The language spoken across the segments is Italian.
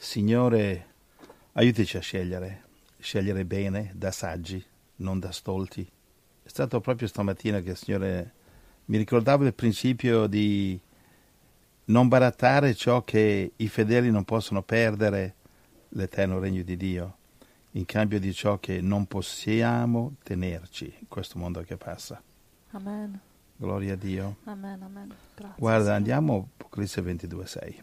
Signore, aiutici a scegliere bene, da saggi, non da stolti. È stato proprio stamattina che il Signore mi ricordava il principio di non barattare ciò che i fedeli non possono perdere, l'eterno regno di Dio, in cambio di ciò che non possiamo tenerci in questo mondo che passa. Amen. Gloria a Dio. Amen, amen. Grazie. Guarda, Signore. andiamo a Apocalisse 22,6.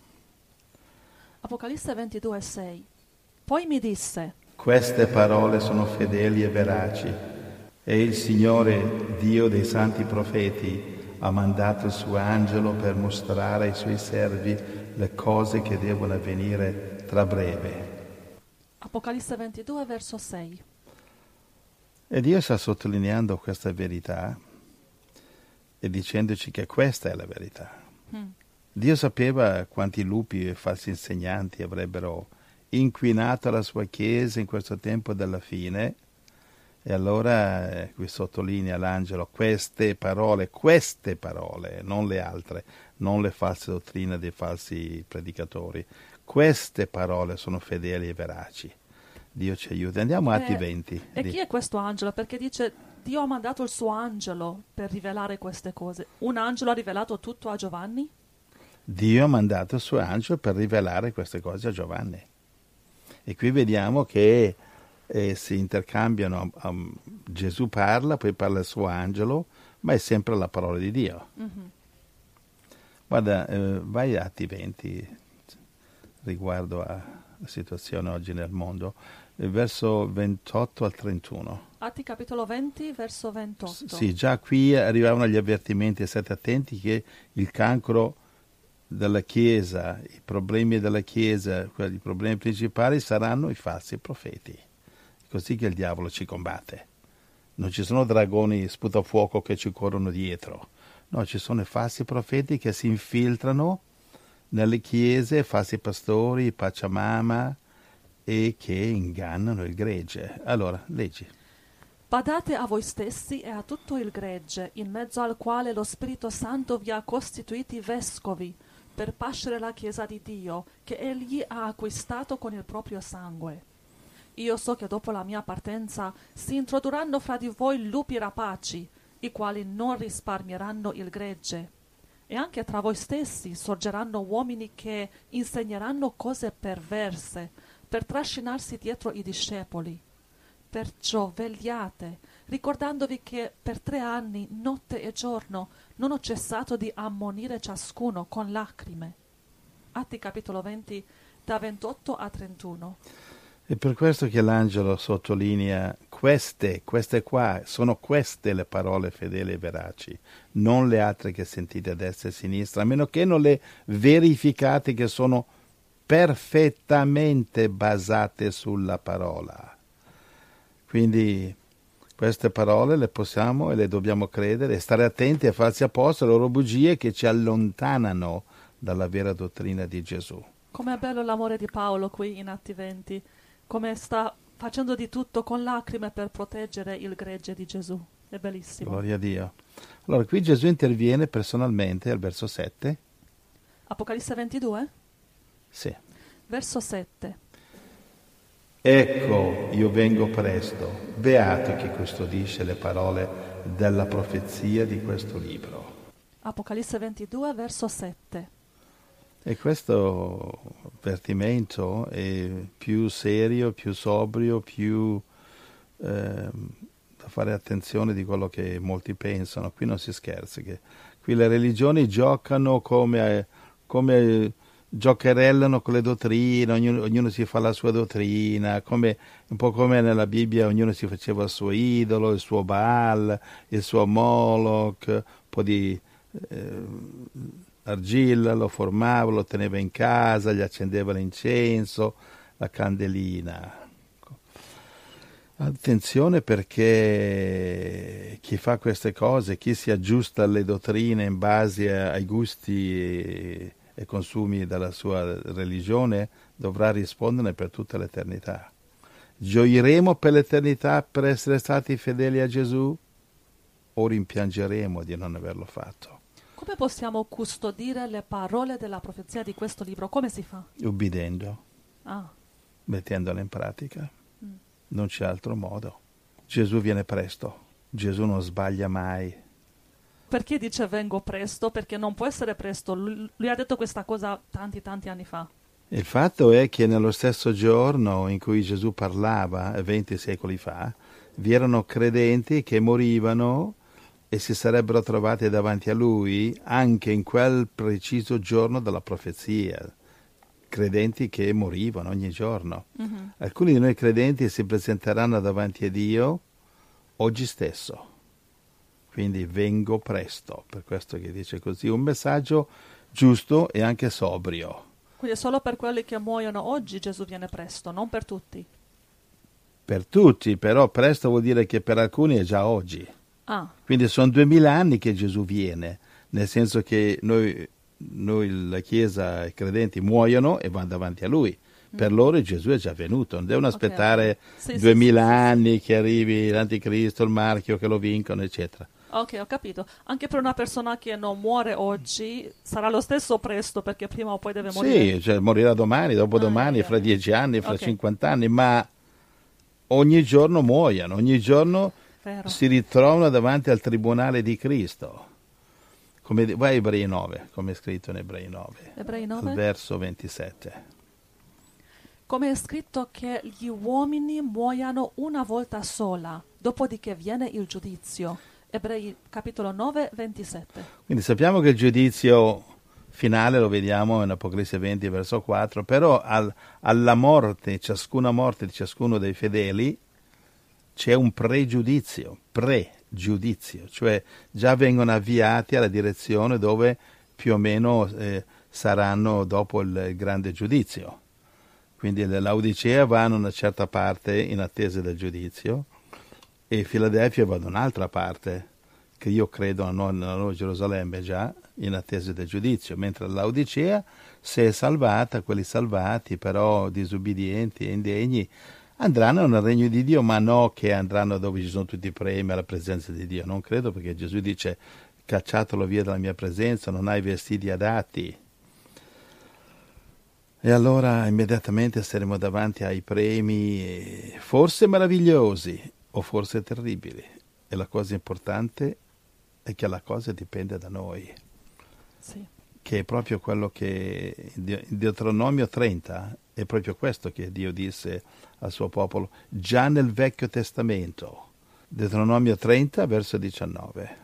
Apocalisse 22,6. Poi mi disse: Queste parole sono fedeli e veraci, e il Signore, Dio dei santi profeti, ha mandato il suo angelo per mostrare ai suoi servi le cose che devono avvenire tra breve. Apocalisse 22, verso 6. E Dio sta sottolineando questa verità e dicendoci che questa è la verità. Dio sapeva quanti lupi e falsi insegnanti avrebbero inquinato la sua Chiesa in questo tempo della fine, e allora qui sottolinea l'angelo queste parole, non le altre, non le false dottrine dei falsi predicatori. Queste parole sono fedeli e veraci. Dio ci aiuta. Andiamo a Atti 20. E chi è questo angelo? Perché dice: Dio ha mandato il suo angelo per rivelare queste cose. Un angelo ha rivelato tutto a Giovanni? Dio ha mandato il suo angelo per rivelare queste cose a Giovanni. E qui vediamo che si intercambiano. Gesù parla, poi parla il suo angelo, ma è sempre la parola di Dio. Mm-hmm. Guarda, vai a Atti 20 riguardo alla situazione oggi nel mondo, verso 28 al 31. Atti capitolo 20, verso 28. Sì, già qui arrivavano gli avvertimenti, state attenti che il cancro della Chiesa, i problemi della Chiesa, i problemi principali saranno i falsi profeti. È così che il diavolo ci combatte. Non ci sono dragoni sputafuoco che ci corrono dietro. No, ci sono i falsi profeti che si infiltrano nelle chiese, falsi pastori, pacciamama, e che ingannano il gregge. Allora, leggi. Badate a voi stessi e a tutto il gregge, in mezzo al quale lo Spirito Santo vi ha costituiti vescovi, per pascere la Chiesa di Dio, che Egli ha acquistato con il proprio sangue. Io so che dopo la mia partenza si introdurranno fra di voi lupi rapaci, i quali non risparmieranno il gregge. E anche tra voi stessi sorgeranno uomini che insegneranno cose perverse, per trascinarsi dietro i discepoli. Perciò vegliate, ricordandovi che per 3 anni, notte e giorno, non ho cessato di ammonire ciascuno con lacrime. Atti capitolo 20, da 28 a 31. E per questo che l'angelo sottolinea queste qua, sono queste le parole fedeli e veraci, non le altre che sentite a destra e a sinistra, a meno che non le verificate che sono perfettamente basate sulla parola. Quindi queste parole le possiamo e le dobbiamo credere e stare attenti a falsi apostoli, loro bugie che ci allontanano dalla vera dottrina di Gesù. Com'è bello l'amore di Paolo qui in Atti 20, come sta facendo di tutto con lacrime per proteggere il gregge di Gesù. È bellissimo. Gloria a Dio. Allora qui Gesù interviene personalmente al verso 7. Apocalisse 22? Sì. Verso 7. Ecco, io vengo presto, beato chi custodisce le parole della profezia di questo libro. Apocalisse 22, verso 7. E questo avvertimento è più serio, più sobrio, più da fare attenzione di quello che molti pensano. Qui non si scherza, che qui le religioni giocano come giocherellano con le dottrine, ognuno si fa la sua dottrina, un po' come nella Bibbia ognuno si faceva il suo idolo, il suo Baal, il suo Moloch, un po' di argilla, lo formava, lo teneva in casa, gli accendeva l'incenso, la candelina. Attenzione, perché chi fa queste cose, chi si aggiusta alle dottrine in base ai gusti e consumi della sua religione, dovrà risponderne per tutta l'eternità. Gioiremo per l'eternità per essere stati fedeli a Gesù o rimpiangeremo di non averlo fatto? Come possiamo custodire le parole della profezia di questo libro? Come si fa? Ubbidendo. Ah. mettendola in pratica. Non c'è altro modo. Gesù viene presto, Gesù non sbaglia mai. Perché dice vengo presto? Perché non può essere presto. Lui ha detto questa cosa tanti anni fa. Il fatto è che nello stesso giorno in cui Gesù parlava, 20 secoli fa, vi erano credenti che morivano e si sarebbero trovati davanti a lui anche in quel preciso giorno della profezia. Credenti che morivano ogni giorno. Alcuni di noi credenti si presenteranno davanti a Dio oggi stesso. Quindi vengo presto, per questo che dice così, un messaggio giusto e anche sobrio. Quindi solo per quelli che muoiono oggi Gesù viene presto, non per tutti. Per tutti, però presto vuol dire che per alcuni è già oggi. Ah. Quindi sono 2000 anni che Gesù viene, nel senso che noi la Chiesa, i credenti, muoiono e vanno davanti a Lui. Per loro Gesù è già venuto, non devono aspettare 2000 anni che arrivi l'Anticristo, il marchio, che lo vincono, eccetera. Ok, ho capito. Anche per una persona che non muore oggi sarà lo stesso presto, perché prima o poi deve morire. Sì, cioè morirà domani, dopodomani, fra 10 anni, fra 50 anni, ma ogni giorno muoiono, ogni giorno si ritrovano davanti al tribunale di Cristo. Vai a Ebrei 9, come è scritto in Ebrei 9, Ebrei 9? verso 27. Come è scritto che gli uomini muoiano una volta sola, dopodiché viene il giudizio. Ebrei capitolo 9, 27. Quindi sappiamo che il giudizio finale lo vediamo in Apocalisse 20, verso 4, però alla morte, ciascuna morte di ciascuno dei fedeli, c'è un pregiudizio, cioè già vengono avviati alla direzione dove più o meno saranno dopo il grande giudizio. Quindi l'Odicea va in una certa parte in attesa del giudizio e Filadelfia va da un'altra parte, che io credo nella Nuova Gerusalemme già in attesa del giudizio, mentre l'Odicea, se è salvata, quelli salvati però disobbedienti e indegni, andranno nel regno di Dio, ma no che andranno dove ci sono tutti i premi alla presenza di Dio. Non credo, perché Gesù dice: cacciatelo via dalla mia presenza, non hai vestiti adatti. E allora immediatamente saremo davanti ai premi, forse meravigliosi o forse terribili. E la cosa importante è che la cosa dipende da noi. Sì. Che è proprio quello che in Deuteronomio 30 è proprio questo che Dio disse al suo popolo già nel Vecchio Testamento. Deuteronomio 30, verso 19.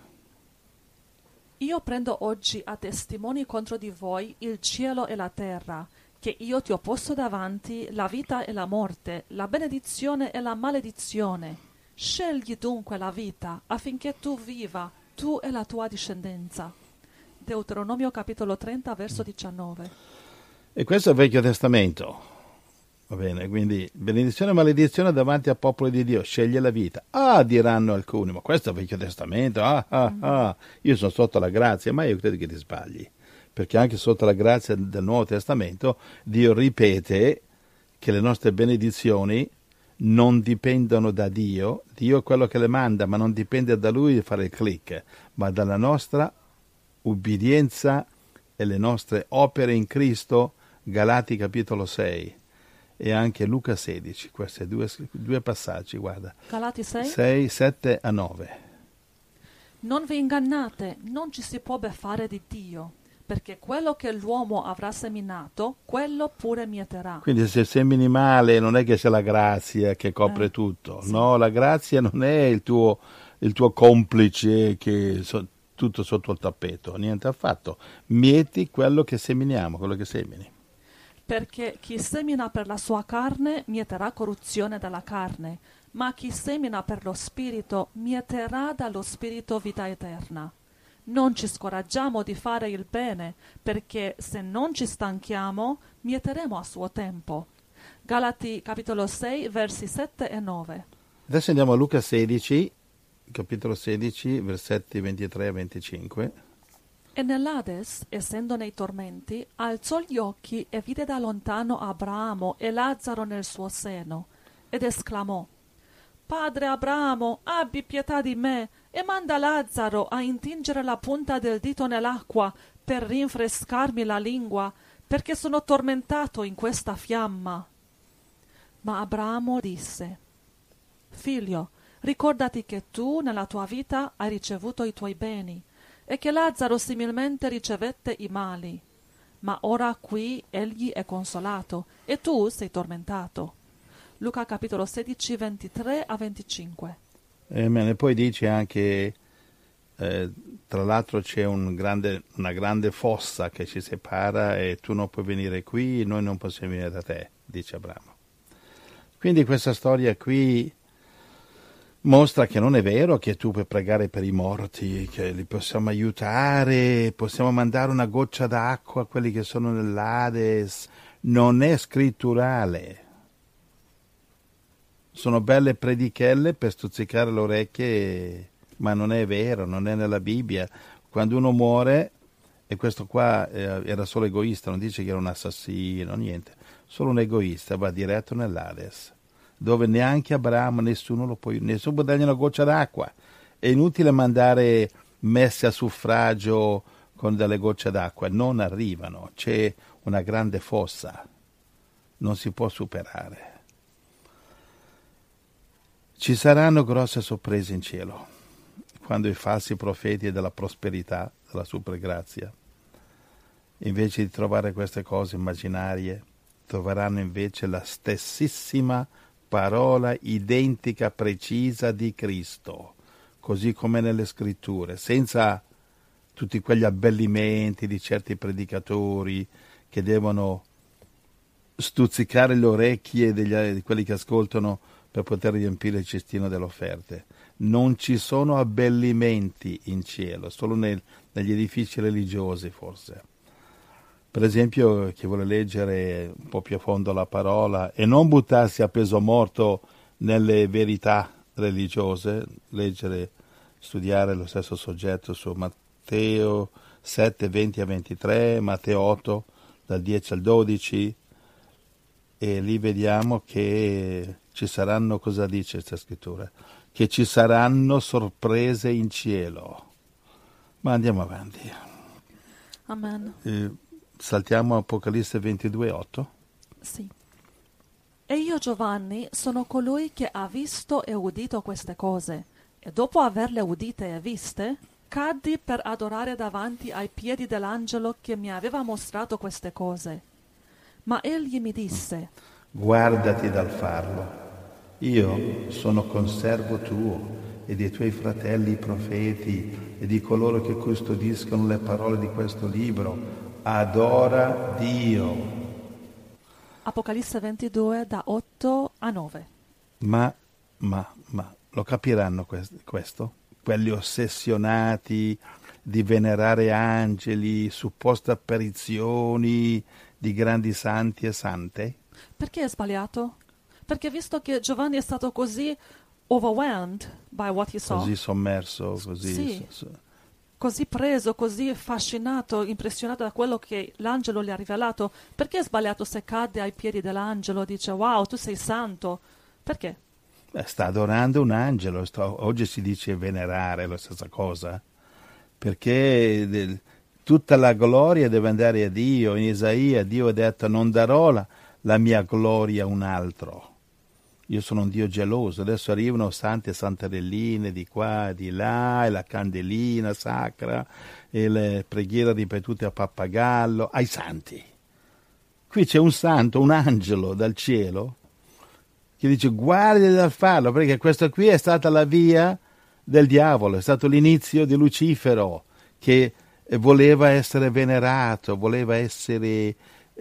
Io prendo oggi a testimoni contro di voi il cielo e la terra, che io ti ho posto davanti la vita e la morte, la benedizione e la maledizione. Scegli dunque la vita, affinché tu viva, tu e la tua discendenza. Deuteronomio capitolo 30, verso 19. E questo è il Vecchio Testamento. Va bene, quindi benedizione e maledizione davanti al popolo di Dio. Sceglie la vita. Ah, diranno alcuni, ma questo è il Vecchio Testamento. Io sono sotto la grazia, ma io credo che ti sbagli. Perché anche sotto la grazia del Nuovo Testamento Dio ripete che le nostre benedizioni non dipendono da Dio. Dio è quello che le manda, ma non dipende da Lui di fare il click, ma dalla nostra ubbidienza e le nostre opere in Cristo. Galati capitolo 6 e anche Luca 16, questi due passaggi, guarda. Galati 6? 6, 7 a 9. Non vi ingannate, non ci si può beffare di Dio, perché quello che l'uomo avrà seminato, quello pure mieterà. Quindi se semini male non è che c'è la grazia che copre tutto, sì. No, la grazia non è il tuo complice che tutto sotto il tappeto, niente affatto. Mieti quello che seminiamo, quello che semini. Perché chi semina per la sua carne mieterà corruzione dalla carne, ma chi semina per lo Spirito mieterà dallo Spirito vita eterna. Non ci scoraggiamo di fare il bene, perché se non ci stanchiamo, mieteremo a suo tempo. Galati capitolo 6, versi 7 e 9. Adesso andiamo a Luca 16, capitolo 16, versetti 23 a 25. E nell'Ades, essendo nei tormenti, alzò gli occhi e vide da lontano Abramo e Lazzaro nel suo seno, ed esclamò: Padre Abramo, abbi pietà di me e manda Lazzaro a intingere la punta del dito nell'acqua per rinfrescarmi la lingua, perché sono tormentato in questa fiamma. Ma Abramo disse: Figlio, ricordati che tu nella tua vita hai ricevuto i tuoi beni e che Lazzaro similmente ricevette i mali. Ma ora qui egli è consolato e tu sei tormentato. Luca capitolo 16, 23 a 25. E poi dice anche, tra l'altro c'è una grande fossa che ci separa e tu non puoi venire qui, noi non possiamo venire da te, dice Abramo. Quindi questa storia qui mostra che non è vero che tu puoi pregare per i morti, che li possiamo aiutare, possiamo mandare una goccia d'acqua a quelli che sono nell'Hades. Non è scritturale. Sono belle predichelle per stuzzicare le orecchie, ma non è vero, non è nella Bibbia. Quando uno muore, e questo qua era solo egoista, non dice che era un assassino, niente, solo un egoista, va diretto nell'Hades, dove neanche Abramo, nessuno può dargli una goccia d'acqua. È inutile mandare messe a suffragio con delle gocce d'acqua, non arrivano, c'è una grande fossa, non si può superare. Ci saranno grosse sorprese in cielo, quando i falsi profeti della prosperità, della supergrazia, invece di trovare queste cose immaginarie, troveranno invece la stessissima parola identica, precisa di Cristo, così come nelle scritture, senza tutti quegli abbellimenti di certi predicatori che devono stuzzicare le orecchie di quelli che ascoltano per poter riempire il cestino delle offerte. Non ci sono abbellimenti in cielo, solo negli edifici religiosi forse. Per esempio, chi vuole leggere un po' più a fondo la parola e non buttarsi a peso morto nelle verità religiose, studiare lo stesso soggetto su Matteo 7, 20 a 23, Matteo 8, dal 10 al 12, e lì vediamo che ci saranno, cosa dice questa scrittura? Che ci saranno sorprese in cielo. Ma andiamo avanti. Amen. Saltiamo Apocalisse 22, 8. Sì. E io, Giovanni, sono colui che ha visto e udito queste cose, e dopo averle udite e viste, caddi per adorare davanti ai piedi dell'angelo che mi aveva mostrato queste cose. Ma egli mi disse: Guardati dal farlo. Io sono conservo tuo e dei tuoi fratelli i profeti e di coloro che custodiscono le parole di questo libro. Adora Dio. Apocalisse 22 da 8 a 9. Ma lo capiranno questo? Quelli ossessionati di venerare angeli, supposte apparizioni di grandi santi e sante? Perché è sbagliato? Perché visto che Giovanni è stato così overwhelmed by what he saw, così sommerso, così preso, così affascinato, impressionato da quello che l'angelo gli ha rivelato, perché è sbagliato se cade ai piedi dell'angelo e dice: wow, tu sei santo? Perché? Sta adorando un angelo. Oggi si dice venerare, la stessa cosa, perché tutta la gloria deve andare a Dio. In Isaia Dio ha detto: non darò la mia gloria a un altro. Io sono un Dio geloso. Adesso arrivano santi e santarelline di qua e di là, e la candelina sacra, e le preghiere ripetute a pappagallo, ai santi. Qui c'è un santo, un angelo dal cielo, che dice: guardi dal farlo, perché questa qui è stata la via del diavolo, è stato l'inizio di Lucifero, che voleva essere venerato, voleva essere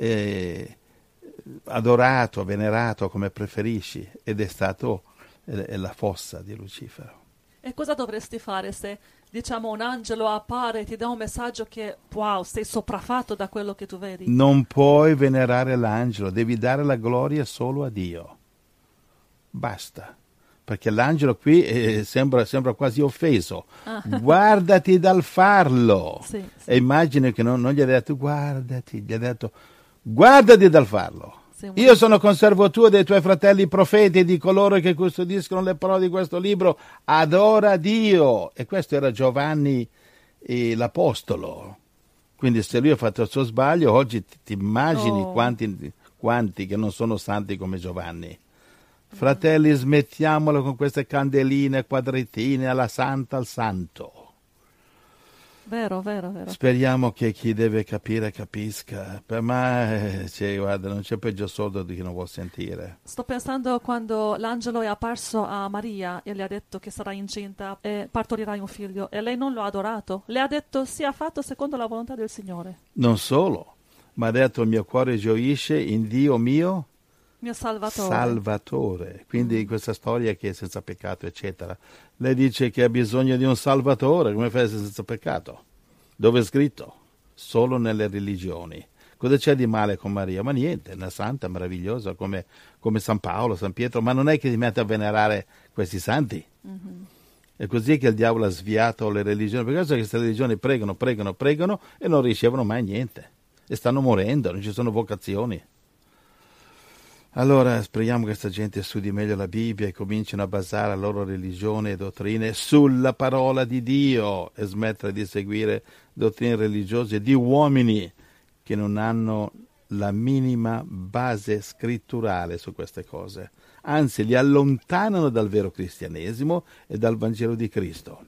adorato, venerato, come preferisci, ed è stato la fossa di Lucifero. E cosa dovresti fare se, diciamo, un angelo appare e ti dà un messaggio che, wow, sei sopraffatto da quello che tu vedi? Non puoi venerare l'angelo, devi dare la gloria solo a Dio. Basta. Perché l'angelo qui sembra quasi offeso. Guardati dal farlo. Sì. E immagino che non gli ha detto guardati, gli ha detto guardati dal farlo. Sì, Io sono conservo tuo e dei tuoi fratelli profeti e di coloro che custodiscono le parole di questo libro. Adora Dio. E questo era Giovanni l'apostolo. Quindi se lui ha fatto il suo sbaglio, oggi ti immagini Oh. quanti che non sono santi come Giovanni. Fratelli, smettiamola con queste candeline quadrettine alla santa al santo. Vero, vero, vero. Speriamo che chi deve capire capisca. Per me, guarda, non c'è peggio sordo di chi non vuol sentire. Sto pensando quando l'angelo è apparso a Maria e le ha detto che sarà incinta e partorirai un figlio, e lei non lo ha adorato. Le ha detto sia fatto secondo la volontà del Signore. Non solo, ma ha detto il mio cuore gioisce in Dio mio Mio Salvatore. Salvatore. Quindi questa storia che è senza peccato, eccetera. Lei dice che ha bisogno di un Salvatore. Come fa a essere senza peccato? Dove è scritto? Solo nelle religioni. Cosa c'è di male con Maria? Ma niente, una santa meravigliosa come San Paolo, San Pietro, ma non è che ti mette a venerare questi santi. È così che il diavolo ha sviato le religioni, perché queste religioni pregano e non ricevono mai niente. E stanno morendo, non ci sono vocazioni. Allora speriamo che questa gente studi meglio la Bibbia e comincino a basare la loro religione e dottrine sulla parola di Dio e smettere di seguire dottrine religiose di uomini che non hanno la minima base scritturale su queste cose. Anzi, li allontanano dal vero cristianesimo e dal Vangelo di Cristo.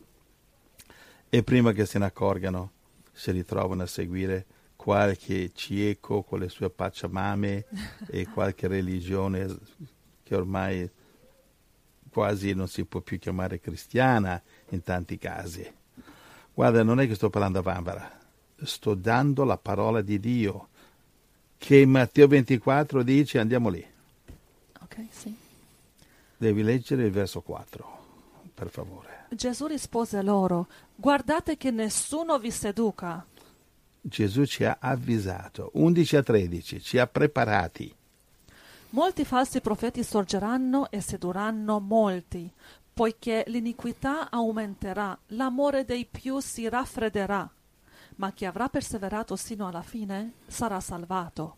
E prima che se ne accorgano, si ritrovano a seguire qualche cieco con le sue pacciamame e qualche religione che ormai quasi non si può più chiamare cristiana in tanti casi. Guarda, non è che sto parlando a vanvera, sto dando la parola di Dio, che in Matteo 24 dice, andiamo lì. Ok, sì. Devi leggere il verso 4, per favore. Gesù rispose loro: guardate che nessuno vi seduca. Gesù ci ha avvisato, 11 a 13, ci ha preparati. Molti falsi profeti sorgeranno e sedurranno molti, poiché l'iniquità aumenterà, l'amore dei più si raffredderà, ma chi avrà perseverato sino alla fine sarà salvato.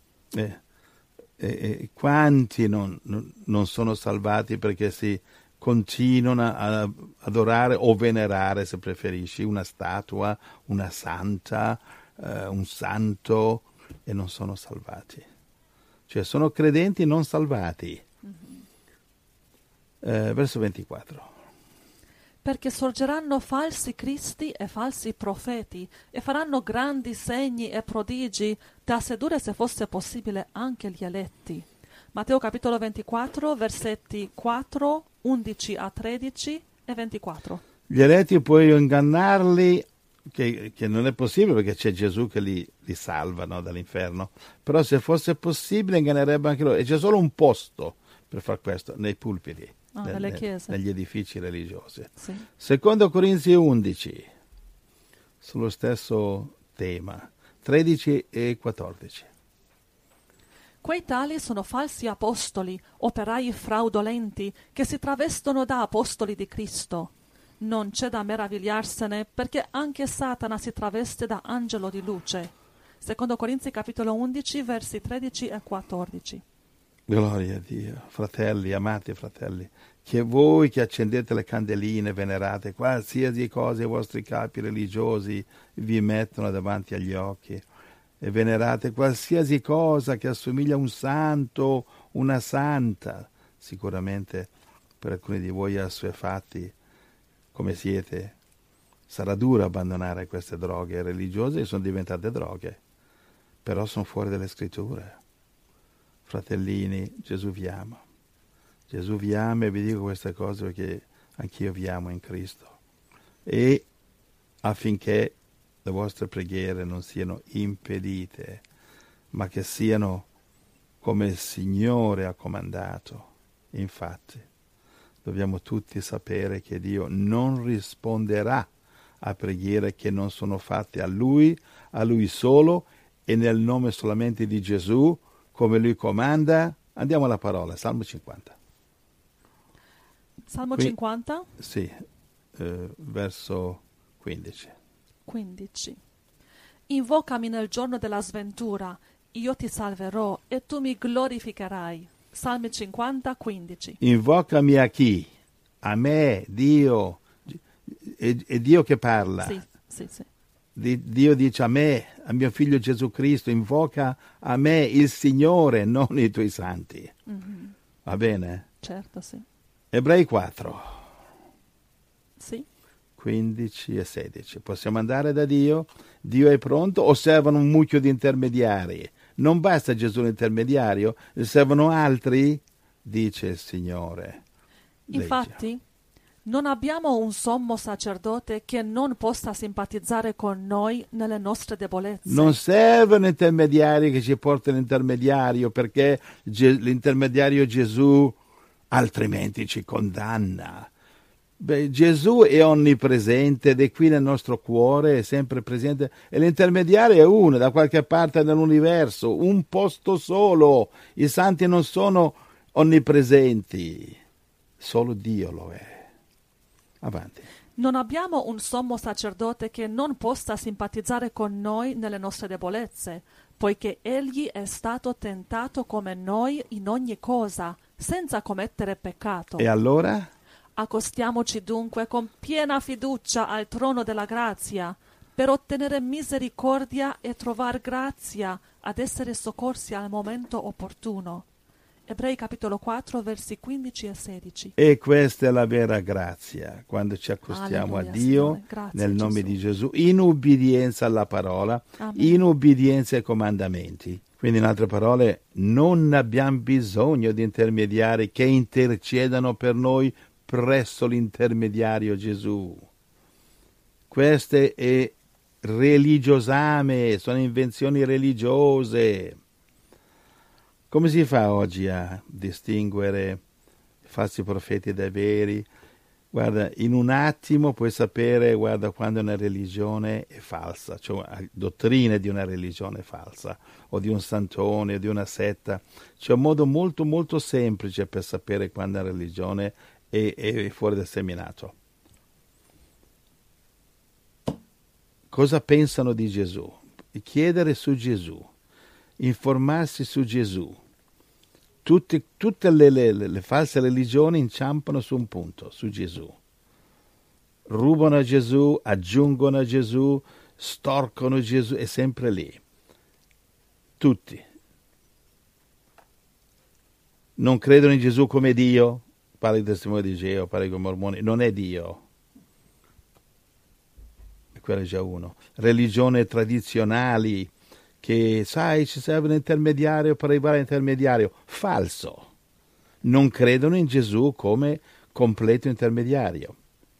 Quanti non sono salvati perché si continuano a adorare o venerare, se preferisci, una statua, una santa, un santo, e non sono salvati. Cioè sono credenti non salvati. Verso 24. Perché sorgeranno falsi cristi e falsi profeti e faranno grandi segni e prodigi da sedurre, se fosse possibile, anche gli eletti. Matteo capitolo 24, versetti 4, 11 a 13 e 24. Gli eletti puoi ingannarli, che non è possibile perché c'è Gesù che li salva, no, dall'inferno, però se fosse possibile ingannerebbe anche loro. E c'è solo un posto per far questo, nei pulpiti, nelle chiese, negli edifici religiosi. Sì. Secondo Corinzi 11, sullo stesso tema, 13 e 14. Quei tali sono falsi apostoli, operai fraudolenti, che si travestono da apostoli di Cristo. Non c'è da meravigliarsene, perché anche Satana si traveste da angelo di luce. Secondo Corinzi capitolo 11, versi 13 e 14. Gloria a Dio, fratelli, amati fratelli, che voi che accendete le candeline, venerate qualsiasi cosa i vostri capi religiosi vi mettono davanti agli occhi, e venerate qualsiasi cosa che assomiglia a un santo, una santa. Sicuramente per alcuni di voi assuefatti, come siete, sarà duro abbandonare queste droghe religiose, e sono diventate droghe, però sono fuori dalle scritture. Fratellini, Gesù vi ama. Gesù vi ama, e vi dico queste cose perché anch'io vi amo in Cristo. E affinché le vostre preghiere non siano impedite, ma che siano come il Signore ha comandato. Infatti, dobbiamo tutti sapere che Dio non risponderà a preghiere che non sono fatte a Lui solo e nel nome solamente di Gesù, come Lui comanda. Andiamo alla parola, Salmo 50. Salmo 50? Sì, verso 15. 15. Invocami nel giorno della sventura, io ti salverò e tu mi glorificherai. Salmi 50, 15. Invocami a chi? A me, Dio. È Dio che parla. Sì. Dio dice a me, a mio figlio Gesù Cristo, invoca a me il Signore, non i tuoi santi. Mhm. Va bene? Certo, sì. Ebrei 4, Sì. 15 e 16. Possiamo andare da Dio? Dio è pronto o servono un mucchio di intermediari? Non basta Gesù l'intermediario, ne servono altri? Dice il Signore. Leggi. Infatti, non abbiamo un sommo sacerdote che non possa simpatizzare con noi nelle nostre debolezze. Non servono intermediari che ci portano l'intermediario, perché l'intermediario Gesù altrimenti ci condanna. Beh, Gesù è onnipresente ed è qui nel nostro cuore, è sempre presente, e l'intermediario è uno, da qualche parte nell'universo, un posto solo. I santi non sono onnipresenti, solo Dio lo è. Avanti. Non abbiamo un sommo sacerdote che non possa simpatizzare con noi nelle nostre debolezze, poiché egli è stato tentato come noi in ogni cosa, senza commettere peccato. E allora? Accostiamoci dunque con piena fiducia al trono della grazia, per ottenere misericordia e trovar grazia ad essere soccorsi al momento opportuno. Ebrei capitolo 4, versi 15 e 16. E questa è la vera grazia, quando ci accostiamo Alleluia, a Dio, Signore. Grazie, nel nome Gesù. di Gesù, in ubbidienza alla parola, Amen. in ubbidienza ai comandamenti. Quindi, in altre parole, non abbiamo bisogno di intermediari che intercedano per noi presso l'intermediario Gesù. Queste è religiosame, sono invenzioni religiose. Come si fa oggi a distinguere falsi profeti dai veri? Guarda, in un attimo puoi sapere, guarda, quando una religione è falsa, cioè dottrine di una religione falsa, o di un santone, o di una setta. C'è un modo molto, molto semplice per sapere quando una religione è fuori dal seminato. Cosa pensano di Gesù? Chiedere su Gesù, informarsi su Gesù. Tutte le false religioni inciampano su un punto, su Gesù. Rubano a Gesù, aggiungono a Gesù, storcono Gesù, è sempre lì. Tutti. Non credono in Gesù come Dio, parli del testimone di Geo, parli con i mormoni, non è Dio. E quello è già uno. Religioni tradizionali, che sai ci serve un intermediario per arrivare all'intermediario. Falso. Non credono in Gesù come completo intermediario.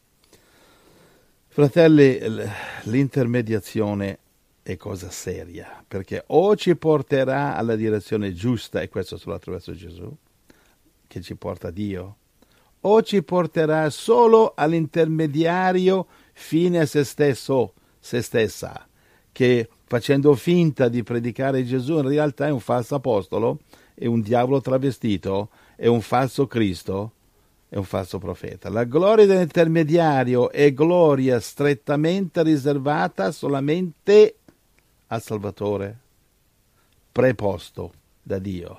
Fratelli, l'intermediazione è cosa seria, perché o ci porterà alla direzione giusta, e questo solo attraverso Gesù, che ci porta a Dio, o ci porterà solo all'intermediario fine a se stesso, se stessa, che facendo finta di predicare Gesù in realtà è un falso apostolo, è un diavolo travestito, è un falso Cristo, è un falso profeta. La gloria dell'intermediario è gloria strettamente riservata solamente al Salvatore, preposto da Dio.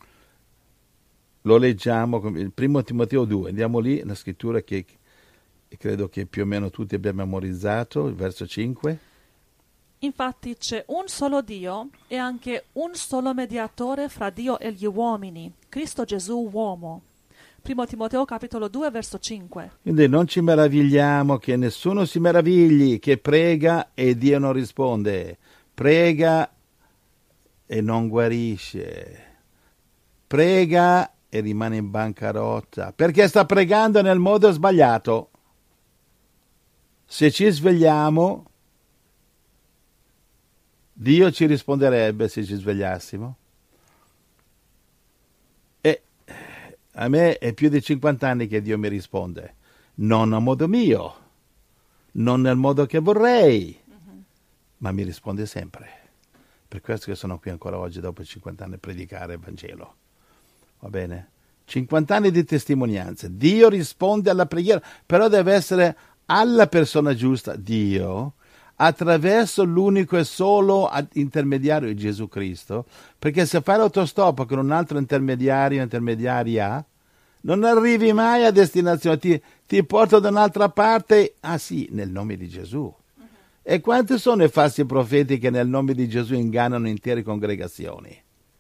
Lo leggiamo il 1 Timoteo 2, andiamo lì, la scrittura che credo che più o meno tutti abbiamo memorizzato, il verso 5. Infatti c'è un solo Dio e anche un solo mediatore fra Dio e gli uomini, Cristo Gesù uomo. 1 Timoteo capitolo 2 verso 5. Quindi non ci meravigliamo che nessuno si meravigli, che prega e Dio non risponde, prega e non guarisce, prega e rimane in bancarotta, perché sta pregando nel modo sbagliato. Se ci svegliamo, Dio ci risponderebbe se ci svegliassimo. E a me è più di 50 anni che Dio mi risponde, non a modo mio, non nel modo che vorrei, ma mi risponde sempre. Per questo che sono qui ancora oggi, dopo 50 anni, a predicare il Vangelo. Va bene? 50 anni di testimonianza. Dio risponde alla preghiera, però deve essere alla persona giusta, Dio, attraverso l'unico e solo intermediario Gesù Cristo, perché se fai l'autostop con un altro intermediaria, non arrivi mai a destinazione, ti porta da un'altra parte, ah sì, nel nome di Gesù. E quanti sono i falsi profeti che nel nome di Gesù ingannano intere congregazioni?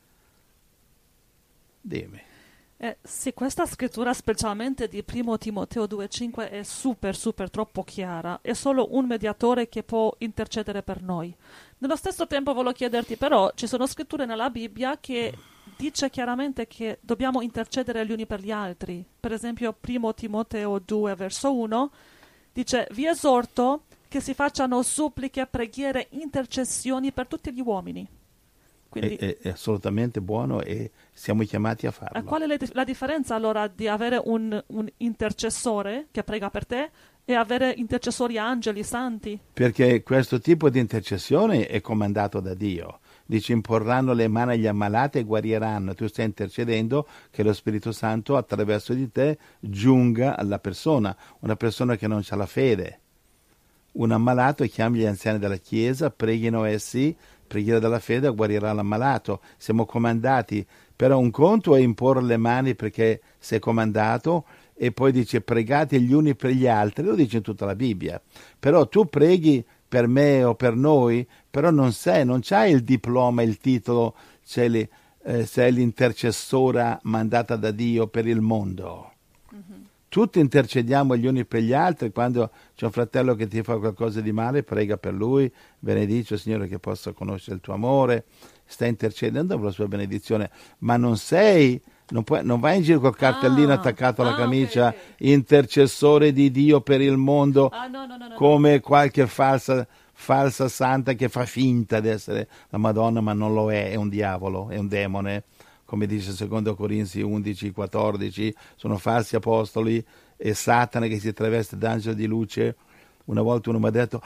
Dimmi. Sì, questa scrittura, specialmente di 1 Timoteo 2,5, è super troppo chiara. È solo un mediatore che può intercedere per noi. Nello stesso tempo volevo chiederti, però, ci sono scritture nella Bibbia che dice chiaramente che dobbiamo intercedere gli uni per gli altri. Per esempio, 1 Timoteo 2, verso 1, dice: vi esorto che si facciano suppliche, preghiere, intercessioni per tutti gli uomini. Quindi, è assolutamente buono e siamo chiamati a farlo. Qual è la differenza allora di avere un intercessore che prega per te e avere intercessori angeli, santi? Perché questo tipo di intercessione è comandato da Dio. Dice: imporranno le mani agli ammalati e guariranno. Tu stai intercedendo che lo Spirito Santo attraverso di te giunga alla persona, una persona che non ha la fede. Un ammalato, chiami gli anziani della Chiesa, preghino essi, preghiera della fede, guarirà l'ammalato. Siamo comandati, però un conto è imporre le mani perché sei comandato, e poi dice pregate gli uni per gli altri, lo dice in tutta la Bibbia. Però tu preghi per me o per noi, però non c'hai il diploma, il titolo, sei l'intercessora mandata da Dio per il mondo. Mm-hmm. Tutti intercediamo gli uni per gli altri. Quando c'è un fratello che ti fa qualcosa di male, prega per lui, benedice, Signore, che possa conoscere il tuo amore, stai intercedendo per la sua benedizione, ma non vai in giro col cartellino attaccato alla camicia, okay. Intercessore di Dio per il mondo, no, come qualche falsa santa che fa finta di essere la Madonna, ma non lo è un diavolo, è un demone. Come dice 2 Corinzi 11,14, sono falsi apostoli e Satana che si traveste d'angelo di luce. Una volta uno mi ha detto,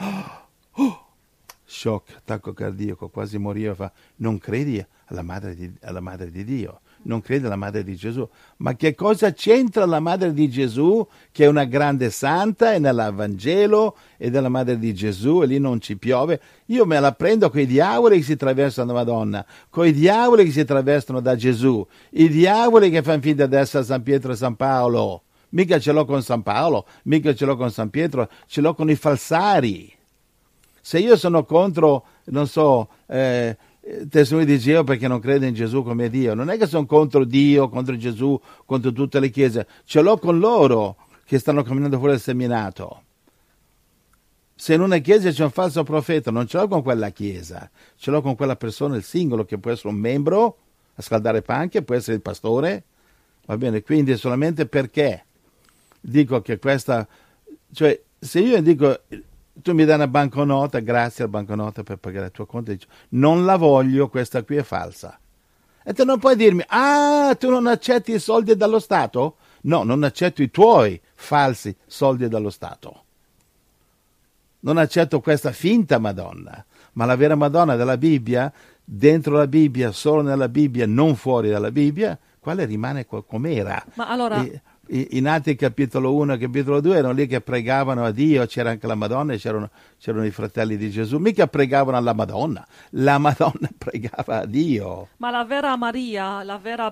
shock, attacco cardiaco, quasi moriva, fa: non credi alla madre di Dio, non credi alla madre di Gesù. Ma che cosa c'entra la madre di Gesù, che è una grande santa, e nel Vangelo e della madre di Gesù, e lì non ci piove? Io me la prendo con i diavoli che si traversano da Madonna, con i diavoli che si travestono da Gesù, i diavoli che fanno finta di essere San Pietro e San Paolo. Mica ce l'ho con San Paolo, mica ce l'ho con San Pietro, ce l'ho con i falsari. Se io sono contro, testimoni di Geo perché non credo in Gesù come Dio, non è che sono contro Dio, contro Gesù, contro tutte le chiese, ce l'ho con loro che stanno camminando fuori dal seminato. Se in una chiesa c'è un falso profeta, non ce l'ho con quella chiesa, ce l'ho con quella persona, il singolo, che può essere un membro a scaldare panche, può essere il pastore, va bene? Quindi solamente perché dico che cioè se io dico tu mi dai una banconota, grazie alla banconota per pagare il tuo conto, dico, non la voglio, questa qui è falsa. E tu non puoi dirmi, tu non accetti i soldi dallo Stato? No, non accetto i tuoi falsi soldi dallo Stato. Non accetto questa finta Madonna, ma la vera Madonna della Bibbia, dentro la Bibbia, solo nella Bibbia, non fuori dalla Bibbia, quale rimane com'era. Ma allora... In Atti capitolo 1 e capitolo 2 erano lì che pregavano a Dio, c'era anche la Madonna e c'erano i fratelli di Gesù, mica pregavano alla Madonna, la Madonna pregava a Dio. Ma la vera Maria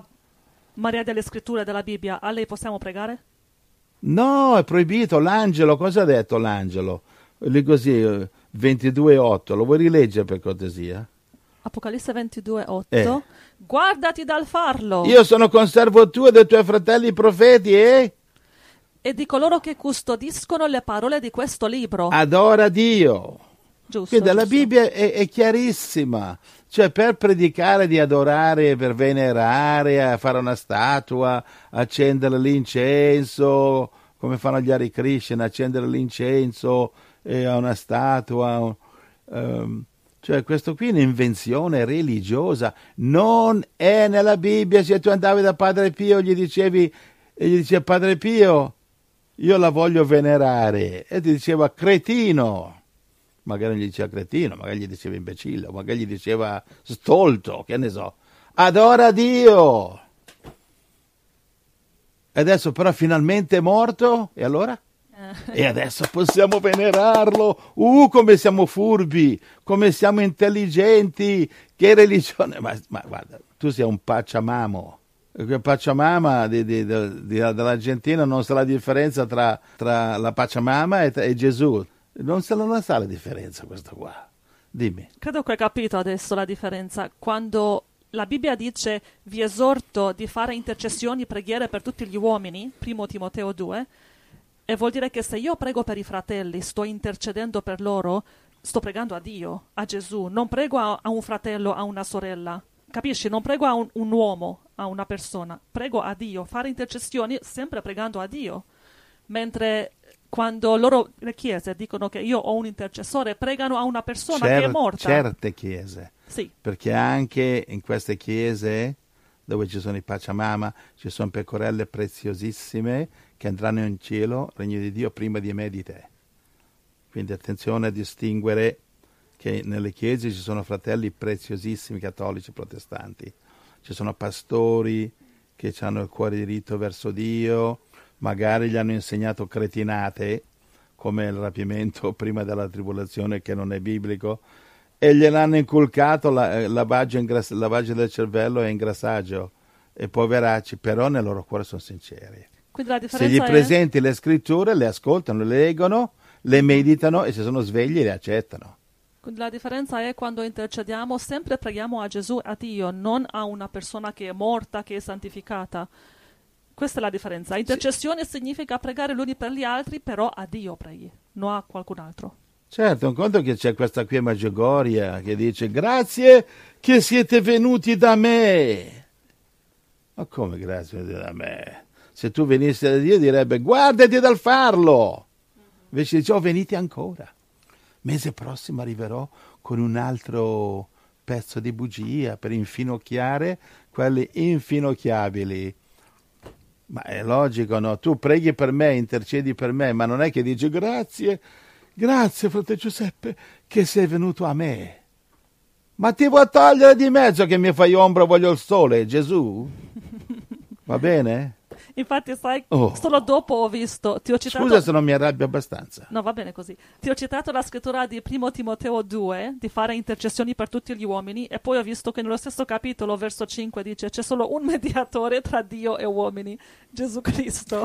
delle scritture della Bibbia, a lei possiamo pregare? No, è proibito. L'angelo, cosa ha detto l'angelo? Lì così, 22,8, lo vuoi rileggere per cortesia? Apocalisse 22,8. Guardati dal farlo. Io sono conservo tuo e dei tuoi fratelli profeti, e di coloro che custodiscono le parole di questo libro. Adora Dio. Giusto. Quindi la Bibbia è chiarissima. Cioè, per predicare di adorare, per venerare, a fare una statua, accendere l'incenso, come fanno gli Hare Krishna, accendere l'incenso a una statua, cioè questo qui è un'invenzione religiosa, non è nella Bibbia. Se tu andavi da Padre Pio e gli dicevi Padre Pio, io la voglio venerare, e ti diceva cretino, magari non gli diceva cretino, magari gli diceva imbecille, magari gli diceva stolto, che ne so, adora Dio. E adesso però finalmente è morto, e allora? E adesso possiamo venerarlo. Come siamo furbi, come siamo intelligenti, che religione. Ma guarda, tu sei un pacciamamo. Il pacciamama dell'Argentina non sa la differenza tra la pacciamama e Gesù. Non sa la differenza questo qua. Dimmi. Credo che hai capito adesso la differenza. Quando la Bibbia dice vi esorto di fare intercessioni, preghiere per tutti gli uomini, 1 Timoteo 2, e vuol dire che se io prego per i fratelli, sto intercedendo per loro, sto pregando a Dio, a Gesù. Non prego a un fratello, a una sorella. Capisci? Non prego a un uomo, a una persona. Prego a Dio. Fare intercessioni sempre pregando a Dio. Mentre quando le chiese dicono che io ho un intercessore, pregano a una persona che è morta. Certe chiese. Sì. Perché anche in queste chiese dove ci sono i Pachamama, ci sono pecorelle preziosissime che andranno in cielo, regno di Dio, prima di me e di te. Quindi attenzione a distinguere che nelle chiese ci sono fratelli preziosissimi, cattolici, protestanti. Ci sono pastori che hanno il cuore diritto verso Dio, magari gli hanno insegnato cretinate, come il rapimento prima della tribolazione, che non è biblico, e gliel'hanno inculcato lavaggio del cervello e ingrassaggio, e poveracci, però nel loro cuore sono sinceri. Quindi la Se differenza gli presenti le scritture, le ascoltano, le leggono, le meditano e se sono svegli le accettano. Quindi la differenza è quando intercediamo, sempre preghiamo a Gesù, a Dio, non a una persona che è morta, che è santificata. Questa è la differenza. Intercessione significa pregare gli uni per gli altri, però a Dio preghi, non a qualcun altro. Certo, un conto che c'è questa qui a Medjugorje che dice grazie che siete venuti da me. Ma come grazie da me? Se tu venissi da Dio direbbe guardati dal farlo. Invece dice venite ancora. Mese prossimo arriverò con un altro pezzo di bugia per infinocchiare quelli infinocchiabili. Ma è logico, no? Tu preghi per me, intercedi per me, ma non è che dici grazie, frate Giuseppe, che sei venuto a me. Ma ti vuoi togliere di mezzo che mi fai ombra, voglio il sole, Gesù? Va bene? Infatti, sai, solo dopo ho visto, ti ho citato... Scusa se non mi arrabbio abbastanza. No, va bene così. Ti ho citato la scrittura di 1 Timoteo 2, di fare intercessioni per tutti gli uomini, e poi ho visto che nello stesso capitolo, verso 5, dice c'è solo un mediatore tra Dio e uomini, Gesù Cristo.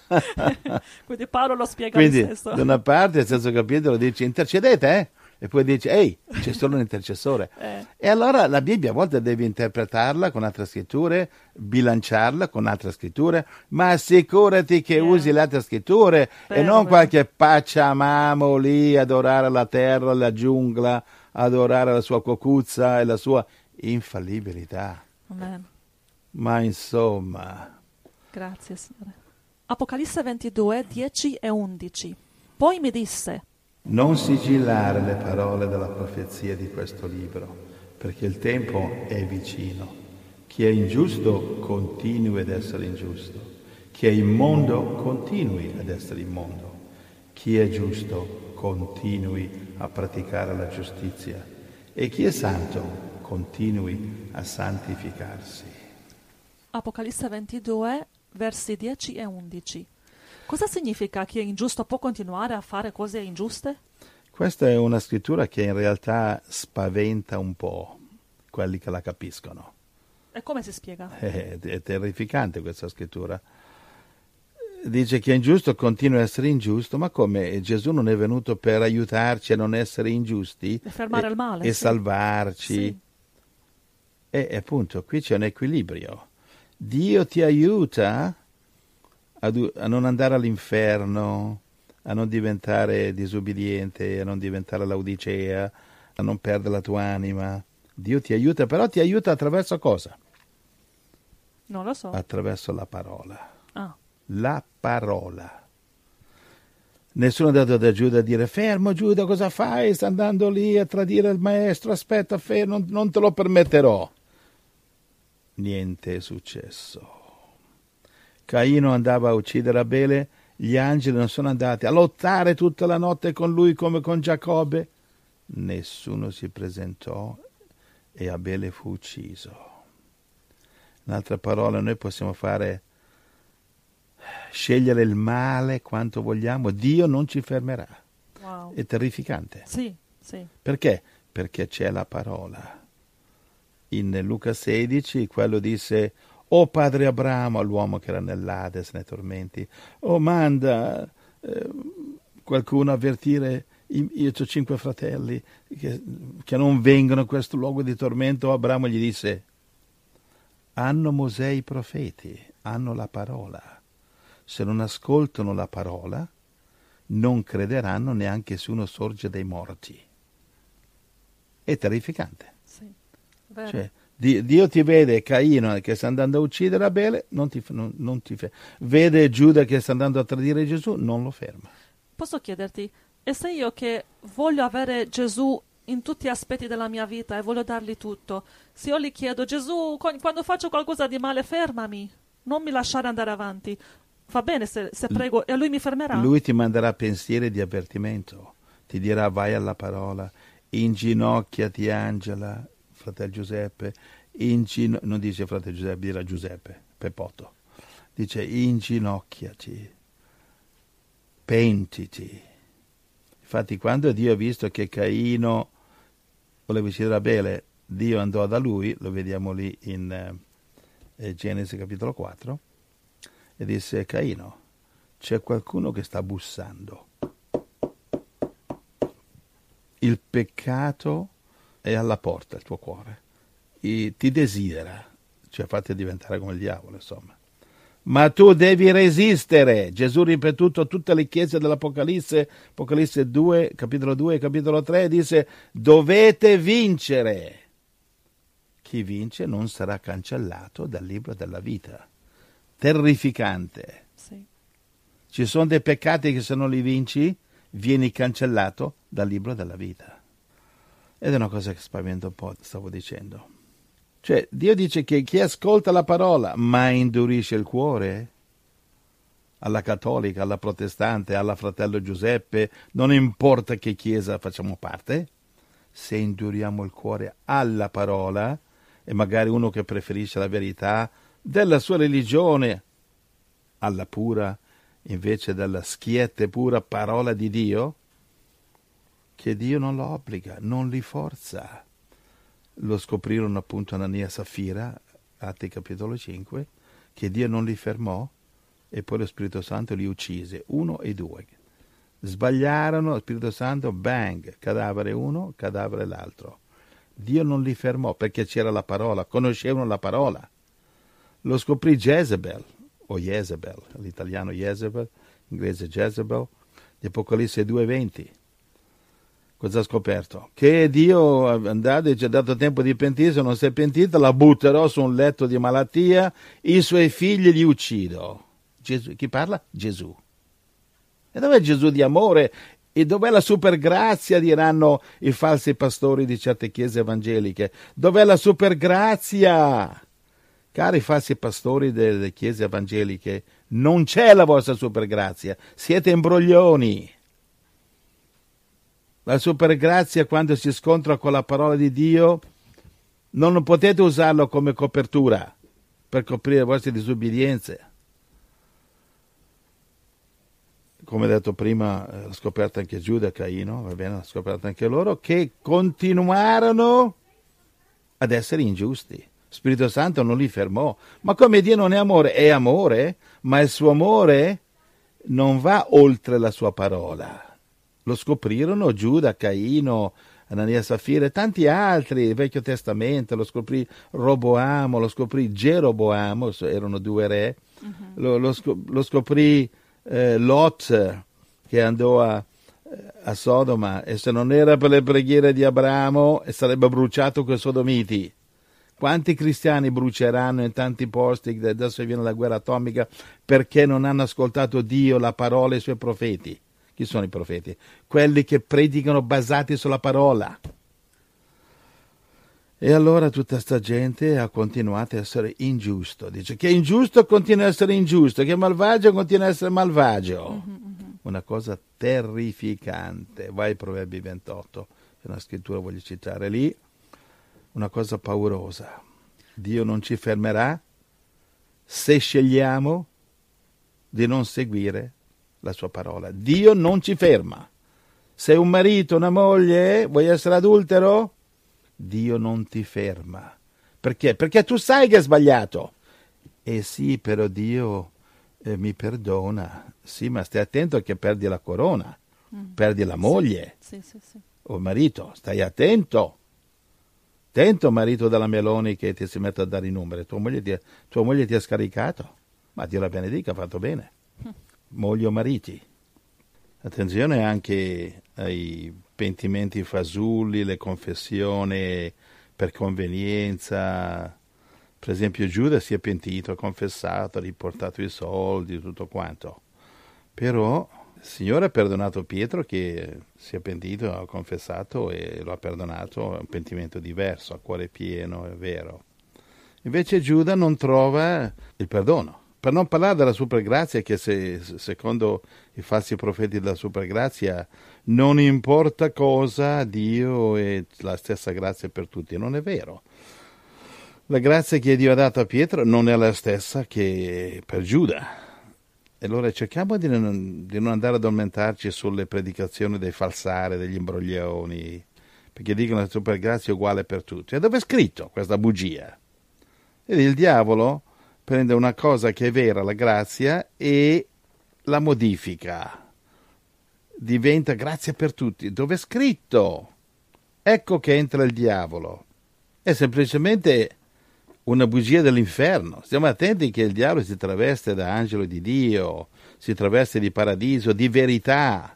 Quindi Paolo lo spiega lo stesso. Quindi, da una parte, nel stesso capitolo dice intercedete, e poi dice, ehi, c'è solo un intercessore. E allora la Bibbia a volte devi interpretarla con altre scritture, bilanciarla con altre scritture, ma assicurati che usi le altre scritture e non qualche pacciamamo lì, adorare la terra, la giungla, adorare la sua cocuzza e la sua infallibilità. Amen. Ma insomma... Grazie, Signore. Apocalisse 22, 10 e 11. Poi mi disse... Non sigillare le parole della profezia di questo libro, perché il tempo è vicino. Chi è ingiusto continui ad essere ingiusto. Chi è immondo continui ad essere immondo. Chi è giusto continui a praticare la giustizia. E chi è santo continui a santificarsi. Apocalisse 22, versi 10 e 11. Cosa significa che chi è ingiusto può continuare a fare cose ingiuste? Questa è una scrittura che in realtà spaventa un po' quelli che la capiscono. E come si spiega? È terrificante questa scrittura. Dice che è ingiusto continua a essere ingiusto, ma come? Gesù non è venuto per aiutarci a non essere ingiusti? E fermare il male. E salvarci. Sì. E appunto, qui c'è un equilibrio. Dio ti aiuta a non andare all'inferno, a non diventare disubbidiente, a non diventare laodicea, a non perdere la tua anima. Dio ti aiuta, però ti aiuta attraverso cosa? Non lo so. Attraverso la parola. Ah. La parola. Nessuno è andato da Giuda a dire fermo Giuda, cosa fai? Sta andando lì a tradire il maestro, aspetta, non te lo permetterò. Niente è successo. Caino andava a uccidere Abele, gli angeli non sono andati a lottare tutta la notte con lui come con Giacobbe. Nessuno si presentò e Abele fu ucciso. In altre parole, noi possiamo scegliere il male quanto vogliamo, Dio non ci fermerà. Wow. È terrificante. Sì, sì. Perché? Perché c'è la parola. In Luca 16 quello disse: «O padre Abramo», all'uomo che era nell'Ades, nei tormenti, «o manda qualcuno avvertire io ho 5 fratelli che non vengono a questo luogo di tormento. Abramo gli disse: hanno Mosè i profeti, hanno la parola. Se non ascoltano la parola, non crederanno neanche se uno sorge dai morti. È terrificante. Sì, vero. Cioè, Dio ti vede Caino che sta andando a uccidere Abele, non ti vede Giuda che sta andando a tradire Gesù, non lo ferma. Posso chiederti, e se io che voglio avere Gesù in tutti gli aspetti della mia vita e voglio dargli tutto, se io gli chiedo: Gesù, quando faccio qualcosa di male, fermami, non mi lasciare andare avanti, va bene se prego, e lui mi fermerà? Lui ti manderà pensieri di avvertimento, ti dirà: vai alla parola, inginocchiati Angela, fratello Giuseppe, non dice fratello Giuseppe, dirà Giuseppe, Peppotto, dice inginocchiati, pentiti. Infatti quando Dio ha visto che Caino voleva uccidere Abele, Dio andò da lui, lo vediamo lì in Genesi capitolo 4, e disse: Caino, c'è qualcuno che sta bussando. Il peccato è alla porta, il tuo cuore, e ti desidera, cioè fatti diventare come il diavolo, insomma. Ma tu devi resistere. Gesù ripetuto a tutte le chiese dell'Apocalisse, Apocalisse 2, capitolo 2 e capitolo 3, dice: dovete vincere. Chi vince non sarà cancellato dal libro della vita. Terrificante. Sì. Ci sono dei peccati che se non li vinci, vieni cancellato dal libro della vita. Ed è una cosa che spaventa un po', stavo dicendo. Cioè, Dio dice che chi ascolta la parola ma indurisce il cuore, alla cattolica, alla protestante, alla fratello Giuseppe, non importa che chiesa facciamo parte, se induriamo il cuore alla parola, e magari uno che preferisce la verità della sua religione alla pura, invece della schietta e pura parola di Dio, che Dio non lo obbliga, non li forza. Lo scoprirono appunto Anania e Safira, Atti capitolo 5, che Dio non li fermò e poi lo Spirito Santo li uccise, 1 e 2. Sbagliarono, lo Spirito Santo, bang, cadavere uno, cadavere l'altro. Dio non li fermò perché c'era la parola, conoscevano la parola. Lo scoprì Jezebel, o Jezebel, l'italiano Jezebel, l'inglese Jezebel, di Apocalisse 2:20. Cosa ha scoperto? Che Dio è andato e ci ha dato tempo di pentirsi, non si è pentita, la butterò su un letto di malattia, i suoi figli li uccido. Gesù, chi parla? Gesù. E dov'è Gesù di amore? E dov'è la supergrazia, diranno i falsi pastori di certe chiese evangeliche? Dov'è la supergrazia? Cari falsi pastori delle chiese evangeliche, non c'è la vostra supergrazia, siete imbroglioni. La supergrazia, quando si scontra con la parola di Dio, non potete usarlo come copertura per coprire le vostre disubbidienze. Come detto prima, l'ha scoperto anche Giuda e Caino, va bene, l'ha scoperto anche loro, che continuarono ad essere ingiusti. Spirito Santo non li fermò. Ma come Dio non è amore, ma il suo amore non va oltre la sua parola. Lo scoprirono Giuda, Caino, Anania, Safira e tanti altri, il Vecchio Testamento, lo scoprì Roboamo, lo scoprì Geroboamo, erano 2 re, lo scoprì Lot, che andò a Sodoma, e se non era per le preghiere di Abramo sarebbe bruciato quei sodomiti. Quanti cristiani bruceranno in tanti posti, adesso viene la guerra atomica, perché non hanno ascoltato Dio, la parola e i suoi profeti? Chi sono i profeti? Quelli che predicano basati sulla parola. E allora tutta sta gente ha continuato a essere ingiusto. Dice che ingiusto continua a essere ingiusto, che malvagio continua a essere malvagio. Una cosa terrificante. Vai ai Proverbi 28, c'è una scrittura voglio citare lì. Una cosa paurosa. Dio non ci fermerà se scegliamo di non seguire la sua parola. Dio non ci ferma. Sei un marito, una moglie, vuoi essere adultero? Dio non ti ferma. Perché? Perché tu sai che è sbagliato. Sì, però Dio mi perdona. Sì, ma stai attento che perdi la corona. perdi la moglie Sì. o il marito, stai attento. Attento, marito della Meloni, che ti si mette a dare i numeri. Tua moglie ti ha scaricato, ma Dio la benedica, ha fatto bene. Mogli o mariti. Attenzione anche ai pentimenti fasulli, le confessioni per convenienza. Per esempio Giuda si è pentito, ha confessato, ha riportato i soldi, tutto quanto. Però il Signore ha perdonato Pietro, che si è pentito, ha confessato e lo ha perdonato, è un pentimento diverso, a cuore pieno, è vero. Invece Giuda non trova il perdono. Per non parlare della supergrazia, che secondo i falsi profeti della supergrazia non importa cosa, Dio è la stessa grazia per tutti. Non è vero. La grazia che Dio ha dato a Pietro non è la stessa che per Giuda. E allora cerchiamo di non andare ad addormentarci sulle predicazioni dei falsari, degli imbroglioni, perché dicono che la supergrazia è uguale per tutti. E dove è scritto questa bugia? Ed il diavolo prende una cosa che è vera, la grazia, e la modifica. Diventa grazia per tutti. Dove è scritto? Ecco che entra il diavolo. È semplicemente una bugia dell'inferno. Stiamo attenti che il diavolo si traveste da angelo di Dio, si traveste di paradiso, di verità.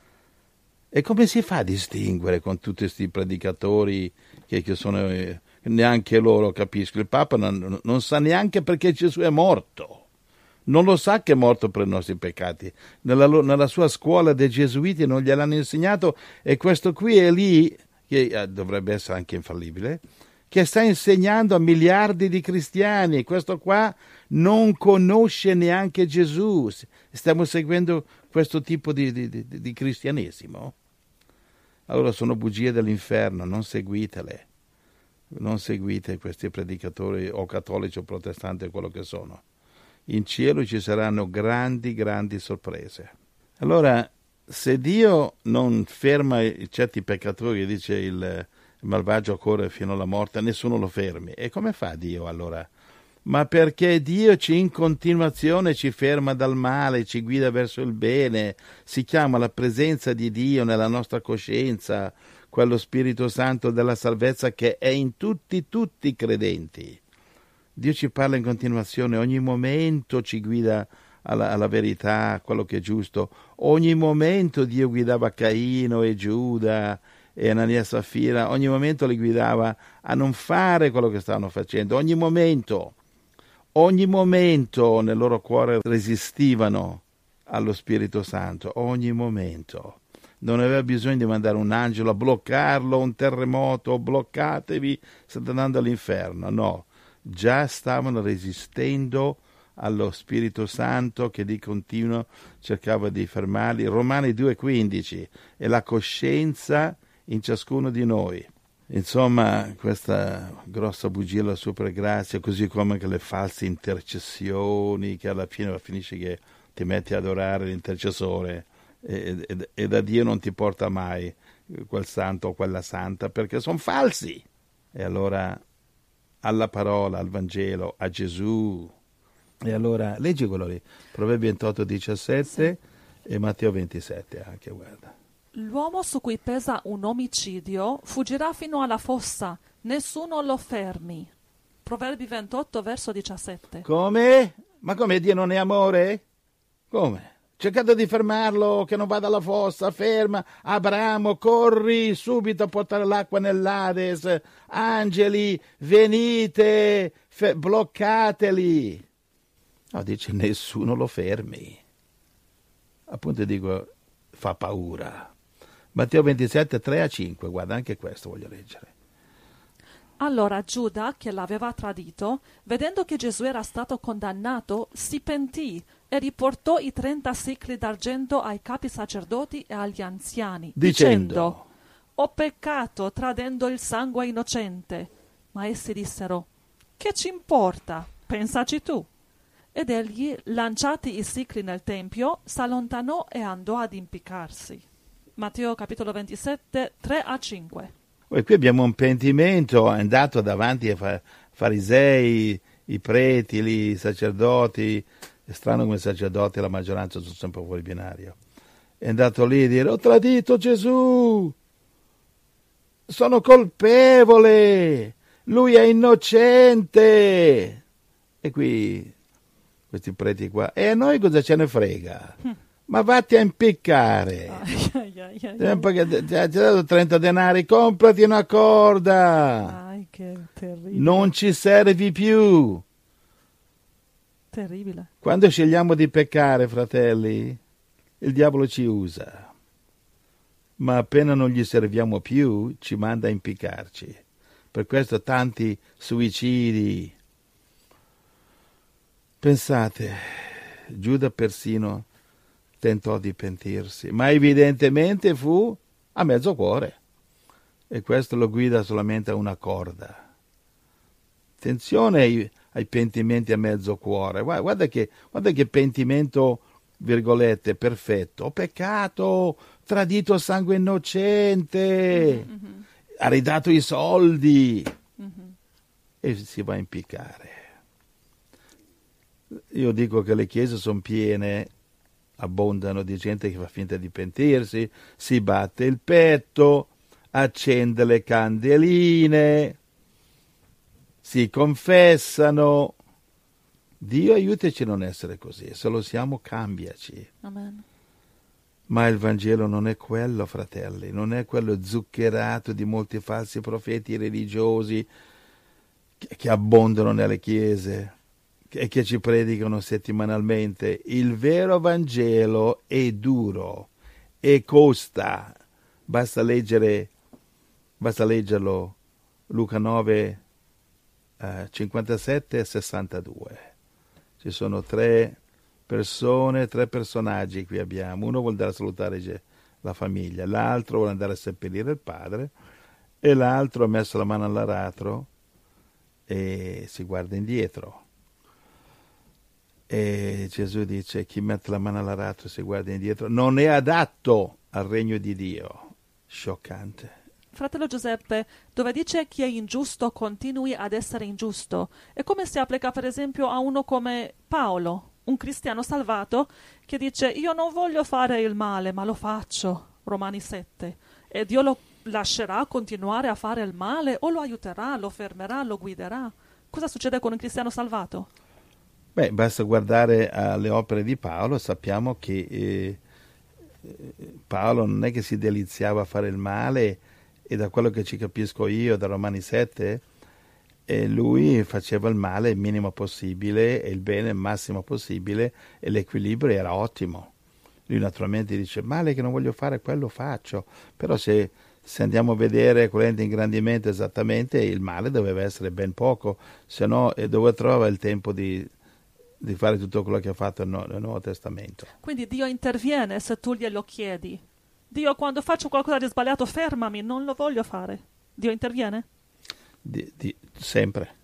E come si fa a distinguere con tutti questi predicatori che sono... neanche loro capiscono. Il Papa non sa neanche perché Gesù è morto. Non lo sa che è morto per i nostri peccati. Nella sua scuola dei gesuiti non gliel'hanno insegnato, e questo qui è lì, che dovrebbe essere anche infallibile, che sta insegnando a miliardi di cristiani. Questo qua non conosce neanche Gesù. Stiamo seguendo questo tipo di cristianesimo. Allora sono bugie dell'inferno, non seguitele. Non seguite questi predicatori o cattolici o protestanti, quello che sono. In cielo ci saranno grandi sorprese. Allora, se Dio non ferma certi peccatori, dice il malvagio corre fino alla morte, nessuno lo fermi. E come fa Dio allora? Ma perché Dio in continuazione ci ferma dal male, ci guida verso il bene. Si chiama la presenza di Dio nella nostra coscienza, quello Spirito Santo della salvezza che è in tutti i credenti. Dio ci parla in continuazione, ogni momento ci guida alla verità, a quello che è giusto. Ogni momento Dio guidava Caino e Giuda e Anania e Safira, ogni momento li guidava a non fare quello che stavano facendo. Ogni momento nel loro cuore resistivano allo Spirito Santo, ogni momento. Non aveva bisogno di mandare un angelo a bloccarlo, un terremoto, bloccatevi, state andando all'inferno. No, già stavano resistendo allo Spirito Santo che di continuo cercava di fermarli. Romani 2,15, è la coscienza in ciascuno di noi. Insomma, questa grossa bugia della supergrazia, così come anche le false intercessioni, che alla fine finisce che ti metti ad adorare l'intercessore, e da Dio non ti porta mai quel santo o quella santa, perché sono falsi. E allora alla parola, al Vangelo, a Gesù. E allora leggi quello lì, Proverbi 28,17 sì. E Matteo 27 anche, guarda. L'uomo su cui pesa un omicidio fuggirà fino alla fossa, nessuno lo fermi. Proverbi 28 verso 17. Come? Ma come, Dio non è amore? Come? Cercate di fermarlo, che non vada alla fossa, ferma, Abramo, corri subito a portare l'acqua nell'Ades, angeli, venite, bloccateli. No, dice, nessuno lo fermi. Appunto dico, fa paura. Matteo 27, 3-5, guarda, anche questo voglio leggere. Allora Giuda, che l'aveva tradito, vedendo che Gesù era stato condannato, si pentì e riportò i 30 sicli d'argento ai capi sacerdoti e agli anziani, dicendo: ho peccato tradendo il sangue innocente. Ma essi dissero: che ci importa? Pensaci tu. Ed egli, lanciati i sicli nel tempio, s'allontanò e andò ad impiccarsi. Matteo capitolo 27, 3-5. E qui abbiamo un pentimento, è andato davanti ai farisei, i preti, i sacerdoti. È strano come i sacerdoti, la maggioranza sono sempre fuori binario. è andato lì a dire: ho tradito Gesù, sono colpevole, lui è innocente. E qui questi preti qua, e a noi cosa ce ne frega? Ma vatti a impiccare. Perché ti ha dato 30 denari, comprati una corda. Che terribile. Non ci servi più. Terribile. Quando scegliamo di peccare, fratelli, il diavolo ci usa. Ma appena non gli serviamo più, ci manda a impiccarci. Per questo tanti suicidi. Pensate, Giuda persino tentò di pentirsi, ma evidentemente fu a mezzo cuore. E questo lo guida solamente a una corda. Attenzione ai pentimenti a mezzo cuore. Guarda che pentimento, virgolette, perfetto. Ho peccato, tradito sangue innocente, ha ridato i soldi e si va a impiccare. Io dico che le chiese sono piene, abbondano di gente che fa finta di pentirsi, si batte il petto, accende le candeline, si confessano. Dio aiutaci a non essere così, se lo siamo cambiaci. Amen. Ma il Vangelo non è quello, fratelli, non è quello zuccherato di molti falsi profeti religiosi che abbondano nelle chiese e che ci predicano settimanalmente. Il vero Vangelo è duro e costa. Basta leggerlo, Luca 9, 57 e 62. Ci sono tre personaggi qui abbiamo. Uno vuole andare a salutare la famiglia, l'altro vuole andare a seppellire il padre e l'altro ha messo la mano all'aratro e si guarda indietro. E Gesù dice: chi mette la mano all'aratro e si guarda indietro non è adatto al regno di Dio. Scioccante. Fratello Giuseppe, dove dice chi è ingiusto continui ad essere ingiusto, e come si applica per esempio a uno come Paolo, un cristiano salvato, che dice: io non voglio fare il male, ma lo faccio, Romani 7, e Dio lo lascerà continuare a fare il male o lo aiuterà, lo fermerà, lo guiderà? Cosa succede con un cristiano salvato? Beh, basta guardare alle opere di Paolo, sappiamo che Paolo non è che si deliziava a fare il male, e da quello che ci capisco io da Romani 7, lui faceva il male il minimo possibile e il bene il massimo possibile, e l'equilibrio era ottimo. Lui naturalmente dice: male che non voglio fare, quello faccio. Però se andiamo a vedere quello di ingrandimento esattamente, il male doveva essere ben poco, se no dove trova il tempo di fare tutto quello che ha fatto nel Nuovo Testamento. Quindi Dio interviene se tu glielo chiedi. Dio, quando faccio qualcosa di sbagliato, fermami, non lo voglio fare. Dio interviene? Sempre.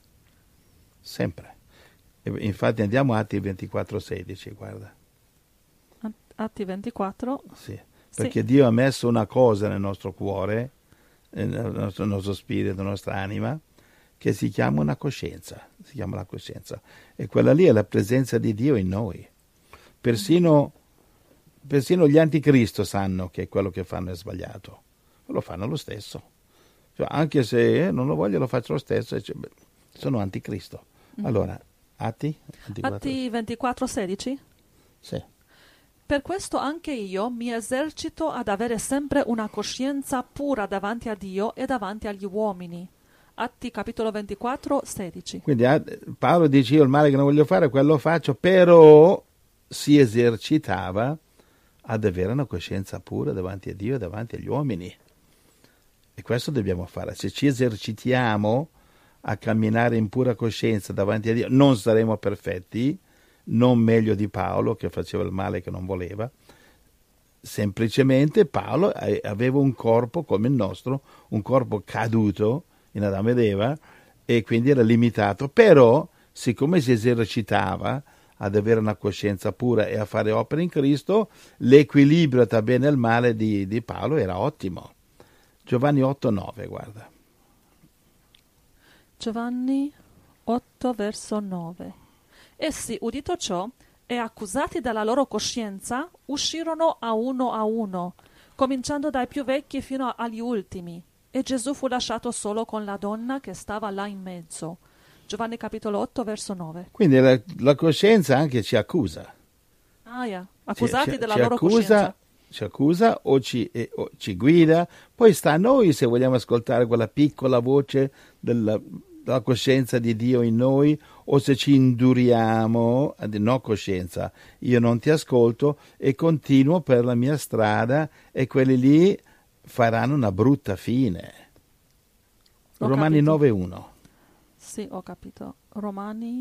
E infatti andiamo a Atti 24:16, guarda. Atti 24? Sì, perché sì. Dio ha messo una cosa nel nostro cuore, nel nostro spirito, nella nostra anima, che si chiama una coscienza. Si chiama la coscienza. E quella lì è la presenza di Dio in noi. Persino gli anticristo sanno che quello che fanno è sbagliato. Lo fanno lo stesso. Cioè, anche se non lo voglio, lo faccio lo stesso. Sono anticristo. Allora, Atti 24:16? Sì. Per questo anche io mi esercito ad avere sempre una coscienza pura davanti a Dio e davanti agli uomini. Atti capitolo 24, 16. Quindi Paolo dice: io il male che non voglio fare, quello faccio, però si esercitava ad avere una coscienza pura davanti a Dio e davanti agli uomini. E questo dobbiamo fare. Se ci esercitiamo a camminare in pura coscienza davanti a Dio, non saremo perfetti, non meglio di Paolo che faceva il male che non voleva. Semplicemente Paolo aveva un corpo come il nostro, un corpo caduto in Adamo ed Eva, e quindi era limitato, però siccome si esercitava ad avere una coscienza pura e a fare opere in Cristo, l'equilibrio tra bene e il male di Paolo era ottimo. Giovanni 8,9, guarda. Giovanni 8, verso 9. Essi, udito ciò, e accusati dalla loro coscienza uscirono a uno, cominciando dai più vecchi fino agli ultimi, e Gesù fu lasciato solo con la donna che stava là in mezzo. Giovanni capitolo 8 verso 9. Quindi la coscienza anche ci accusa. Accusati della loro coscienza. Ci accusa o ci guida, poi sta a noi se vogliamo ascoltare quella piccola voce della coscienza di Dio in noi o se ci induriamo, no coscienza, io non ti ascolto e continuo per la mia strada e quelli lì faranno una brutta fine. Romani 9:1. Sì, ho capito. Romani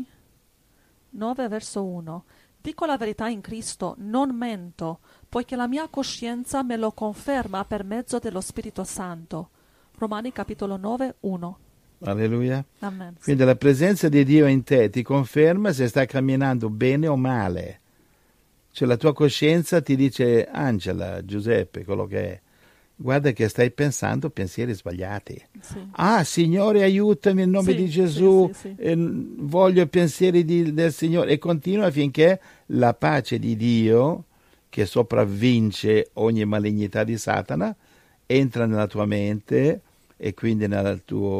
9 verso 1. Dico la verità in Cristo, non mento, poiché la mia coscienza me lo conferma per mezzo dello Spirito Santo. Romani capitolo 9, 1. Alleluia. Amen. Quindi la presenza di Dio in te ti conferma se stai camminando bene o male. Cioè la tua coscienza ti dice, Angela, Giuseppe, quello che è, guarda che stai pensando pensieri sbagliati. Sì. Signore, aiutami nel nome di Gesù, sì. voglio i pensieri del Signore, e continua finché la pace di Dio, che sopravvince ogni malignità di Satana, entra nella tua mente e quindi nella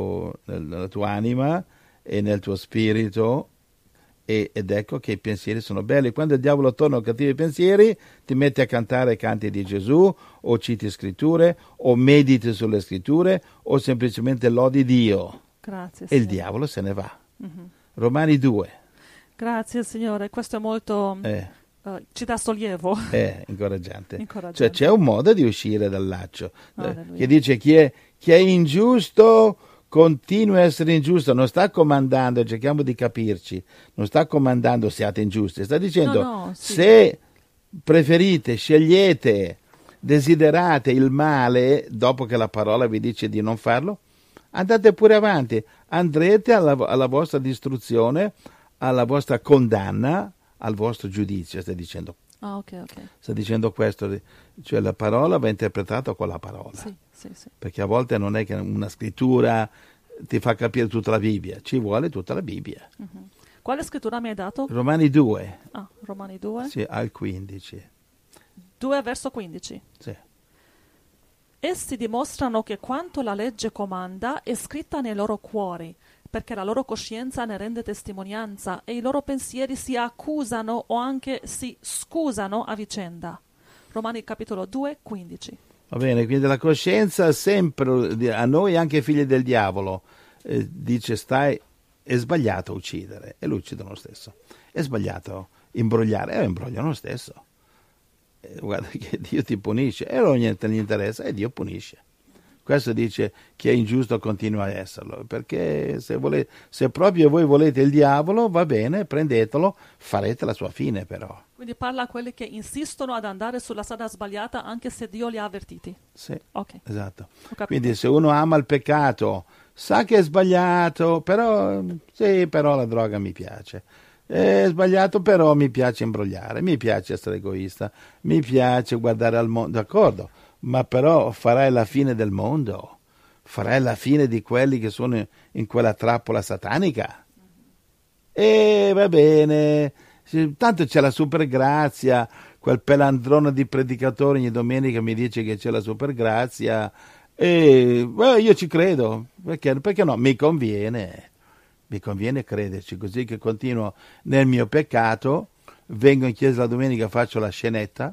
tua anima e nel tuo spirito, ed ecco che i pensieri sono belli. Quando il diavolo torna con cattivi pensieri, ti metti a cantare canti di Gesù, o citi scritture, o mediti sulle scritture, o semplicemente lodi Dio. Grazie, e il Signore. diavolo se ne va. Mm-hmm. Romani 2. Grazie, Signore. Questo è molto... ci dà sollievo. Incoraggiante. Incoraggiante. Cioè c'è un modo di uscire dal laccio. Alleluia. Che dice chi è ingiusto continua a essere ingiusto, non sta comandando, cerchiamo di capirci, non sta comandando siate ingiusti, sta dicendo sì. Se preferite, scegliete, desiderate il male dopo che la parola vi dice di non farlo, andate pure avanti, andrete alla vostra distruzione, alla vostra condanna, al vostro giudizio, sta dicendo. Ok. Sta dicendo questo, cioè la parola va interpretata con la parola. Sì. Perché a volte non è che una scrittura ti fa capire tutta la Bibbia, ci vuole tutta la Bibbia. Mm-hmm. Quale scrittura mi hai dato? Romani 2. Romani 2. Sì, al 15. 2 verso 15. Sì. Essi dimostrano che quanto la legge comanda è scritta nei loro cuori, perché la loro coscienza ne rende testimonianza e i loro pensieri si accusano o anche si scusano a vicenda. Romani capitolo 2, 15. Va bene, quindi la coscienza sempre, a noi anche figli del diavolo, dice è sbagliato uccidere, e lui uccide lo stesso. È sbagliato imbrogliare, imbrogliano lo stesso. Guarda che Dio ti punisce, e non niente gli interessa, e Dio punisce. Questo dice chi è ingiusto continua a esserlo, perché se proprio voi volete il diavolo, va bene, prendetelo, farete la sua fine però. Quindi parla a quelli che insistono ad andare sulla strada sbagliata anche se Dio li ha avvertiti. Sì, ok. Esatto. Quindi se uno ama il peccato, sa che è sbagliato, però la droga mi piace. È sbagliato, però mi piace imbrogliare, mi piace essere egoista, mi piace guardare al mondo, d'accordo, ma però farai la fine del mondo, farai la fine di quelli che sono in quella trappola satanica. E va bene, tanto c'è la super grazia, quel pelandrone di predicatore ogni domenica mi dice che c'è la super grazia, e io ci credo, perché no, mi conviene crederci, così che continuo nel mio peccato, vengo in chiesa la domenica, faccio la scenetta,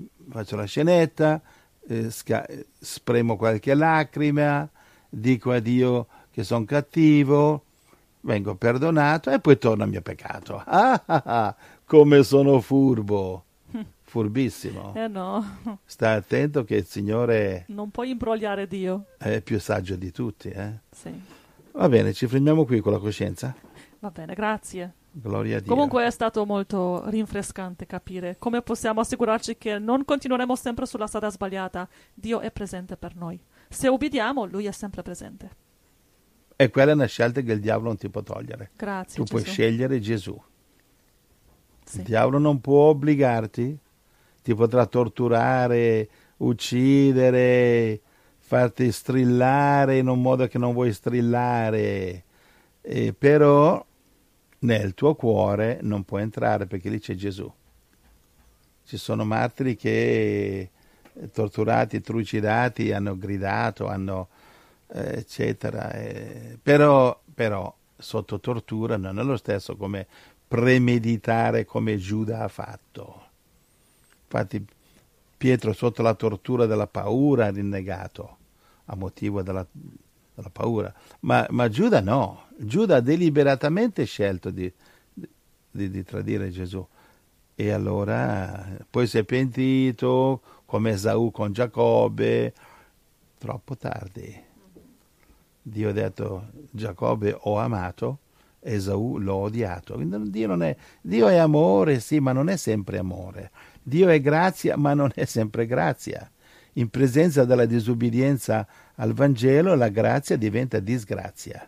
spremo qualche lacrima, dico a Dio che sono cattivo, vengo perdonato e poi torno al mio peccato. Come sono furbo, furbissimo. No. Sta attento che il Signore non puoi imbrogliare Dio. È più saggio di tutti. Sì. Va bene, ci fermiamo qui con la coscienza. Va bene, grazie. Gloria a Dio. Comunque è stato molto rinfrescante capire come possiamo assicurarci che non continueremo sempre sulla strada sbagliata. Dio è presente per noi. Se ubbidiamo, Lui è sempre presente. E quella è una scelta che il diavolo non ti può togliere. Grazie, tu Gesù. Puoi scegliere Gesù. Sì. Il diavolo non può obbligarti, ti potrà torturare, uccidere, farti strillare in un modo che non vuoi strillare, però nel tuo cuore non può entrare perché lì c'è Gesù. Ci sono martiri che torturati, trucidati, hanno gridato, hanno eccetera. Però sotto tortura non è lo stesso come premeditare come Giuda ha fatto. Infatti Pietro sotto la tortura della paura ha rinnegato a motivo della paura, ma Giuda no. Giuda ha deliberatamente scelto di tradire Gesù. E allora poi si è pentito come Esaù con Giacobbe, troppo tardi. Dio ha detto: Giacobbe ho amato, Esaù l'ho odiato. Dio è amore, sì, ma non è sempre amore. Dio è grazia, ma non è sempre grazia. In presenza della disobbedienza al Vangelo, la grazia diventa disgrazia.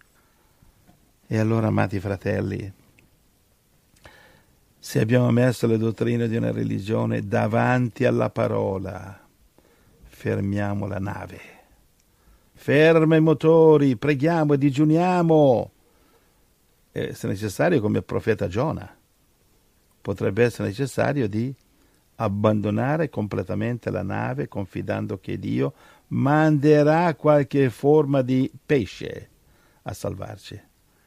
E allora, amati fratelli, se abbiamo messo le dottrine di una religione davanti alla parola, fermiamo la nave. Ferma i motori, preghiamo e digiuniamo. E, se necessario, come il profeta Giona, potrebbe essere necessario di abbandonare completamente la nave confidando che Dio manderà qualche forma di pesce a salvarci.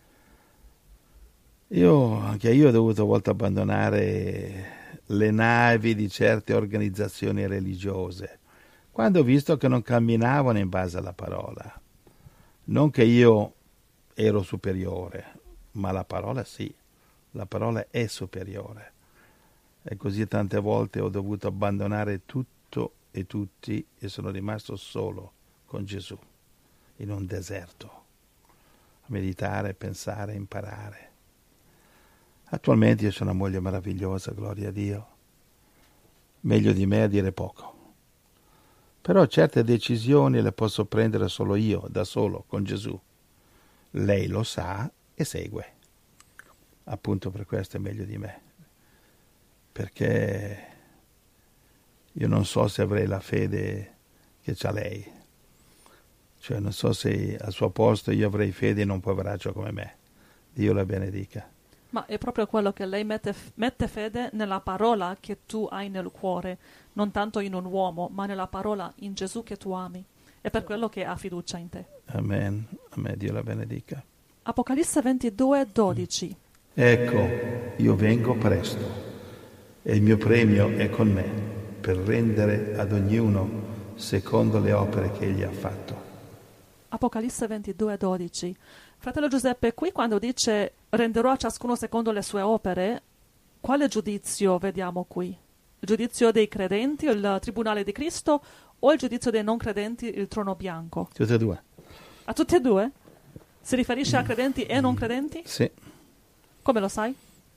Anche io ho dovuto a volte abbandonare le navi di certe organizzazioni religiose, quando ho visto che non camminavano in base alla parola. Non che io ero superiore, ma la parola sì, la parola è superiore. E così tante volte ho dovuto abbandonare tutto e tutti e sono rimasto solo con Gesù, in un deserto, a meditare, pensare, imparare. Attualmente io sono una moglie meravigliosa, gloria a Dio. Meglio di me a dire poco. Però certe decisioni le posso prendere solo io, da solo, con Gesù. Lei lo sa e segue. Appunto per questo è meglio di me. Perché io non so se avrei la fede che c'ha lei. Cioè non so se al suo posto io avrei fede in un poveraccio come me. Dio la benedica. Ma è proprio quello che lei mette fede nella parola che tu hai nel cuore, non tanto in un uomo, ma nella parola, in Gesù che tu ami. È per quello che ha fiducia in te. Amen. Amen. Dio la benedica. Apocalisse 22, 12. Ecco, io vengo presto e il mio premio è con me per rendere ad ognuno secondo le opere che egli ha fatto. Apocalisse 22, 12. Fratello Giuseppe, qui quando dice renderò a ciascuno secondo le sue opere, quale giudizio vediamo qui? Il giudizio dei credenti, il tribunale di Cristo, o il giudizio dei non credenti, il trono bianco? Tutte e due. A tutti e due? Si riferisce a credenti e non credenti? Sì. Come lo sai?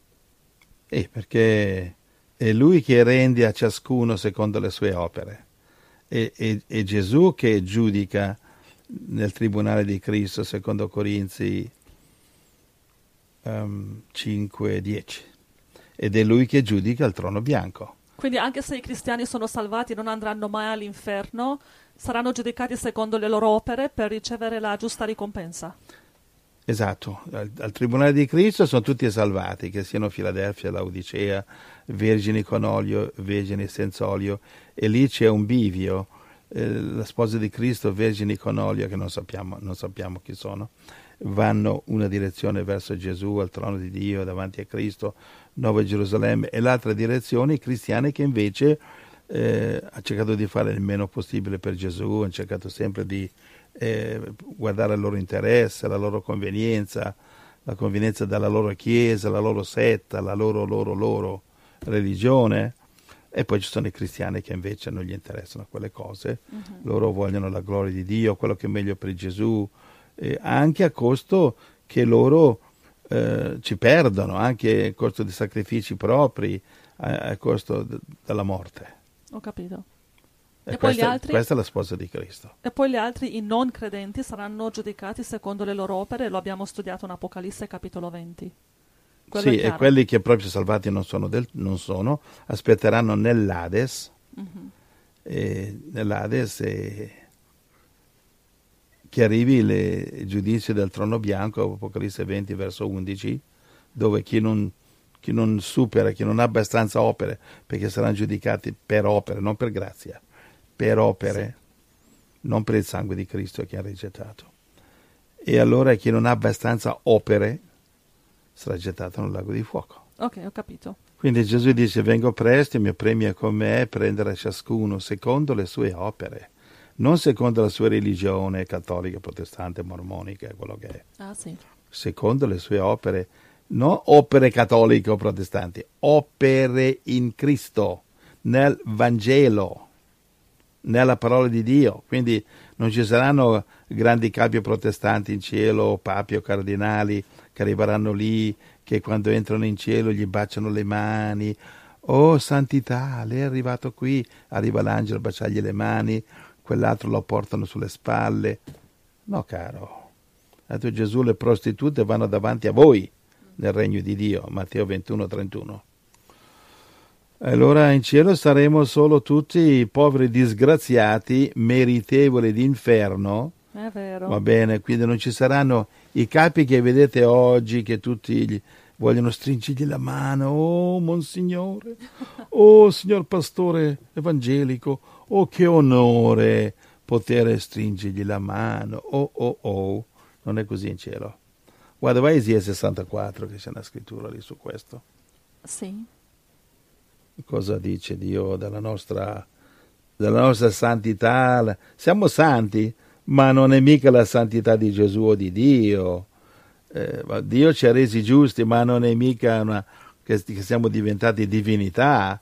Perché è lui che rende a ciascuno secondo le sue opere. È Gesù che giudica nel tribunale di Cristo, secondo Corinzi 5:10. Ed è lui che giudica il trono bianco. Quindi anche se i cristiani sono salvati non andranno mai all'inferno, saranno giudicati secondo le loro opere per ricevere la giusta ricompensa. Esatto, al tribunale di Cristo sono tutti salvati, che siano Filadelfia, Laodicea, vergini con olio, vergini senza olio, e lì c'è un bivio, la sposa di Cristo, vergini con olio, che non sappiamo chi sono, vanno una direzione verso Gesù, al trono di Dio, davanti a Cristo, Nuova Gerusalemme, e l'altra direzione i cristiani che invece ha cercato di fare il meno possibile per Gesù, hanno cercato sempre di guardare il loro interesse, la loro convenienza, la convenienza della loro chiesa, la loro setta, la loro religione. E poi ci sono i cristiani che invece non gli interessano quelle cose, loro vogliono la gloria di Dio, quello che è meglio per Gesù, anche a costo che loro ci perdono, anche a costo di sacrifici propri, a costo della morte. Ho capito. E poi questa è la sposa di Cristo. E poi gli altri, i non credenti, saranno giudicati secondo le loro opere, lo abbiamo studiato in Apocalisse capitolo 20. Quello sì, e quelli che proprio salvati non sono, aspetteranno nell'Ades, che arrivi il giudizio del trono bianco, Apocalisse 20 verso 11, dove chi non supera, chi non ha abbastanza opere, perché saranno giudicati per opere, non per grazia, per opere, non per il sangue di Cristo che ha rigettato. E allora chi non ha abbastanza opere sarà gettato nel lago di fuoco. Ok, ho capito. Quindi Gesù dice: vengo presto, il mio premio è con me, prendere ciascuno secondo le sue opere, non secondo la sua religione cattolica, protestante, mormonica, quello che è. Ah, sì. Secondo le sue opere, non opere cattoliche o protestanti, opere in Cristo, nel Vangelo, nella parola di Dio. Quindi non ci saranno grandi capi protestanti in cielo, papi o cardinali che arriveranno lì, che quando entrano in cielo gli baciano le mani. Oh santità, lei è arrivato qui, arriva l'angelo a baciargli le mani, quell'altro lo portano sulle spalle. No, caro. Ha detto Gesù: le prostitute vanno davanti a voi nel regno di Dio, Matteo 21:31. Allora in cielo saremo solo tutti poveri disgraziati, meritevoli di inferno. È vero. Va bene, quindi non ci saranno i capi che vedete oggi, che tutti vogliono stringergli la mano. Oh, monsignore, oh, signor pastore evangelico, oh, che onore poter stringergli la mano. Oh, oh, oh. Non è così in cielo. Guarda, vai a Isaia 64, che c'è una scrittura lì su questo. Sì. Cosa dice Dio della nostra santità? Siamo santi, ma non è mica la santità di Gesù o di Dio. Dio ci ha resi giusti, ma non è mica che siamo diventati divinità.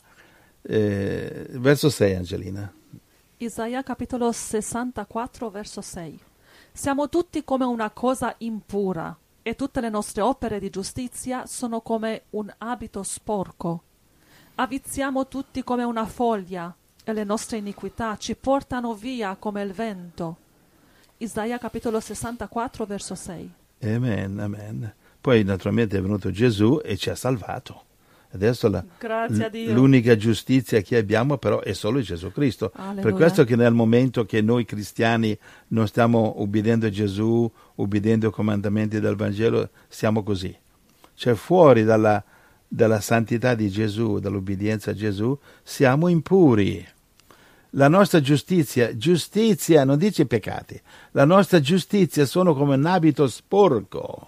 Verso 6, Angelina. Isaia capitolo 64, verso 6. Siamo tutti come una cosa impura, e tutte le nostre opere di giustizia sono come un abito sporco. Avviziamo tutti come una foglia, e le nostre iniquità ci portano via come il vento. Isaia capitolo 64, verso 6. Amen, amen. Poi naturalmente è venuto Gesù e ci ha salvato. Adesso Grazie a Dio. L'unica giustizia che abbiamo però è solo Gesù Cristo. Alleluia. Per questo che nel momento che noi cristiani non stiamo ubbidiendo a Gesù, ubbidiendo i comandamenti del Vangelo, siamo così. Cioè fuori dalla santità di Gesù, dall'ubbidienza a Gesù, siamo impuri. La nostra giustizia, non dice peccati, la nostra giustizia sono come un abito sporco.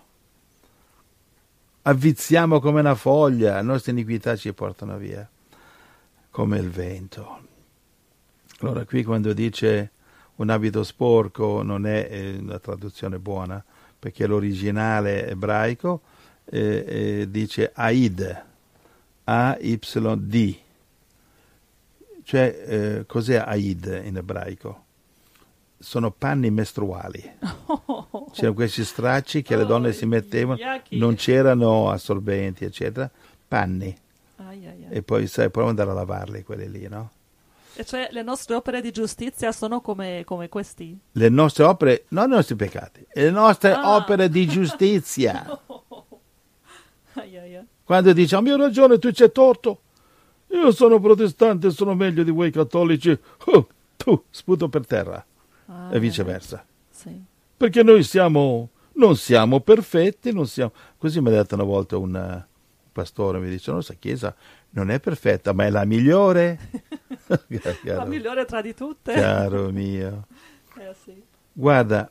Avviziamo come una foglia, le nostre iniquità ci portano via, come il vento. Allora qui quando dice un abito sporco non è una traduzione buona, perché l'originale ebraico dice Aid, A-Y-D. Cioè, cos'è Aid in ebraico? Sono panni mestruali. C'erano questi stracci che le donne si mettevano, non c'erano assorbenti, eccetera, panni. E poi poi andare a lavarli quelli lì, no? E cioè le nostre opere di giustizia sono come questi? Le nostre opere, non i nostri peccati, le nostre opere di giustizia. Quando diciamo: io ho ragione, tu c'hai torto, io sono protestante, sono meglio di voi cattolici, tu sputo per terra. E viceversa. Sì. Perché noi non siamo perfetti, così mi ha detto una volta un pastore, mi dice: la nostra chiesa non è perfetta, ma è la migliore. La migliore tra di tutte. Caro mio. Sì. Guarda,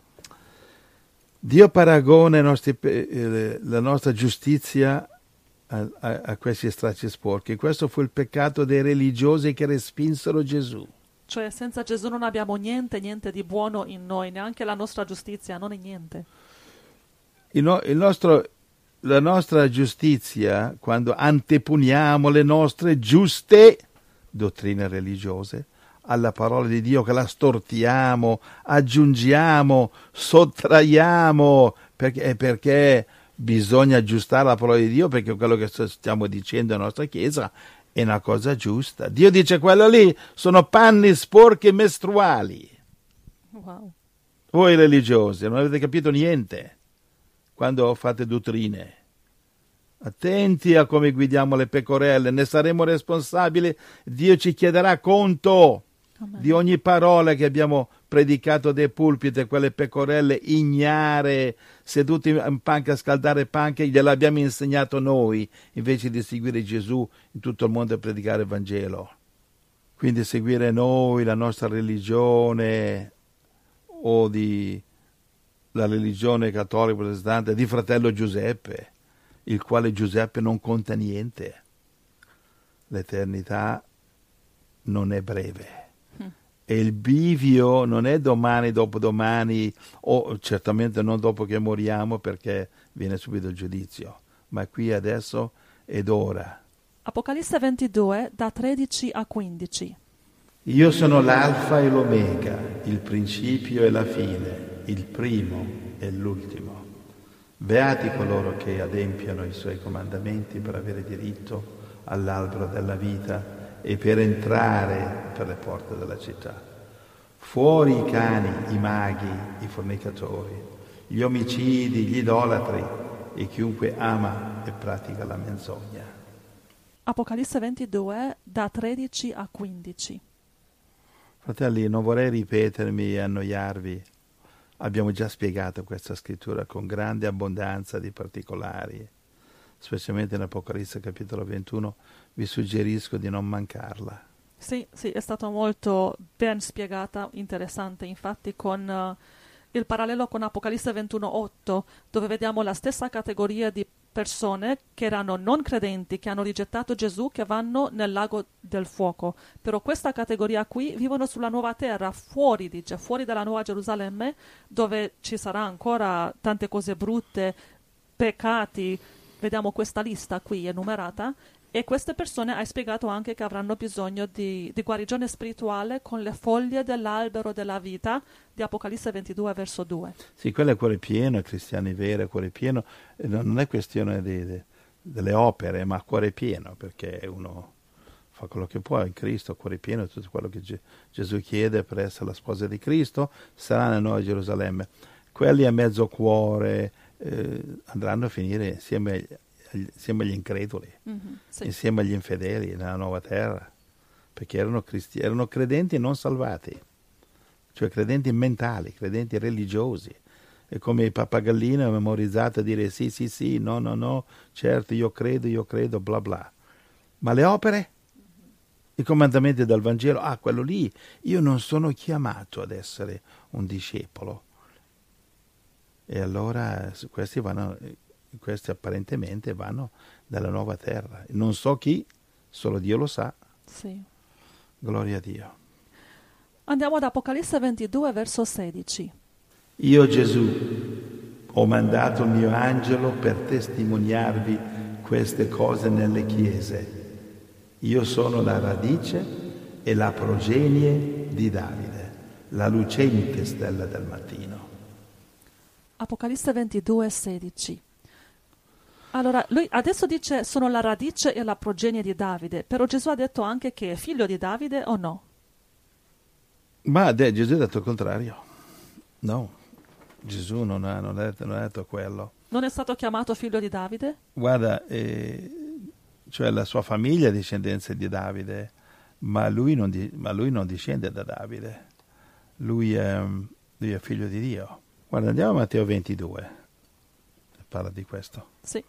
Dio paragona la nostra giustizia a questi stracci sporchi. Questo fu il peccato dei religiosi che respinsero Gesù. Cioè senza Gesù non abbiamo niente di buono in noi, neanche la nostra giustizia non è niente. La nostra giustizia, quando anteponiamo le nostre giuste dottrine religiose alla parola di Dio, che la stortiamo, aggiungiamo, sottraiamo, perché bisogna aggiustare la parola di Dio, perché quello che stiamo dicendo nella nostra Chiesa è una cosa giusta. Dio dice: quello lì sono panni sporchi mestruali. Wow. Voi religiosi non avete capito niente quando fate dottrine. Attenti a come guidiamo le pecorelle, ne saremo responsabili. Dio ci chiederà conto di ogni parola che abbiamo predicato dai pulpiti quelle pecorelle ignare sedute in panca a scaldare panche, gliel'abbiamo insegnato noi, invece di seguire Gesù in tutto il mondo e predicare il Vangelo. Quindi seguire noi, la nostra religione, o di la religione cattolica protestante di fratello Giuseppe, il quale Giuseppe non conta niente. L'eternità non è breve. E il bivio non è domani, dopodomani, o certamente non dopo che moriamo, perché viene subito il giudizio, ma qui adesso ed ora. Apocalisse 22, da 13 a 15. Io sono l'alfa e l'omega, il principio e la fine, il primo e l'ultimo. Beati coloro che adempiono i suoi comandamenti per avere diritto all'albero della vita e per entrare per le porte della città. Fuori i cani, i maghi, i fornicatori, gli omicidi, gli idolatri e chiunque ama e pratica la menzogna. Apocalisse 22, da 13 a 15. Fratelli, non vorrei ripetermi e annoiarvi. Abbiamo già spiegato questa scrittura con grande abbondanza di particolari, specialmente in Apocalisse capitolo 21. Vi suggerisco di non mancarla. Sì, è stato molto ben spiegata, interessante, infatti con il parallelo con Apocalisse 21:8, dove vediamo la stessa categoria di persone che erano non credenti, che hanno rigettato Gesù, che vanno nel lago del fuoco. Però questa categoria qui vivono sulla nuova terra, fuori, dice, fuori dalla nuova Gerusalemme, dove ci sarà ancora tante cose brutte, peccati. Vediamo questa lista qui enumerata. E queste persone hai spiegato anche che avranno bisogno di guarigione spirituale con le foglie dell'albero della vita di Apocalisse 22 verso 2. Sì, quello è cuore pieno, cristiani veri, cuore pieno. Non è questione delle opere, ma cuore pieno, perché uno fa quello che può in Cristo, cuore pieno, tutto quello che Gesù chiede per essere la sposa di Cristo sarà nella Nuova Gerusalemme. Quelli a mezzo cuore andranno a finire insieme agli increduli, sì. insieme agli infedeli nella nuova terra, perché erano credenti non salvati, cioè credenti mentali, credenti religiosi, e come il pappagallino memorizzato a dire sì, no, certo, io credo, bla bla. Ma le opere? I comandamenti del Vangelo? Quello lì, io non sono chiamato ad essere un discepolo. E allora questi apparentemente vanno dalla nuova terra. Non so chi, solo Dio lo sa. Sì. Gloria a Dio. Andiamo ad Apocalisse 22 verso 16. Io Gesù ho mandato il mio angelo per testimoniarvi queste cose nelle chiese. Io sono la radice e la progenie di Davide, la lucente stella del mattino. Apocalisse 22, 16. Allora, lui adesso dice sono la radice e la progenie di Davide, però Gesù ha detto anche che è figlio di Davide o no? Ma Gesù ha detto il contrario. No, Gesù non ha detto quello. Non è stato chiamato figlio di Davide? Guarda, cioè la sua famiglia è discendenza di Davide, ma lui non discende da Davide. Lui è figlio di Dio. Guarda, andiamo a Matteo 22. Parla di questo. Sì.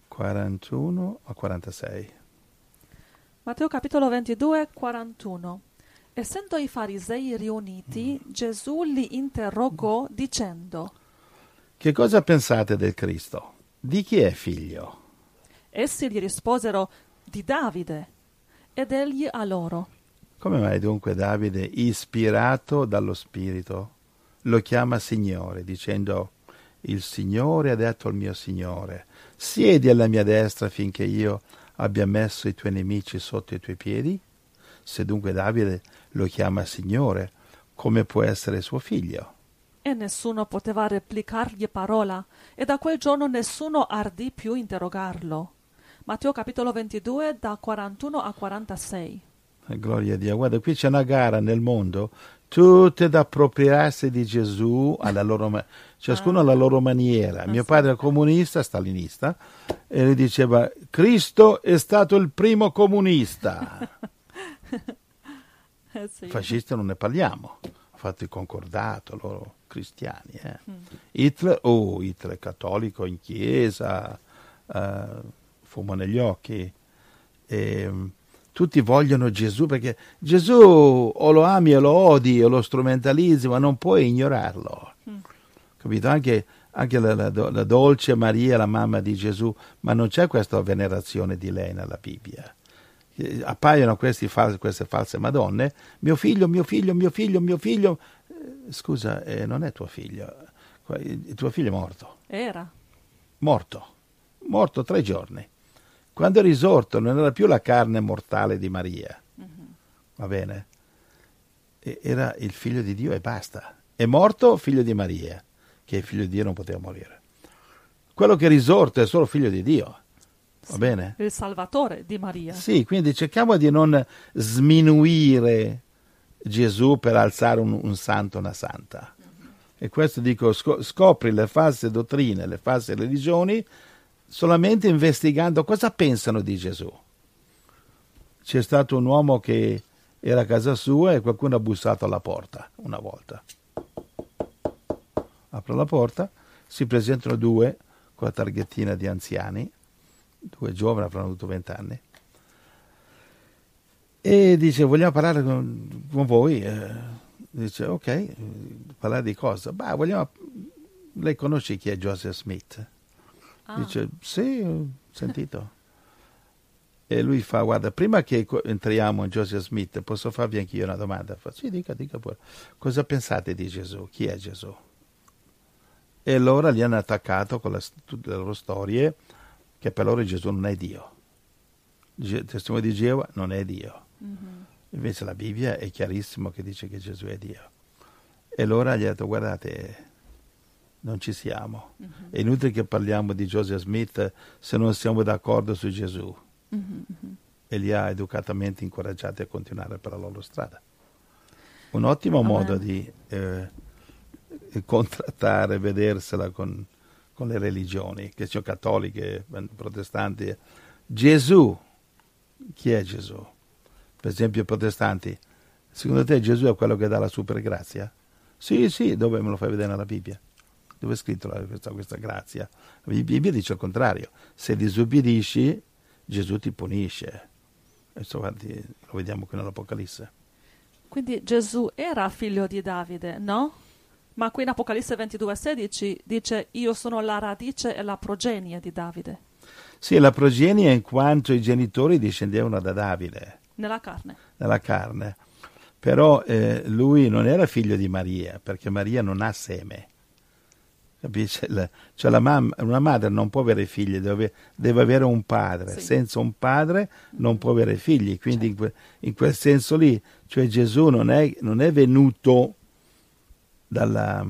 41 a 46. Matteo capitolo 22, 41. Essendo i farisei riuniti, Gesù li interrogò dicendo: Che cosa pensate del Cristo? Di chi è figlio? Essi gli risposero: di Davide. Ed egli a loro: Come mai dunque Davide, ispirato dallo Spirito, lo chiama Signore, dicendo: il Signore ha detto al mio Signore, siedi alla mia destra finché io abbia messo i tuoi nemici sotto i tuoi piedi? Se dunque Davide lo chiama Signore, come può essere suo figlio? E nessuno poteva replicargli parola, e da quel giorno nessuno ardì più interrogarlo. Matteo capitolo 22, da 41 a 46. Gloria a Dio. Guarda, qui c'è una gara nel mondo, tutte da appropriarsi di Gesù alla loro ciascuno alla loro maniera. Mio padre è comunista, stalinista, e lui diceva: Cristo è stato il primo comunista. Sì. Fascista non ne parliamo. fatto il concordato, loro cristiani. Hitler cattolico in chiesa, fumo negli occhi. Tutti vogliono Gesù, perché Gesù o lo ami o lo odi o lo strumentalizzi, ma non puoi ignorarlo. Capito? Anche la dolce Maria, la mamma di Gesù, ma non c'è questa venerazione di lei nella Bibbia. Appaiono queste false madonne, mio figlio, scusa, non è tuo figlio, il tuo figlio è morto. Era. Morto 3 giorni. Quando è risorto non era più la carne mortale di Maria, va bene? Era il figlio di Dio e basta. È morto figlio di Maria, che il figlio di Dio non poteva morire. Quello che è risorto è solo figlio di Dio. Va bene? Il Salvatore di Maria. Sì, quindi cerchiamo di non sminuire Gesù per alzare un santo, una santa. E questo dico, scopri le false dottrine, le false religioni, solamente investigando cosa pensano di Gesù. C'è stato un uomo che era a casa sua e qualcuno ha bussato alla porta una volta. Apre la porta, si presentano 2 con la targhettina di anziani, 2 giovani, avranno avuto 20 anni, e dice: vogliamo parlare con voi. Dice: ok, parlare di cosa? Lei conosce chi è Joseph Smith? Dice: sì, ho sentito. E lui fa: guarda, prima che entriamo in Joseph Smith, posso farvi anche io una domanda? Fa: sì, dica pure. Cosa pensate di Gesù? Chi è Gesù? E allora li hanno attaccato con tutte le loro storie, che per loro Gesù non è Dio. Il testimone di Geova non è Dio. Invece la Bibbia è chiarissimo che dice che Gesù è Dio. E allora gli ha detto: guardate, non ci siamo. È inutile che parliamo di Joseph Smith se non siamo d'accordo su Gesù. E li ha educatamente incoraggiati a continuare per la loro strada. Un ottimo modo di contrattare, vedersela con le religioni, che sono cattoliche, protestanti. Gesù, chi è Gesù? Per esempio i protestanti, secondo te Gesù è quello che dà la supergrazia? Sì, dove me lo fai vedere nella Bibbia? Dove è scritto questa grazia? La Bibbia dice il contrario: se disobbedisci Gesù ti punisce. Adesso guardi, lo vediamo qui nell'Apocalisse. Quindi Gesù era figlio di Davide, no? Ma qui in Apocalisse 22,16 dice: io sono la radice e la progenie di Davide. Sì, la progenie in quanto i genitori discendevano da Davide. Nella carne. Nella carne. Però lui non era figlio di Maria, perché Maria non ha seme. Capisci? Cioè una madre non può avere figli, deve avere un padre. Sì. Senza un padre non può avere figli. Quindi in quel senso lì, cioè Gesù non è venuto da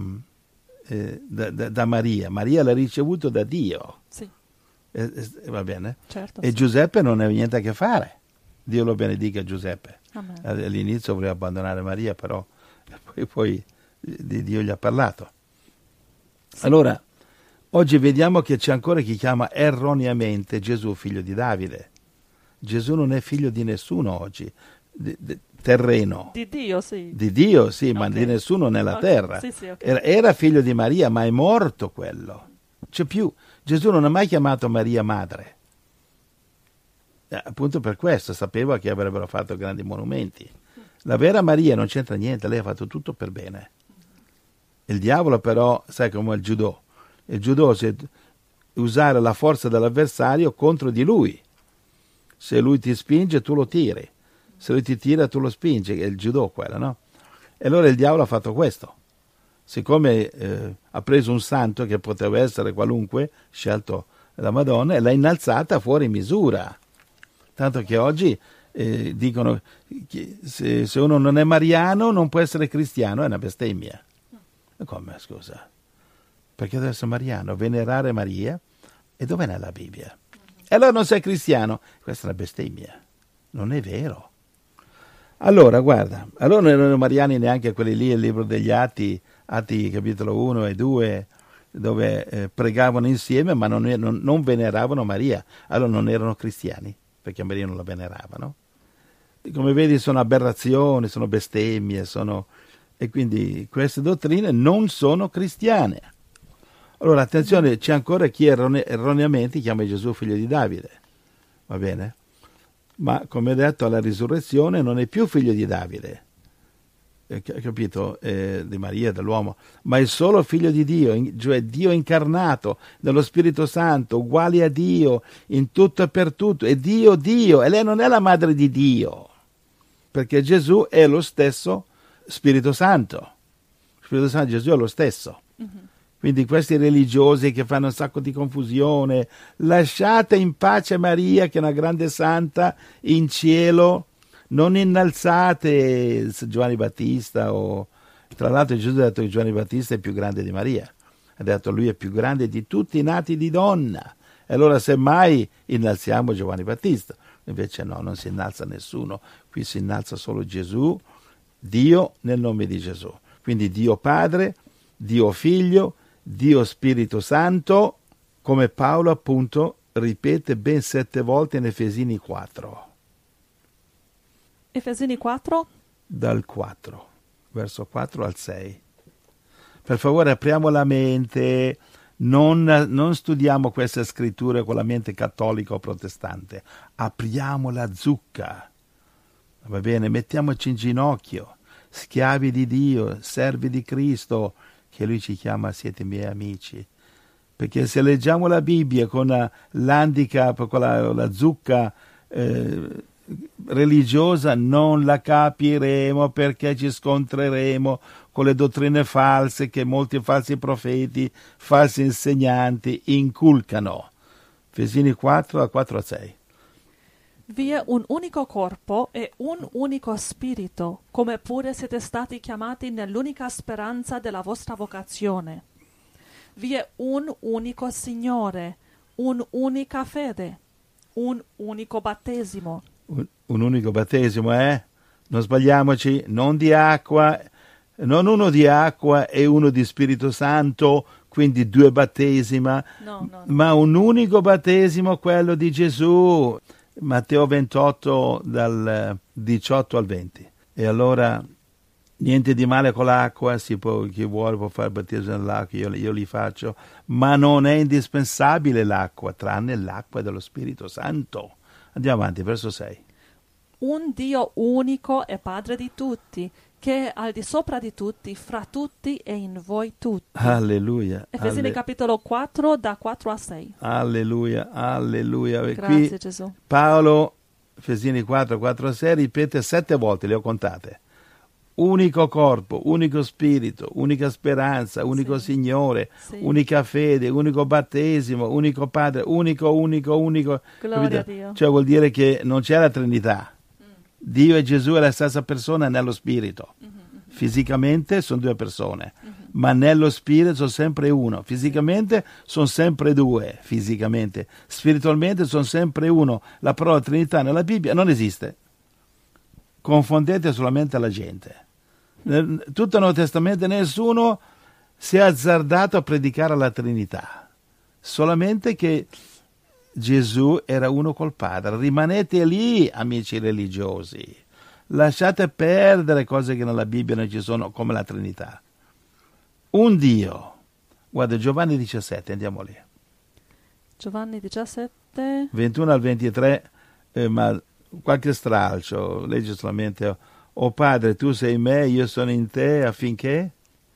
Maria. Maria l'ha ricevuto da Dio. Sì. Va bene? Certo, e sì. Giuseppe non aveva niente a che fare. Dio lo benedica Giuseppe. Amen. All'inizio voleva abbandonare Maria, però poi di Dio gli ha parlato. Sì. Allora, oggi vediamo che c'è ancora chi chiama erroneamente Gesù figlio di Davide. Gesù non è figlio di nessuno oggi, terreno. Di Dio, sì. Di Dio, sì, ma di nessuno nella terra. Sì, okay. Era figlio di Maria, ma è morto quello. C'è più. Gesù non ha mai chiamato Maria madre. Appunto per questo sapeva che avrebbero fatto grandi monumenti. La vera Maria non c'entra niente, lei ha fatto tutto per bene. Il diavolo però, sai come il judo. Il judo è usare la forza dell'avversario contro di lui. Se lui ti spinge, tu lo tiri. Se lui ti tira, tu lo spingi. È il judo quello, no? E allora il diavolo ha fatto questo. Siccome ha preso un santo che poteva essere qualunque, scelto la Madonna, e l'ha innalzata fuori misura. Tanto che oggi dicono che se uno non è mariano non può essere cristiano, è una bestemmia. Come, scusa? Perché deve essere mariano? Venerare Maria? E dov'è nella Bibbia? E allora non sei cristiano? Questa è una bestemmia. Non è vero. Allora, guarda, allora non erano mariani neanche quelli lì, il libro degli Atti capitolo 1 e 2, dove pregavano insieme ma non veneravano Maria. Allora non erano cristiani, perché Maria non la veneravano. Come vedi sono aberrazioni, sono bestemmie, E quindi queste dottrine non sono cristiane. Allora, attenzione, c'è ancora chi erroneamente chiama Gesù figlio di Davide. Va bene? Ma, come detto, alla risurrezione non è più figlio di Davide. Capito? Di Maria, dell'uomo, ma è solo figlio di Dio, cioè Dio incarnato dello Spirito Santo, uguale a Dio in tutto e per tutto. È Dio, e lei non è la madre di Dio, perché Gesù è lo stesso Spirito Santo. Spirito Santo, Gesù è lo stesso. Quindi questi religiosi che fanno un sacco di confusione, lasciate in pace Maria, che è una grande santa in cielo. Non innalzate Giovanni Battista tra l'altro Gesù ha detto che Giovanni Battista è più grande di Maria, ha detto lui è più grande di tutti i nati di donna, e allora semmai innalziamo Giovanni Battista. Invece no, non si innalza nessuno, qui si innalza solo Gesù, Dio nel nome di Gesù. Quindi Dio Padre, Dio Figlio, Dio Spirito Santo, come Paolo appunto ripete ben 7 volte in Efesini 4. Efesini 4? Dal 4, verso 4 al 6. Per favore apriamo la mente, non studiamo queste scritture con la mente cattolica o protestante, apriamo la zucca, va bene? Mettiamoci in ginocchio, schiavi di Dio, servi di Cristo, che Lui ci chiama siete miei amici. Perché se leggiamo la Bibbia con l'handicap, con la zucca religiosa, non la capiremo, perché ci scontreremo con le dottrine false che molti falsi profeti, falsi insegnanti inculcano. Efesini 4, da 4 a 6. Vi è un unico corpo e un unico spirito, come pure siete stati chiamati nell'unica speranza della vostra vocazione. Vi è un unico Signore, un'unica fede, un unico battesimo. Un unico battesimo, Non sbagliamoci, non di acqua, non uno di acqua e uno di Spirito Santo, quindi 2 battesima, No. ma un unico battesimo, quello di Gesù. Matteo 28 dal 18 al 20. E allora niente di male con l'acqua, chi vuole può fare il battesimo nell'acqua, io li faccio, ma non è indispensabile l'acqua, tranne l'acqua dello Spirito Santo. Andiamo avanti, verso 6. Un Dio unico e Padre di tutti, che è al di sopra di tutti, fra tutti e in voi tutti. Alleluia. Efesini capitolo 4, da 4 a 6. Alleluia, alleluia. Grazie Qui Gesù. Paolo, Efesini 4, 4 a 6, ripete 7 volte, le ho contate. Unico corpo, unico spirito, unica speranza, unico Sì. Signore, Sì. unica fede, unico battesimo, unico Padre, unico. Gloria a Dio. Cioè vuol dire che non c'è la Trinità. Dio e Gesù è la stessa persona nello spirito. Fisicamente sono 2 persone, ma nello spirito sono sempre uno. Fisicamente sono sempre 2, fisicamente. Spiritualmente sono sempre uno. La parola Trinità nella Bibbia non esiste. Confondete solamente la gente. Tutto il Nuovo Testamento nessuno si è azzardato a predicare la Trinità, solamente che Gesù era uno col Padre. Rimanete lì, amici religiosi, lasciate perdere cose che nella Bibbia non ci sono, come la Trinità. Un Dio. Guarda, Giovanni 17, andiamo lì. Giovanni 17. 21 al 23, ma qualche stralcio, legge solamente: o Padre, tu sei in me, io sono in te, affinché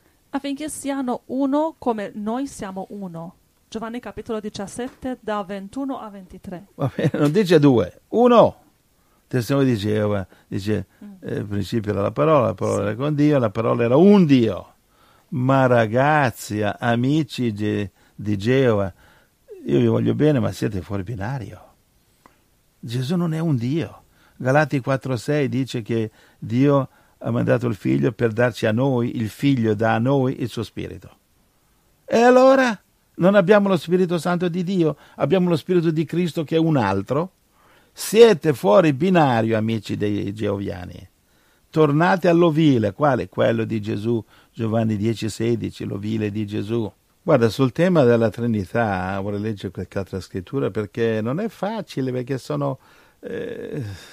siano uno come noi siamo uno. Giovanni capitolo 17, da 21 a 23. Va bene, non dice 2, 1. Testimone di Geova, dice al principio era la parola era con Dio, la parola era un Dio. Ma ragazzi, amici di Geova, io vi voglio bene, ma siete fuori binario. Gesù non è un Dio. Galati 4,6 dice che Dio ha mandato il Figlio per darci a noi, il Figlio dà a noi il suo Spirito. E allora non abbiamo lo Spirito Santo di Dio, abbiamo lo Spirito di Cristo che è un altro? Siete fuori binario, amici dei geoviani. Tornate all'ovile. Quale? Quello di Gesù, Giovanni 10,16, l'ovile di Gesù. Guarda, sul tema della Trinità vorrei leggere qualche altra scrittura, perché non è facile, perché sono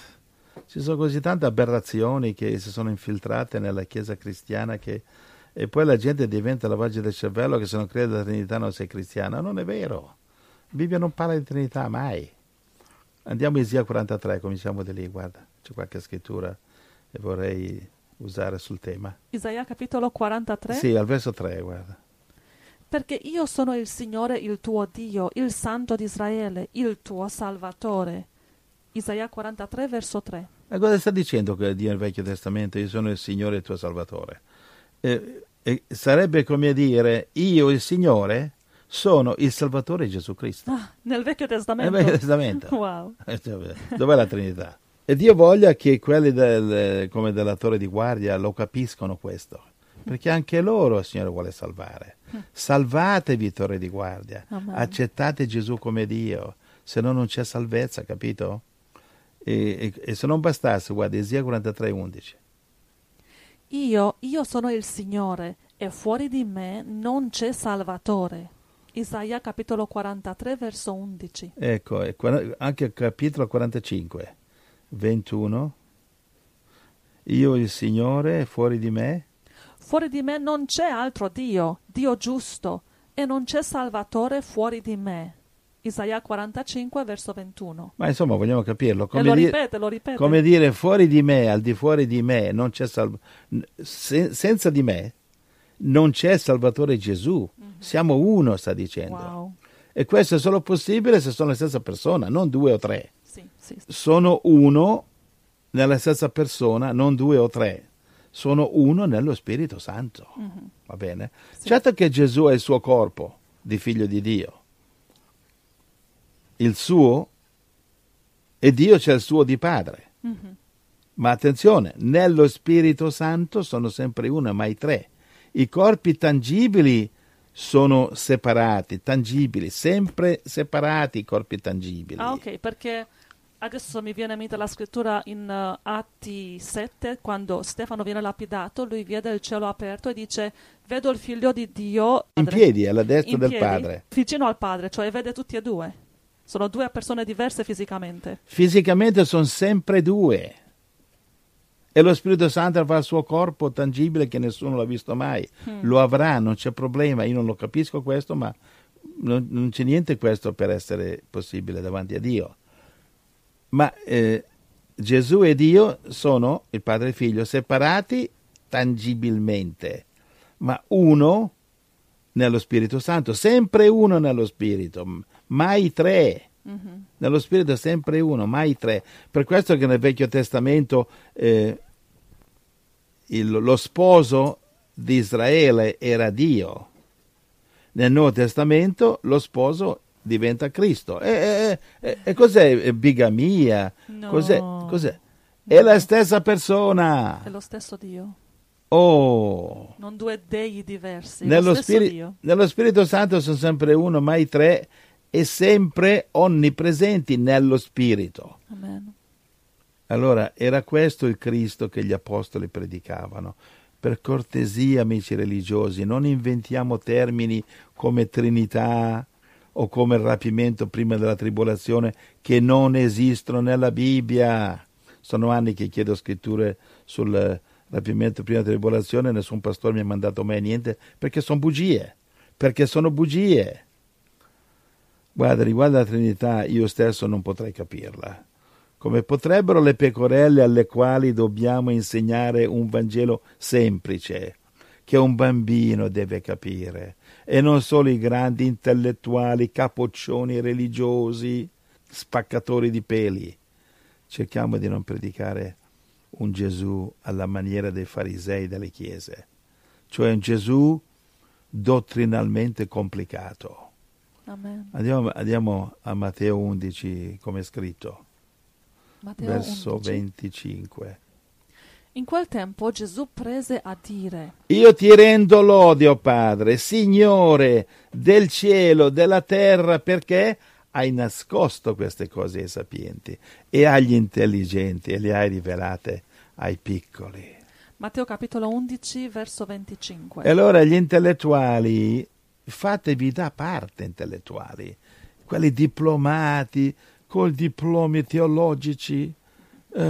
Ci sono così tante aberrazioni che si sono infiltrate nella Chiesa cristiana e poi la gente diventa lavaggio del cervello che se non crede alla Trinità non sei cristiano. Non è vero. La Bibbia non parla di Trinità mai. Andiamo in Isaia 43, cominciamo da lì, guarda. C'è qualche scrittura che vorrei usare sul tema. Isaia capitolo 43? Sì, al verso 3, guarda. Perché io sono il Signore, il tuo Dio, il Santo di Israele, il tuo Salvatore. Isaia 43, verso 3. E cosa sta dicendo che Dio nel Vecchio Testamento? Io sono il Signore, il tuo Salvatore. Sarebbe come dire, io, il Signore, sono il Salvatore Gesù Cristo. Ah, nel Vecchio Testamento? Nel Vecchio Testamento. Wow. Dov'è la Trinità? E Dio voglia che quelli come della torre di guardia lo capiscono questo. Perché anche loro il Signore vuole salvare. Salvatevi, torre di guardia. Amen. Accettate Gesù come Dio. Se no non c'è salvezza, capito? E se non bastasse, guarda, Isaia 43, 11. Io sono il Signore, e fuori di me non c'è Salvatore. Isaia capitolo 43, verso 11. Ecco, anche capitolo 45, 21. Io il Signore, fuori di me. Fuori di me non c'è altro Dio, Dio giusto, e non c'è Salvatore fuori di me. Isaia 45, verso 21. Ma insomma, vogliamo capirlo. E lo ripete. Come dire, fuori di me, al di fuori di me, non c'è senza di me, non c'è Salvatore Gesù. Siamo uno, sta dicendo. Wow. E questo è solo possibile se sono la stessa persona, non due o tre. Sì. Sono uno nella stessa persona, non due o tre. Sono uno nello Spirito Santo. Va bene? Sì. Certo che Gesù è il suo corpo di figlio di Dio. Il suo e Dio c'è il suo di padre. Ma attenzione, nello Spirito Santo sono sempre uno, mai tre. I corpi tangibili sono separati, tangibili, sempre separati i corpi tangibili. Ah, ok, perché adesso mi viene in mente la scrittura in Atti 7, quando Stefano viene lapidato, lui vede il cielo aperto e dice: vedo il figlio di Dio in piedi alla destra in del piedi, padre. vicino al padre, cioè vede tutti e due. Sono due persone diverse fisicamente. Fisicamente sono sempre due. E lo Spirito Santo avrà il suo corpo tangibile che nessuno l'ha visto mai. Lo avrà, non c'è problema. Io non lo capisco questo, ma non c'è niente questo per essere possibile davanti a Dio. Ma Gesù e Dio sono, il Padre e il Figlio, separati tangibilmente, ma uno nello Spirito Santo, sempre uno nello Spirito, mai tre. Nello Spirito sempre uno, mai tre. Per questo che nel Vecchio Testamento lo sposo di Israele era Dio. Nel Nuovo Testamento lo sposo diventa Cristo. E cos'è bigamia? No. Cos'è? È la stessa persona. È lo stesso Dio. Oh. Non due dei diversi. Nello Lo stesso Dio. Nello Spirito Santo sono sempre uno, mai tre, e sempre onnipresenti nello Spirito. Amen. Allora, era questo il Cristo che gli apostoli predicavano. Per cortesia, amici religiosi, non inventiamo termini come Trinità o come il rapimento prima della tribolazione che non esistono nella Bibbia. Sono anni che chiedo scritture sul rapimento prima della tribolazione e nessun pastore mi ha mandato mai niente perché sono bugie. Perché sono bugie. Guarda, riguardo alla Trinità, io stesso non potrei capirla. Come potrebbero le pecorelle alle quali dobbiamo insegnare un Vangelo semplice, che un bambino deve capire, e non solo i grandi intellettuali, capoccioni religiosi, spaccatori di peli. Cerchiamo di non predicare un Gesù alla maniera dei farisei delle chiese, cioè un Gesù dottrinalmente complicato. Amen. Andiamo a Matteo 11, come è scritto, Matteo verso 11. 25. In quel tempo Gesù prese a dire: Io ti rendo lode, o Padre, Signore del cielo, della terra, perché hai nascosto queste cose ai sapienti e agli intelligenti e le hai rivelate ai piccoli. Matteo capitolo 11, verso 25. E allora gli intellettuali, fatevi da parte intellettuali, quelli diplomati, con diplomi teologici,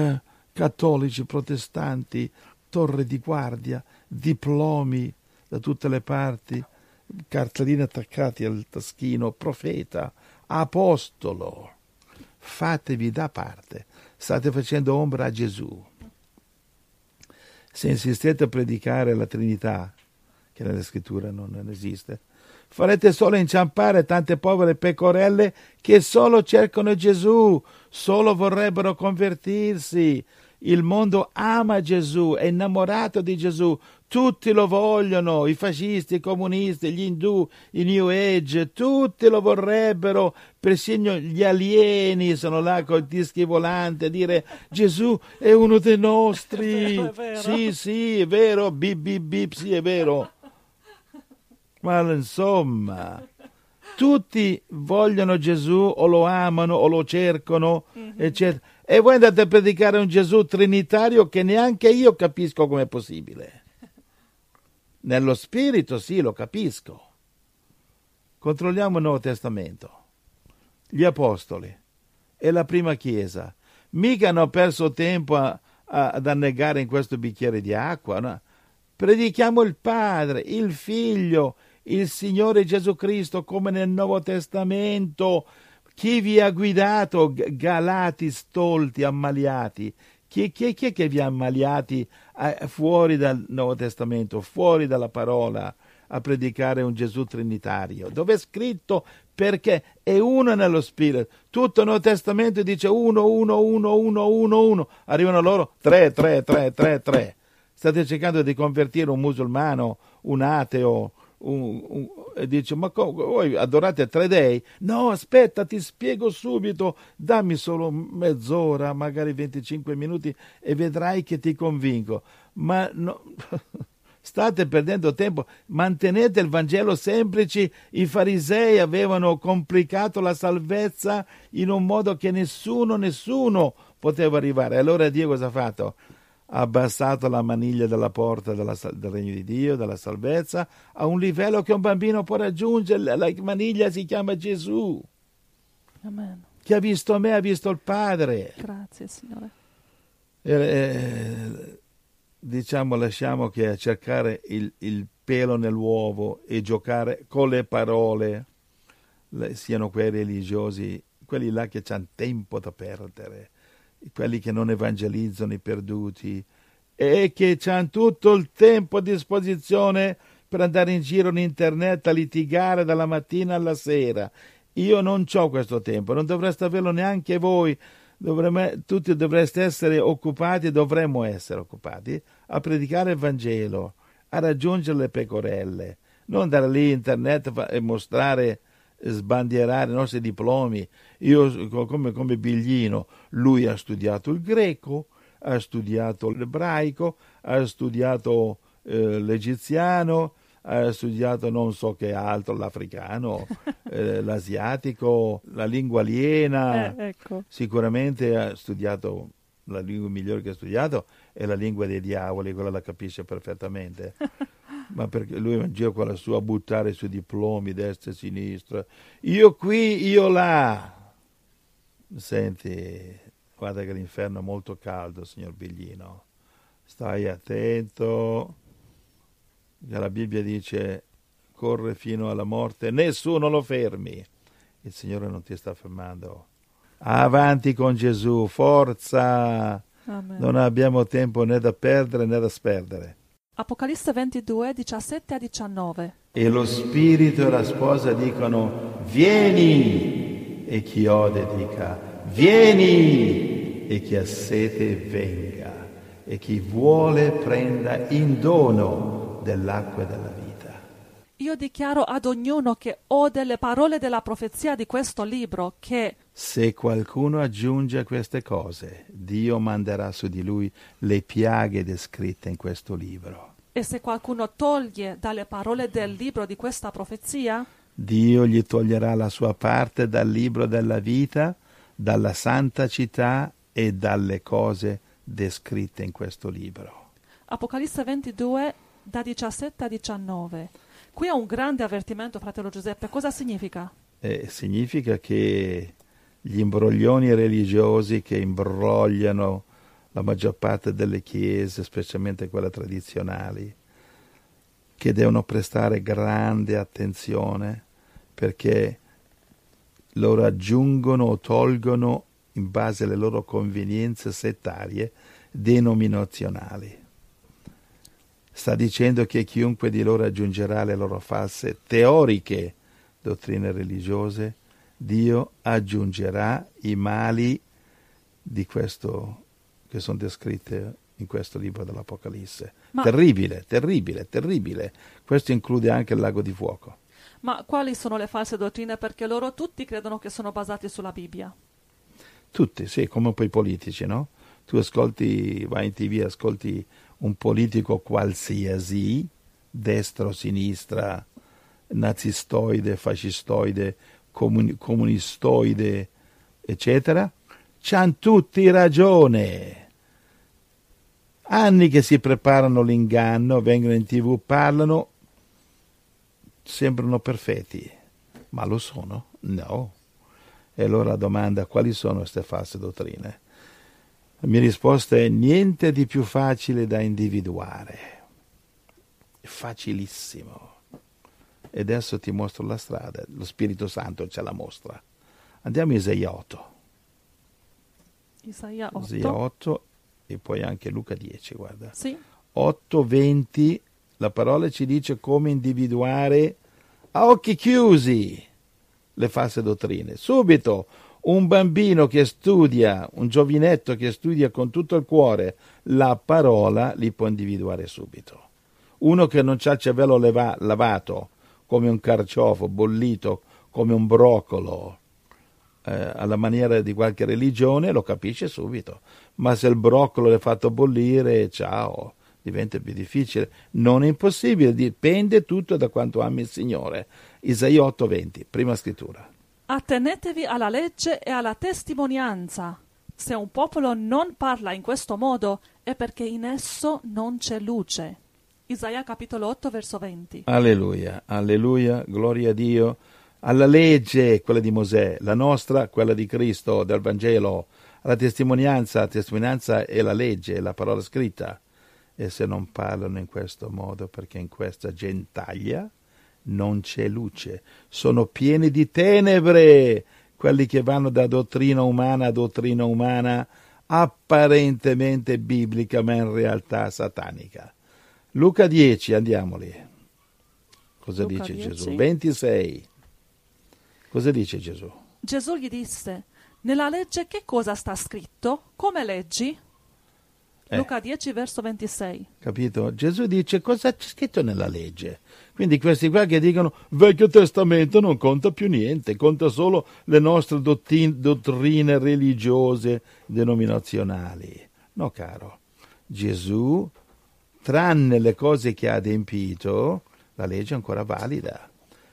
cattolici, protestanti, torre di guardia, diplomi da tutte le parti, cartelline attaccati al taschino, profeta, apostolo. Fatevi da parte, state facendo ombra a Gesù. Se insistete a predicare la Trinità, che nelle scritture non esiste, farete solo inciampare tante povere pecorelle che solo cercano Gesù, solo vorrebbero convertirsi. Il mondo ama Gesù, è innamorato di Gesù, tutti lo vogliono, i fascisti, i comunisti, gli indù, i New Age, tutti lo vorrebbero, persino gli alieni sono là con i dischi volanti a dire Gesù è uno dei nostri. È vero. Sì, è vero, bip bip bip, sì, è vero. Ma insomma, tutti vogliono Gesù o lo amano o lo cercano, eccetera. E voi andate a predicare un Gesù trinitario che neanche io capisco com'è possibile. Nello spirito sì, lo capisco. Controlliamo il Nuovo Testamento. Gli apostoli e la prima chiesa mica hanno perso tempo ad annegare in questo bicchiere di acqua. No? Predichiamo il Padre, il Figlio, il Signore Gesù Cristo come nel Nuovo Testamento. Chi vi ha guidato, galati, stolti, ammaliati? Chi è che vi ha ammaliati fuori dal Nuovo Testamento, fuori dalla parola, a predicare un Gesù trinitario? Dove è scritto? Perché è uno nello spirito. Tutto il Nuovo Testamento dice uno. Arrivano loro 3. State cercando di convertire un musulmano, un ateo, e dice, ma voi adorate 3 dei? No, aspetta, ti spiego subito, dammi solo mezz'ora, magari 25 minuti e vedrai che ti convinco. Ma no, state perdendo tempo, mantenete il Vangelo semplice. I farisei avevano complicato la salvezza in un modo che nessuno poteva arrivare. Allora Dio cosa ha fatto? Ha abbassato la maniglia della porta del regno di Dio, della salvezza, a un livello che un bambino può raggiungere. La maniglia si chiama Gesù. Amen. Chi ha visto me ha visto il Padre. Grazie, Signore. Diciamo, lasciamo che a cercare il pelo nell'uovo e giocare con le parole siano quei religiosi, quelli là che hanno tempo da perdere, quelli che non evangelizzano i perduti e che hanno tutto il tempo a disposizione per andare in giro in internet a litigare dalla mattina alla sera. Io non ho questo tempo, non dovreste averlo neanche voi. Tutti dovreste essere occupati, dovremmo essere occupati a predicare il Vangelo, a raggiungere le pecorelle, non andare lì in internet e mostrare, sbandierare i nostri diplomi. Io come Biglino, lui ha studiato il greco, ha studiato l'ebraico, ha studiato l'egiziano, ha studiato non so che altro, l'africano, l'asiatico, la lingua aliena. Ecco. Sicuramente ha studiato, la lingua migliore che ha studiato è la lingua dei diavoli, quella la capisce perfettamente. Ma perché lui va in giro con la sua a buttare i suoi diplomi destra e sinistra, io qui, io là. Senti, guarda che l'inferno è molto caldo, signor Biglino, stai attento, che la Bibbia dice corre fino alla morte, nessuno lo fermi. Il Signore non ti sta fermando. Avanti con Gesù, forza. Amen. Non abbiamo tempo né da perdere né da sperdere. Apocalisse 22, 17 a 19. E lo Spirito e la sposa dicono vieni, e chi ode dica vieni, e chi ha sete venga, e chi vuole prenda in dono dell'acqua della vita. Io dichiaro ad ognuno che ode le parole della profezia di questo libro che se qualcuno aggiunge a queste cose, Dio manderà su di lui le piaghe descritte in questo libro. E se qualcuno toglie dalle parole del libro di questa profezia, Dio gli toglierà la sua parte dal libro della vita, dalla santa città e dalle cose descritte in questo libro. Apocalisse 22, da 17 a 19. Qui è un grande avvertimento, fratello Giuseppe. Cosa significa? Significa che gli imbroglioni religiosi che imbrogliano la maggior parte delle chiese, specialmente quelle tradizionali, che devono prestare grande attenzione perché loro aggiungono o tolgono in base alle loro convenienze settarie denominazionali. Sta dicendo che chiunque di loro aggiungerà le loro false teoriche dottrine religiose, Dio aggiungerà i mali di questo che sono descritte in questo libro dell'Apocalisse. Terribile, terribile, terribile. Questo include anche il lago di fuoco. Ma quali sono le false dottrine? Perché loro tutti credono che sono basati sulla Bibbia. Tutti, sì, come poi i politici, no? Tu ascolti, vai in TV, ascolti un politico qualsiasi, destra o sinistra, nazistoide, fascistoide, comunistoide, eccetera, c'hanno tutti ragione. Anni che si preparano l'inganno, vengono in TV, parlano, sembrano perfetti, ma lo sono? No. E allora la domanda, quali sono queste false dottrine? La mia risposta è niente di più facile da individuare. È facilissimo. E adesso ti mostro la strada, lo Spirito Santo ce la mostra. Andiamo a Isaia 8. Isaia 8. Isaia 8 e poi anche Luca 10, guarda. Sì. 8:20, la parola ci dice come individuare a occhi chiusi le false dottrine. Subito, un bambino che studia, un giovinetto che studia con tutto il cuore la parola, li può individuare subito. Uno che non c'ha il cervello lavato, come un carciofo, bollito, come un broccolo, alla maniera di qualche religione, lo capisce subito. Ma se il broccolo è fatto bollire, ciao, diventa più difficile. Non è impossibile, dipende tutto da quanto ami il Signore. Isaia 8:20, prima scrittura. Attenetevi alla legge e alla testimonianza. Se un popolo non parla in questo modo è perché in esso non c'è luce. Isaia capitolo 8 verso 20. Alleluia, alleluia, gloria a Dio. Alla legge, quella di Mosè, la nostra, quella di Cristo, del Vangelo, alla testimonianza, la testimonianza è la legge, è la parola scritta. E se non parlano in questo modo, perché in questa gentaglia non c'è luce, sono pieni di tenebre, quelli che vanno da dottrina umana a dottrina umana, apparentemente biblica, ma in realtà satanica. Luca 10, andiamo lì. Cosa Luca dice 10. Gesù? 26. Cosa dice Gesù? Gesù gli disse: nella legge che cosa sta scritto? Come leggi? Luca 10 verso 26. Capito? Gesù dice cosa c'è scritto nella legge. Quindi questi qua che dicono Vecchio Testamento non conta più niente, conta solo le nostre dottrine religiose denominazionali. No, caro. Gesù, tranne le cose che ha adempito, la legge è ancora valida.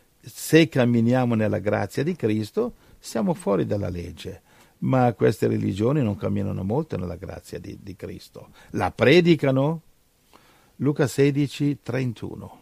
Se camminiamo nella grazia di Cristo, siamo fuori dalla legge. Ma queste religioni non camminano molto nella grazia di Cristo. La predicano? Luca 16, 31.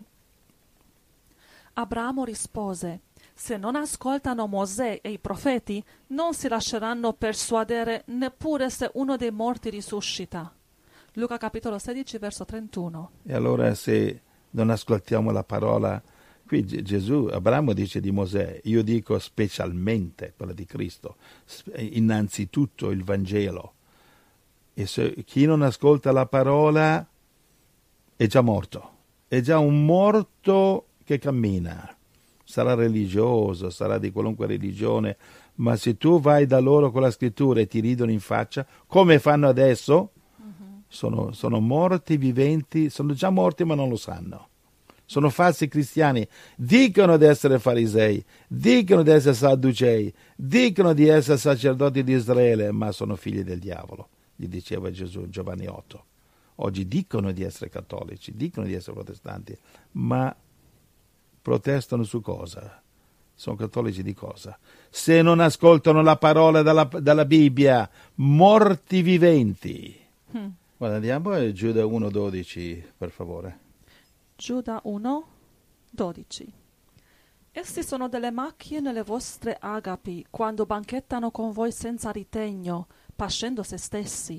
Abramo rispose: se non ascoltano Mosè e i profeti, non si lasceranno persuadere neppure se uno dei morti risuscita. Luca capitolo 16 verso 31. E allora se non ascoltiamo la parola, qui Gesù, Abramo dice di Mosè, io dico specialmente quella di Cristo, innanzitutto il Vangelo. E se chi non ascolta la parola è già morto, è già un morto che cammina. Sarà religioso, sarà di qualunque religione, ma se tu vai da loro con la scrittura e ti ridono in faccia, come fanno adesso, sono morti viventi, sono già morti ma non lo sanno. Sono falsi cristiani, dicono di essere farisei, dicono di essere sadducei, dicono di essere sacerdoti di Israele, ma sono figli del diavolo, gli diceva Gesù in Giovanni 8. Oggi dicono di essere cattolici, dicono di essere protestanti, ma protestano su cosa? Sono cattolici di cosa? Se non ascoltano la parola dalla Bibbia, morti viventi. Guarda, andiamo a Giuda 1,12, per favore. Giuda 1, 12. Essi sono delle macchie nelle vostre agapi, quando banchettano con voi senza ritegno, pascendo se stessi.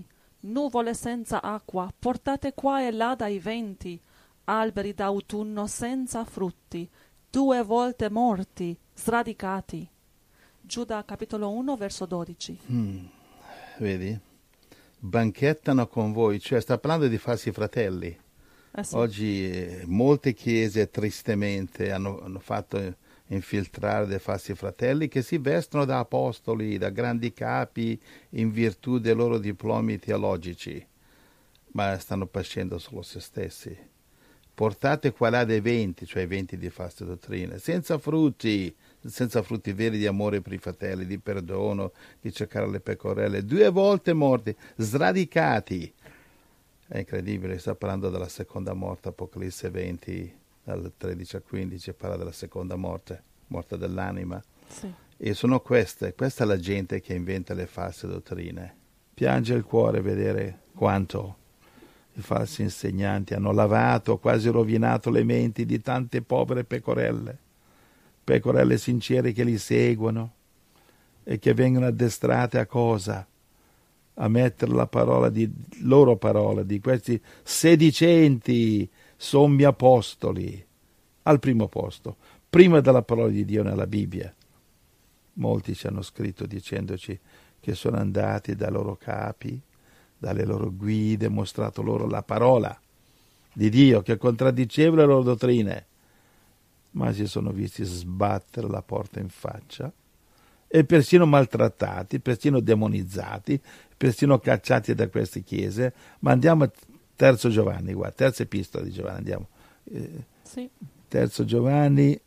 nuvole senza acqua, portate qua e là dai venti, alberi d'autunno senza frutti, 2 volte morti, sradicati. Giuda capitolo 1 verso 12. Vedi? Banchettano con voi, cioè sta parlando di falsi fratelli. Sì. Oggi molte chiese tristemente hanno fatto infiltrare dei falsi fratelli che si vestono da apostoli, da grandi capi in virtù dei loro diplomi teologici, ma stanno facendo solo se stessi. Portate qua là dei venti, cioè venti di false dottrine, senza frutti veri di amore per i fratelli, di perdono, di cercare le pecorelle, 2 volte morti, sradicati. È incredibile, sta parlando della seconda morte, Apocalisse 20, dal 13 al 15, parla della seconda morte dell'anima. Sì. E sono questa è la gente che inventa le false dottrine. Piange il cuore vedere quanto i falsi insegnanti hanno lavato, quasi rovinato le menti di tante povere pecorelle sincere che li seguono e che vengono addestrate a cosa? A mettere la loro parola, di questi sedicenti sommi apostoli al primo posto, prima della parola di Dio nella Bibbia. Molti ci hanno scritto dicendoci che sono andati dai loro capi, dalle loro guide, mostrato loro la parola di Dio che contraddiceva le loro dottrine, ma si sono visti sbattere la porta in faccia e persino maltrattati, persino demonizzati, persino cacciati da queste chiese. Ma andiamo a Terzo Giovanni, terza epistola di Giovanni, andiamo. Sì. Terzo Giovanni,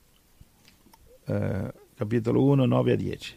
capitolo 1, 9 a 10.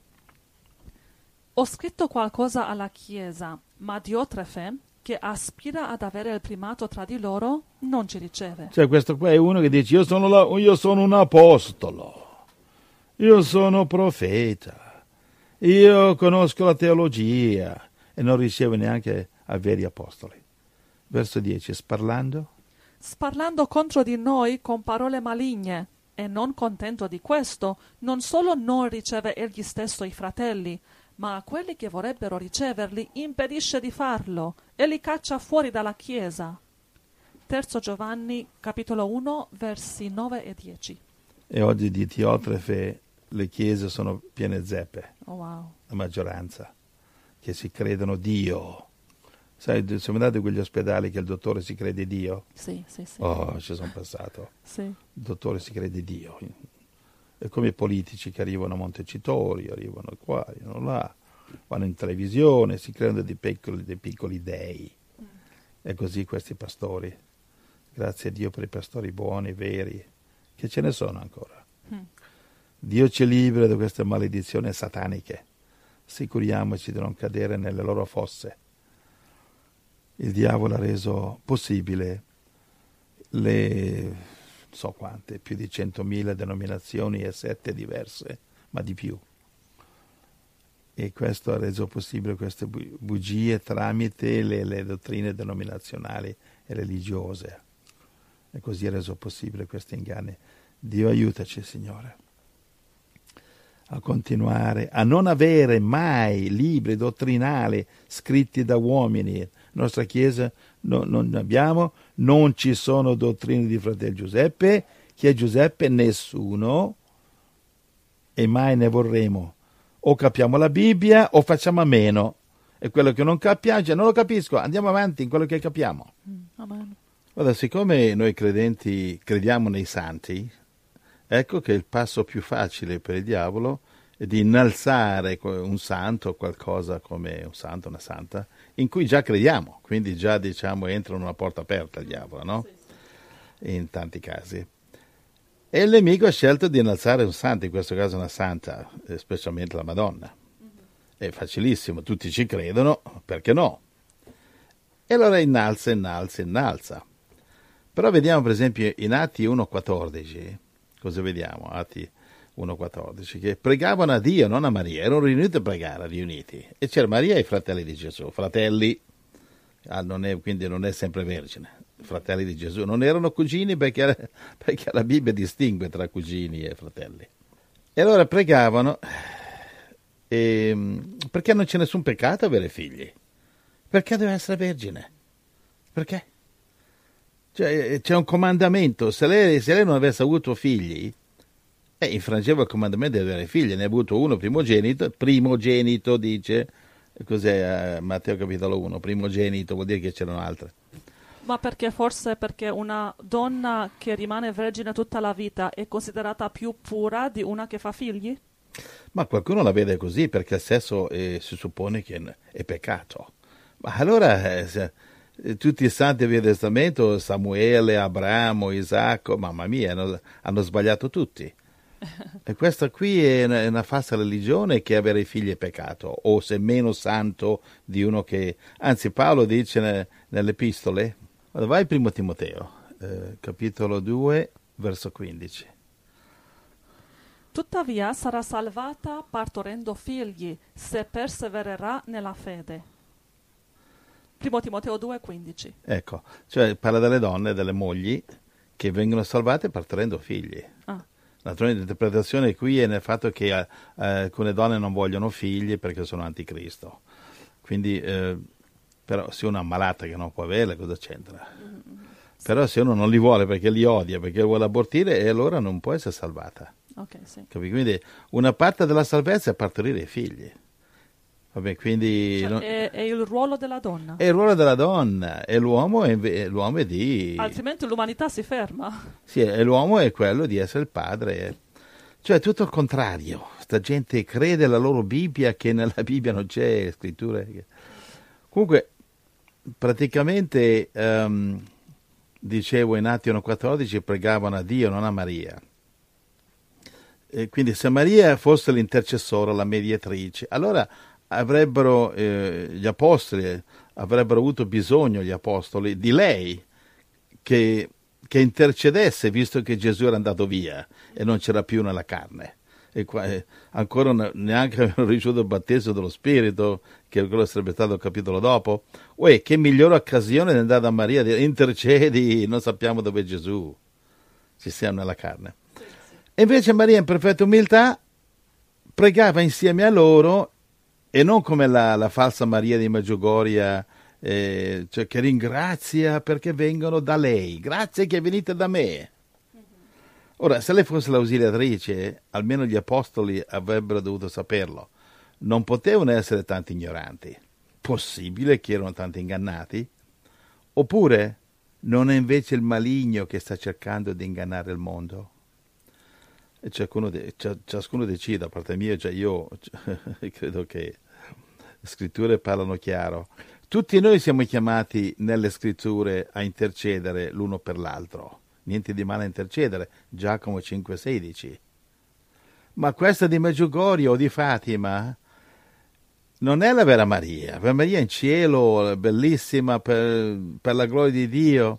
Ho scritto qualcosa alla Chiesa, ma Diotrefe, che aspira ad avere il primato tra di loro, non ci riceve. Cioè questo qua è uno che dice io sono un apostolo, io sono profeta, io conosco la teologia, e non riceve neanche a veri apostoli. Verso 10, sparlando contro di noi con parole maligne, e non contento di questo, non solo non riceve egli stesso i fratelli, ma a quelli che vorrebbero riceverli impedisce di farlo e li caccia fuori dalla Chiesa. Terzo Giovanni, capitolo 1, versi 9 e 10. E oggi di Diotrefe le chiese sono piene zeppe, Oh, wow. la maggioranza, che si credono Dio. Sai, siamo andati a quegli ospedali che il dottore si crede Dio? Sì. Oh, ci sono passato. Sì. Il dottore si crede Dio. È come i politici che arrivano a Montecitorio, arrivano qua, arrivano là, vanno in televisione, si credono dei piccoli dei. E così questi pastori. Grazie a Dio per i pastori buoni, veri, che ce ne sono ancora. Dio ci libera da queste maledizioni sataniche. Assicuriamoci di non cadere nelle loro fosse. Il diavolo ha reso possibile so quante, più di 100.000 denominazioni e sette diverse, ma di più. E questo ha reso possibile queste bugie tramite le dottrine denominazionali e religiose. E così ha reso possibile questi inganni. Dio aiutaci, Signore, a continuare, a non avere mai libri dottrinali scritti da uomini. La nostra Chiesa non abbiamo, non ci sono dottrine di fratello Giuseppe. Chi è Giuseppe? Nessuno, e mai ne vorremo. O capiamo la Bibbia o facciamo a meno. E quello che non capiamo, non lo capisco, andiamo avanti in quello che capiamo. Amen. Guarda, siccome noi credenti crediamo nei santi, ecco che il passo più facile per il diavolo è di innalzare un santo, qualcosa come un santo, una santa, in cui già crediamo, quindi già entra in una porta aperta il diavolo, no? Sì. In tanti casi. E il nemico ha scelto di innalzare un santo, in questo caso una santa, specialmente la Madonna. È facilissimo, tutti ci credono, perché no? E allora innalza. Però vediamo per esempio in Atti 1,14, cosa vediamo? Atti 1,14, che pregavano a Dio, non a Maria, erano riuniti a pregare, riuniti. E c'era Maria e i fratelli di Gesù, fratelli, quindi non è sempre vergine, fratelli di Gesù, non erano cugini perché la Bibbia distingue tra cugini e fratelli. E allora pregavano, perché non c'è nessun peccato avere figli. Perché deve essere vergine? Perché? Cioè, c'è un comandamento, se lei non avesse avuto figli, infrangeva il comandamento di avere figli, ne ha avuto uno primogenito dice, cos'è Matteo capitolo 1, primogenito, vuol dire che c'erano altre. Ma perché una donna che rimane vergine tutta la vita è considerata più pura di una che fa figli? Ma qualcuno la vede così perché il sesso si suppone che è peccato. Ma allora tutti i santi del Vecchio Testamento, Samuele, Abramo, Isacco, mamma mia, hanno sbagliato tutti. E questa qui è una falsa religione che avere figli è peccato, o sei meno santo di uno che... Anzi, Paolo dice nelle epistole, vai primo Timoteo, capitolo 2, verso 15. Tuttavia sarà salvata partorendo figli, se persevererà nella fede. Primo Timoteo 2,15. Ecco, cioè parla delle donne, delle mogli, che vengono salvate partorendo figli. Naturalmente l'interpretazione qui è nel fatto che alcune donne non vogliono figli perché sono anticristo. Quindi, però se uno è ammalata che non può averla, cosa c'entra? Però se uno non li vuole perché li odia, perché vuole abortire, e allora non può essere salvata. Okay, sì. Quindi una parte della salvezza è partorire i figli. Vabbè, quindi è il ruolo della donna. È il ruolo della donna, e l'uomo è di... Altrimenti l'umanità si ferma. Sì, e l'uomo è quello di essere il padre. Cioè tutto il contrario. Sta gente crede alla loro Bibbia che nella Bibbia non c'è scritture. Comunque, praticamente, dicevo in Atti 1,14 pregavano a Dio, non a Maria. E quindi se Maria fosse l'intercessore, la mediatrice, allora avrebbero gli apostoli avrebbero avuto bisogno, gli apostoli, di lei che intercedesse, visto che Gesù era andato via e non c'era più nella carne. E ancora neanche avevano ricevuto il battesimo dello Spirito, che quello sarebbe stato il capitolo dopo. Che migliore occasione di andare da Maria e dire intercedi, non sappiamo dove è Gesù, ci siamo nella carne. E invece Maria, in perfetta umiltà, pregava insieme a loro, e non come la falsa Maria di Medjugorje, cioè che ringrazia perché vengono da lei. Grazie che venite da me. Ora, se lei fosse l'ausiliatrice, almeno gli apostoli avrebbero dovuto saperlo. Non potevano essere tanti ignoranti. Possibile che erano tanti ingannati? Oppure non è invece il maligno che sta cercando di ingannare il mondo? E ciascuno decide, da parte mia, cioè io credo che le scritture parlano chiaro. Tutti noi siamo chiamati nelle scritture a intercedere l'uno per l'altro. Niente di male a intercedere, Giacomo 5,16. Ma questa di Medjugorje o di Fatima non è la vera Maria. La Maria in cielo, bellissima per la gloria di Dio.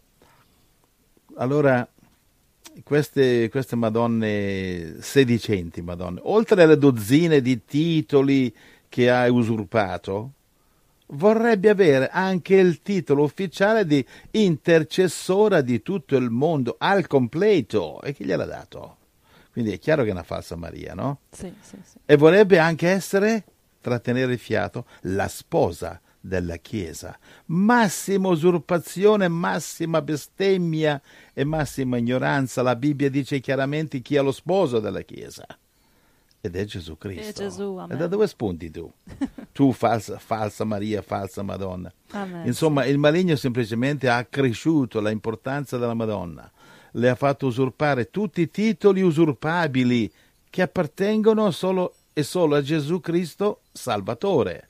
Allora, queste madonne sedicenti, madonne, oltre alle dozzine di titoli che ha usurpato, vorrebbe avere anche il titolo ufficiale di intercessora di tutto il mondo al completo. E chi gliel'ha dato? Quindi è chiaro che è una falsa Maria, no? Sì. E vorrebbe anche essere, trattenere il fiato, la sposa della Chiesa. Massima usurpazione, massima bestemmia e massima ignoranza. La Bibbia dice chiaramente chi è lo sposo della Chiesa. Ed è Gesù Cristo. È Gesù, amen. E da dove spunti tu? Tu falsa Maria, falsa Madonna. Amen. Insomma, il maligno semplicemente ha accresciuto l'importanza della Madonna. Le ha fatto usurpare tutti i titoli usurpabili che appartengono solo e solo a Gesù Cristo Salvatore.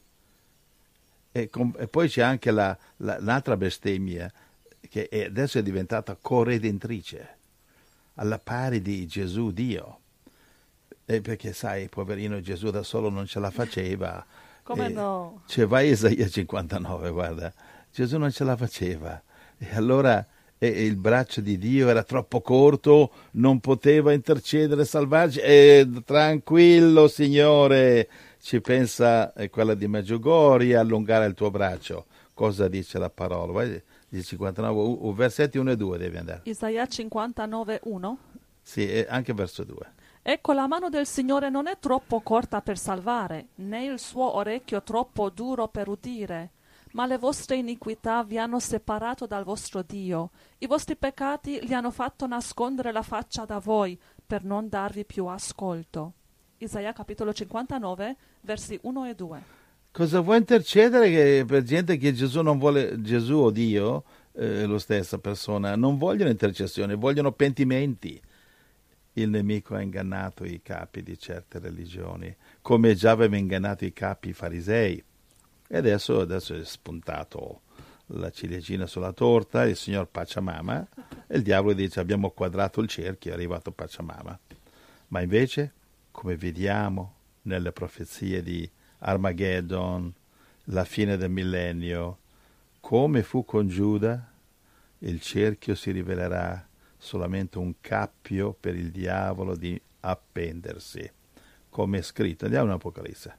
E poi c'è anche l'altra bestemmia, che adesso è diventata corredentrice, alla pari di Gesù Dio. Perché sai, poverino Gesù da solo non ce la faceva. Come no? Cioè, vai a Isaia 59, guarda, Gesù non ce la faceva. E allora il braccio di Dio era troppo corto, non poteva intercedere, salvarci. Tranquillo, Signore, ci pensa quella di Medjugorje, allungare il tuo braccio. Cosa dice la parola? Vai, 59, versetti 1 e 2 devi andare. Isaia 59, 1. Sì, anche verso 2. Ecco, la mano del Signore non è troppo corta per salvare, né il suo orecchio troppo duro per udire. Ma le vostre iniquità vi hanno separato dal vostro Dio. I vostri peccati gli hanno fatto nascondere la faccia da voi, per non darvi più ascolto. Isaia capitolo 59, versi 1 e 2. Cosa vuoi intercedere che per gente che Gesù non vuole, Gesù o Dio, lo stessa persona, non vogliono intercessione, vogliono pentimenti. Il nemico ha ingannato i capi di certe religioni, come già aveva ingannato i capi farisei. E adesso è spuntato la ciliegina sulla torta, il signor Pachamama, e il diavolo dice abbiamo quadrato il cerchio, è arrivato Pachamama. Ma invece, come vediamo nelle profezie di Armageddon, la fine del millennio, come fu con Giuda, il cerchio si rivelerà solamente un cappio per il diavolo di appendersi, come è scritto. Andiamo in Apocalisse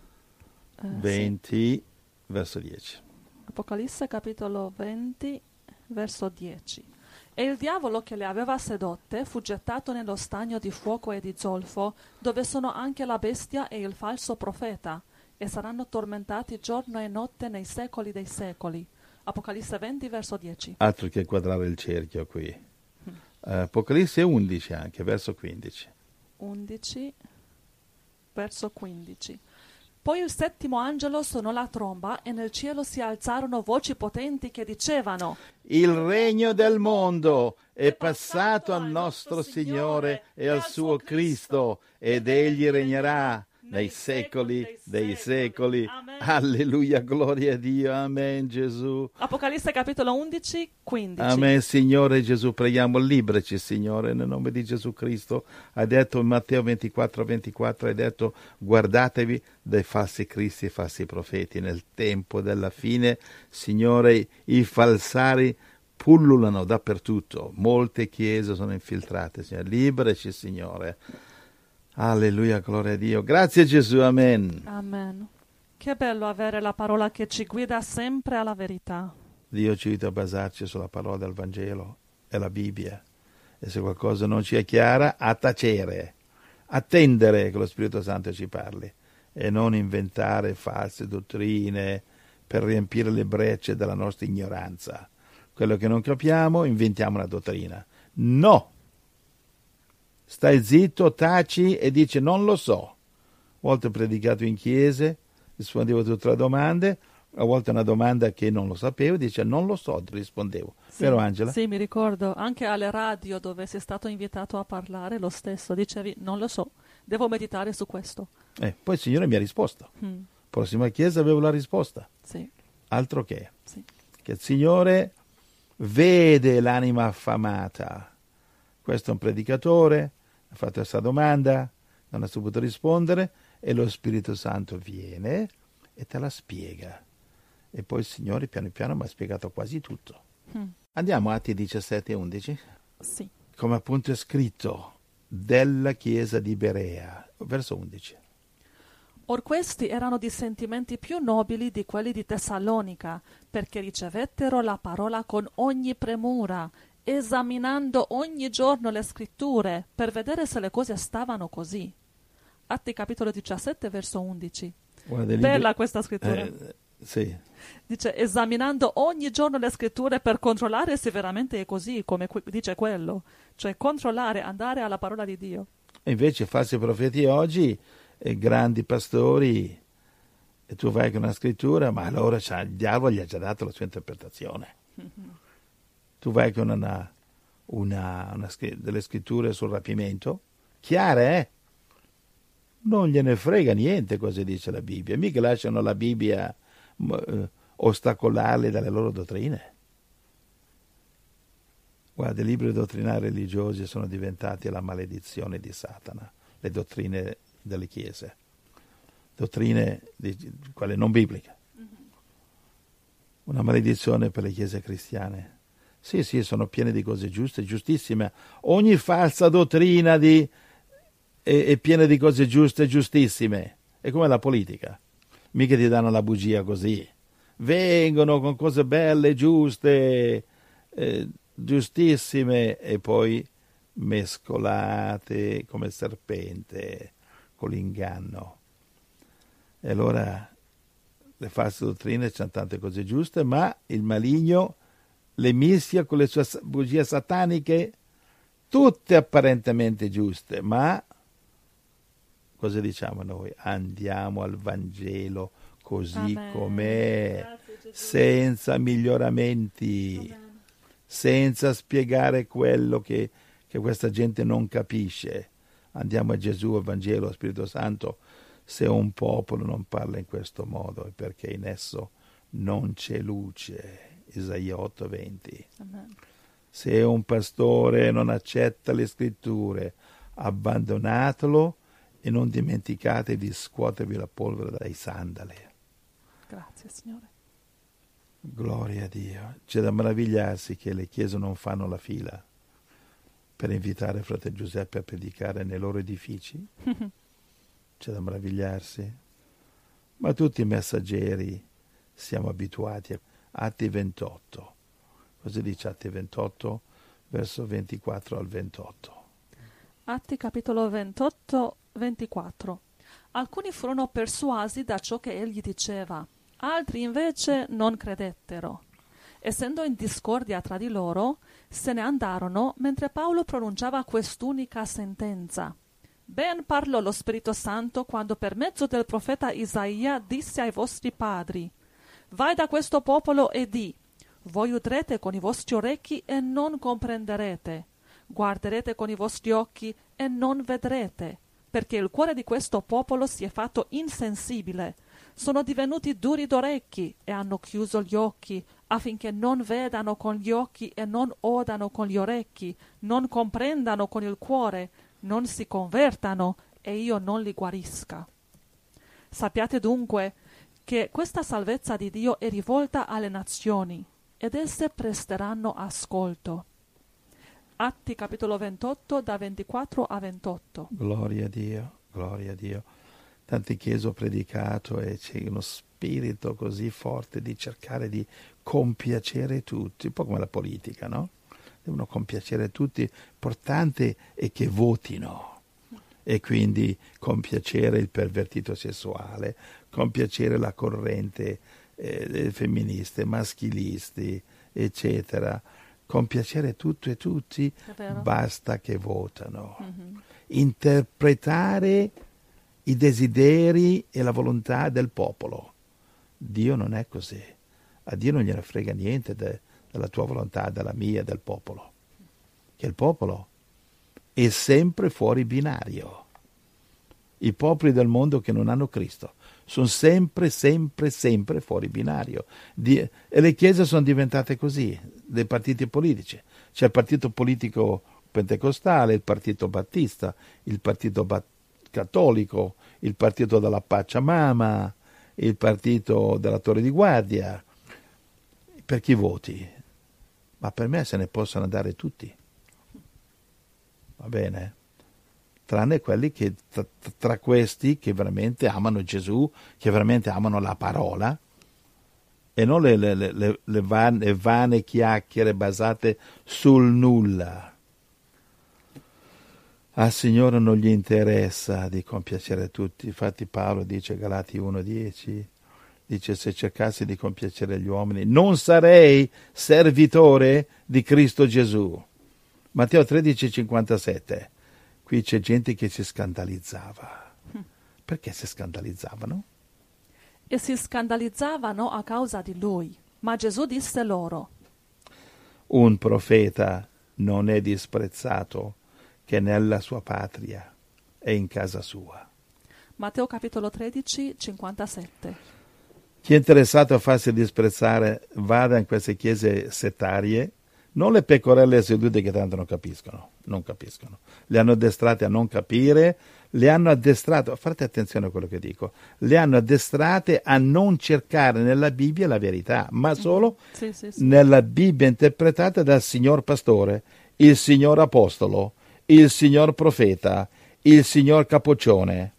20, sì. Verso 10. Apocalisse capitolo 20, verso 10. E il diavolo che le aveva sedotte fu gettato nello stagno di fuoco e di zolfo, dove sono anche la bestia e il falso profeta, e saranno tormentati giorno e notte nei secoli dei secoli. Apocalisse 20, verso 10. Altro che quadrare il cerchio qui. Apocalisse 11 anche, verso 15. 11, verso 15. Poi il settimo angelo suonò la tromba e nel cielo si alzarono voci potenti che dicevano: il regno del mondo è passato al nostro Signore e al suo Cristo, ed egli regnerà nei secoli dei secoli. Amen. Alleluia, gloria a Dio, amen Gesù. Apocalisse capitolo 11, 15. Amen, Signore Gesù, preghiamo, liberaci Signore, nel nome di Gesù Cristo. Hai detto in Matteo 24, 24, hai detto guardatevi dai falsi cristi e falsi profeti. Nel tempo della fine, Signore, i falsari pullulano dappertutto, molte chiese sono infiltrate, Signore, liberaci Signore. Alleluia, gloria a Dio. Grazie Gesù, amen. Amen. Che bello avere la parola che ci guida sempre alla verità. Dio ci aiuta a basarci sulla parola del Vangelo e la Bibbia. E se qualcosa non ci è chiara, a tacere, attendere che lo Spirito Santo ci parli e non inventare false dottrine per riempire le brecce della nostra ignoranza. Quello che non capiamo, inventiamo una dottrina. No! Stai zitto, taci e dice non lo so. A volte ho predicato in chiese, rispondevo a tutte le domande, a volte una domanda che non lo sapevo, dice non lo so, rispondevo. Sì, vero Angela? Sì, mi ricordo, anche alle radio dove sei stato invitato a parlare, lo stesso, dicevi non lo so, devo meditare su questo. Poi il Signore mi ha risposto. Prossima chiesa avevo la risposta. Sì. Altro che. Sì. Che il Signore vede l'anima affamata. Questo è un predicatore, ha fatto questa domanda, non ha saputo rispondere, e lo Spirito Santo viene e te la spiega. E poi il Signore piano piano mi ha spiegato quasi tutto. Andiamo a Atti 17 e 11. Sì. Come appunto è scritto, della chiesa di Berea, verso 11. Or questi erano di sentimenti più nobili di quelli di Tessalonica, perché ricevettero la parola con ogni premura, esaminando ogni giorno le scritture, per vedere se le cose stavano così. Atti capitolo 17, verso 11. Bella questa scrittura. Sì. Dice, esaminando ogni giorno le scritture per controllare se veramente è così, come dice quello. Cioè controllare, andare alla parola di Dio. E invece falsi profeti oggi, grandi pastori, e tu vai con una scrittura, ma allora il diavolo gli ha già dato la sua interpretazione. Tu vai con delle scritture sul rapimento, chiare, non gliene frega niente cosa dice la Bibbia, mica lasciano la Bibbia ostacolarli dalle loro dottrine. Guarda, i libri dottrinari religiosi sono diventati la maledizione di Satana, le dottrine delle chiese, dottrine quelle non bibliche. Una maledizione per le chiese cristiane. Sì, sono piene di cose giuste, giustissime. Ogni falsa dottrina è piena di cose giuste, giustissime. È come la politica. Mica ti danno la bugia così. Vengono con cose belle, giuste, giustissime, e poi mescolate come il serpente con l'inganno. E allora le false dottrine, c'hanno tante cose giuste, ma il maligno le mischia con le sue bugie sataniche, tutte apparentemente giuste, ma cosa diciamo noi? Andiamo al Vangelo così Amen. com'è, Grazie, Gesù. senza miglioramenti, Amen. senza spiegare quello che questa gente non capisce. Andiamo a Gesù, al Vangelo, allo Spirito Santo. Se un popolo non parla in questo modo è perché in esso non c'è luce. Isaia 8:20. Amen. Se un pastore non accetta le scritture, abbandonatelo e non dimenticate di scuotervi la polvere dai sandali. Grazie, Signore. Gloria a Dio. C'è da meravigliarsi che le chiese non fanno la fila per invitare frate Giuseppe a predicare nei loro edifici. C'è da meravigliarsi. Ma tutti i messaggeri siamo abituati a Atti 28. Cosa dice Atti 28, verso 24 al 28? Atti capitolo 28, 24. Alcuni furono persuasi da ciò che egli diceva, altri invece non credettero. Essendo in discordia tra di loro, se ne andarono mentre Paolo pronunciava quest'unica sentenza. Ben parlò lo Spirito Santo quando per mezzo del profeta Isaia disse ai vostri padri: vai da questo popolo e di: voi udrete con i vostri orecchi e non comprenderete, guarderete con i vostri occhi e non vedrete, perché il cuore di questo popolo si è fatto insensibile, sono divenuti duri d'orecchi e hanno chiuso gli occhi, affinché non vedano con gli occhi e non odano con gli orecchi, non comprendano con il cuore, non si convertano e io non li guarisca. Sappiate dunque che questa salvezza di Dio è rivolta alle nazioni, ed esse presteranno ascolto. Atti capitolo 28 da 24 a 28. Gloria a Dio, gloria a Dio. Tante chiese ho predicato e c'è uno spirito così forte di cercare di compiacere tutti, un po' come la politica, no? Devono compiacere tutti, l'importante è che votino. E quindi compiacere il pervertito sessuale, compiacere la corrente femministe, maschilisti, eccetera. Compiacere tutto e tutti, basta che votano. Mm-hmm. Interpretare i desideri e la volontà del popolo. Dio non è così. A Dio non gliene frega niente della tua volontà, della mia, del popolo. Che il popolo è sempre fuori binario. I popoli del mondo che non hanno Cristo sono sempre fuori binario. E le chiese sono diventate così, dei partiti politici. C'è il partito politico pentecostale, il partito battista, il partito cattolico, il partito della Pachamama, il partito della Torre di Guardia. Per chi voti? Ma per me se ne possono andare tutti. Va bene? Tranne quelli che tra questi che veramente amano Gesù, che veramente amano la parola, e non le vane chiacchiere basate sul nulla. Al Signore non gli interessa di compiacere tutti. Infatti Paolo dice, Galati 1,10, dice: se cercassi di compiacere gli uomini non sarei servitore di Cristo Gesù. Matteo 13,57. Qui c'è gente che si scandalizzava. Perché si scandalizzavano? E si scandalizzavano a causa di lui. Ma Gesù disse loro: un profeta non è disprezzato che nella sua patria e in casa sua. Matteo capitolo 13, 57. Chi è interessato a farsi disprezzare vada in queste chiese settarie, non le pecorelle sedute che tanto non capiscono. Le hanno addestrate a non capire, le hanno addestrate, fate attenzione a quello che dico, le hanno addestrate a non cercare nella Bibbia la verità, ma solo nella Bibbia interpretata dal signor pastore, il signor apostolo, il signor profeta, il signor capoccione.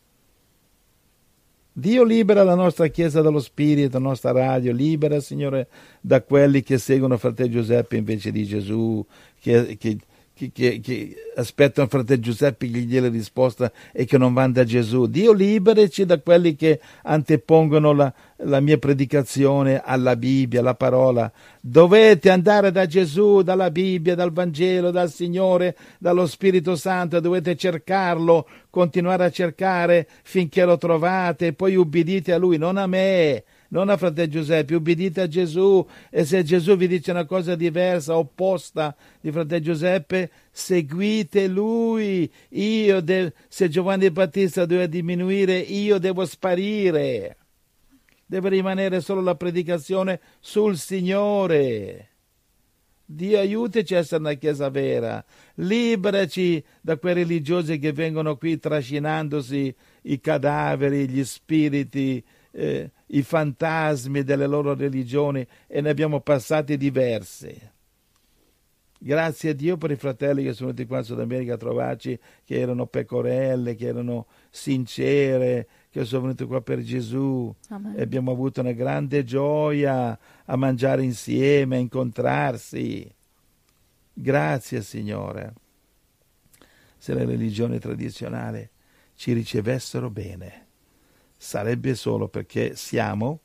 Dio libera la nostra Chiesa dallo Spirito, la nostra radio, libera, Signore, da quelli che seguono fratello Giuseppe invece di Gesù, che che aspettano fratello Giuseppe che gli dia la risposta e che non vanno da Gesù. Dio liberaci da quelli che antepongono la mia predicazione alla Bibbia, alla parola. Dovete andare da Gesù, dalla Bibbia, dal Vangelo, dal Signore, dallo Spirito Santo, dovete cercarlo, continuare a cercare finché lo trovate e poi ubbidite a Lui, non a me. Non a fratello Giuseppe, ubbidite a Gesù, e se Gesù vi dice una cosa diversa, opposta di fratello Giuseppe, seguite Lui. Se Giovanni Battista deve diminuire, io devo sparire. Deve rimanere solo la predicazione sul Signore. Dio aiutaci a essere una Chiesa vera. Liberaci da quei religiosi che vengono qui trascinandosi i cadaveri, gli spiriti, i fantasmi delle loro religioni, e ne abbiamo passati diverse. Grazie a Dio per i fratelli che sono venuti qua in Sud America a trovarci, che erano pecorelle, che erano sincere, che sono venuti qua per Gesù. Amen. E abbiamo avuto una grande gioia a mangiare insieme, a incontrarsi. Grazie Signore. Se le religioni tradizionali ci ricevessero bene, sarebbe solo perché siamo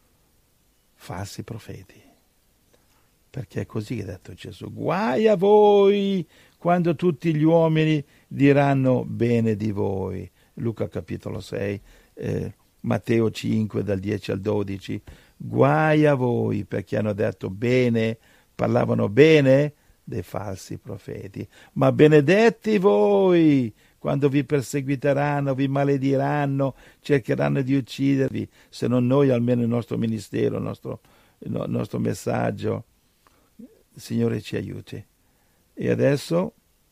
falsi profeti. Perché è così che ha detto Gesù. Guai a voi quando tutti gli uomini diranno bene di voi. Luca capitolo 6, Matteo 5 dal 10 al 12. Guai a voi perché hanno detto bene, parlavano bene dei falsi profeti. Ma benedetti voi quando vi perseguiteranno, vi malediranno, cercheranno di uccidervi, se non noi almeno il nostro ministero, il nostro messaggio. Il Signore ci aiuti. E adesso,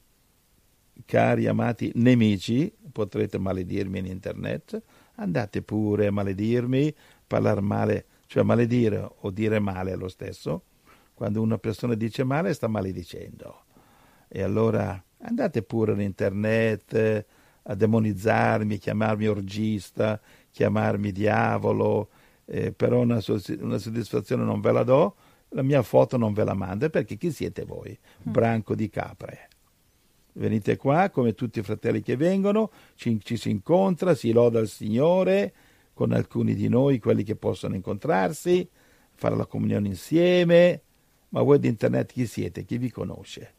cari amati nemici, potrete maledirmi in internet, andate pure a maledirmi, parlare male, cioè maledire o dire male è lo stesso. Quando una persona dice male sta maledicendo. E allora andate pure in internet a demonizzarmi, chiamarmi orgista, chiamarmi diavolo, però una soddisfazione non ve la do, la mia foto non ve la mando, perché chi siete voi? Branco di capre. Venite qua come tutti i fratelli che vengono, ci si incontra, si loda il Signore con alcuni di noi, quelli che possono incontrarsi, fare la comunione insieme. Ma voi di internet chi siete? Chi vi conosce?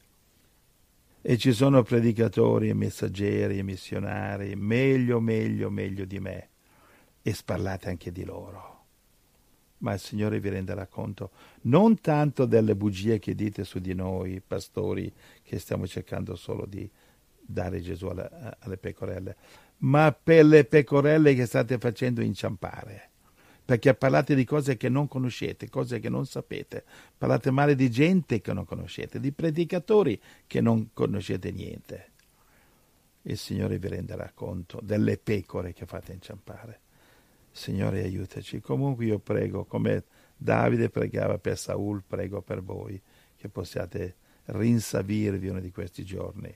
E ci sono predicatori e messaggeri e missionari meglio di me, e sparlate anche di loro. Ma il Signore vi renderà conto non tanto delle bugie che dite su di noi, pastori, che stiamo cercando solo di dare Gesù alle pecorelle, ma per le pecorelle che state facendo inciampare. Perché parlate di cose che non conoscete, cose che non sapete. Parlate male di gente che non conoscete, di predicatori che non conoscete niente. Il Signore vi renderà conto delle pecore che fate inciampare. Signore, aiutaci. Comunque io prego, come Davide pregava per Saul, prego per voi, che possiate rinsavirvi uno di questi giorni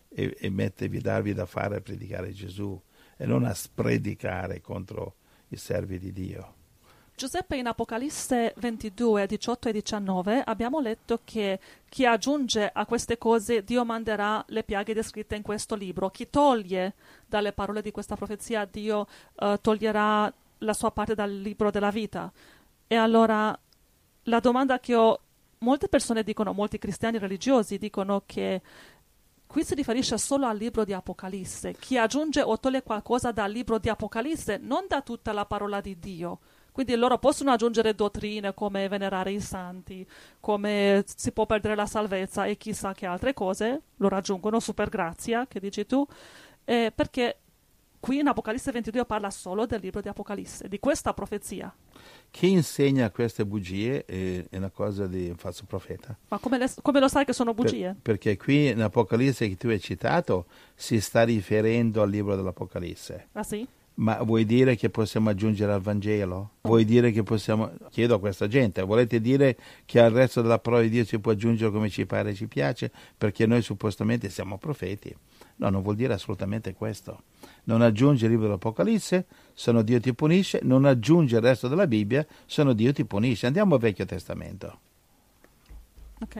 e darvi da fare a predicare Gesù e non a spredicare contro i servi di Dio. Giuseppe, in Apocalisse 22, 18 e 19 abbiamo letto che chi aggiunge a queste cose Dio manderà le piaghe descritte in questo libro. Chi toglie dalle parole di questa profezia Dio toglierà la sua parte dal libro della vita. E allora la domanda che ho, molte persone dicono, molti cristiani religiosi dicono che qui si riferisce solo al libro di Apocalisse. Chi aggiunge o toglie qualcosa dal libro di Apocalisse, non da tutta la parola di Dio. Quindi loro possono aggiungere dottrine come venerare i santi, come si può perdere la salvezza e chissà che altre cose, lo raggiungono, super grazia, che dici tu, perché qui in Apocalisse 22 parla solo del libro di Apocalisse, di questa profezia. Chi insegna queste bugie è una cosa di un falso profeta. Ma come lo sai che sono bugie? Perché qui in Apocalisse che tu hai citato si sta riferendo al libro dell'Apocalisse. Ah sì? Ma vuoi dire che possiamo aggiungere al Vangelo? Vuoi dire che possiamo... Chiedo a questa gente, volete dire che al resto della parola di Dio si può aggiungere come ci pare e ci piace? Perché noi suppostamente siamo profeti. No, non vuol dire assolutamente questo. Non aggiunge il libro dell'Apocalisse, se no Dio ti punisce. Non aggiunge il resto della Bibbia, se no Dio ti punisce. Andiamo al Vecchio Testamento. Ok.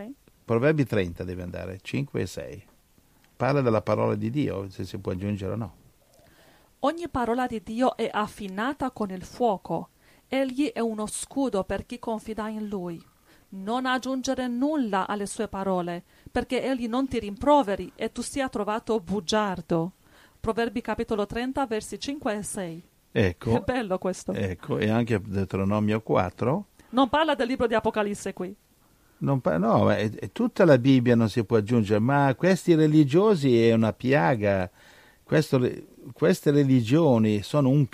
Proverbi 30 deve andare, 5 e 6. Parla della parola di Dio, se si può aggiungere o no. Ogni parola di Dio è affinata con il fuoco. Egli è uno scudo per chi confida in Lui. Non aggiungere nulla alle sue parole, perché Egli non ti rimproveri e tu sia trovato bugiardo. Proverbi capitolo 30, versi 5 e 6. Ecco. È bello questo. Ecco, e anche Deuteronomio 4. Non parla del libro di Apocalisse qui. No, tutta la Bibbia non si può aggiungere, ma questi religiosi è una piaga. Queste religioni sono un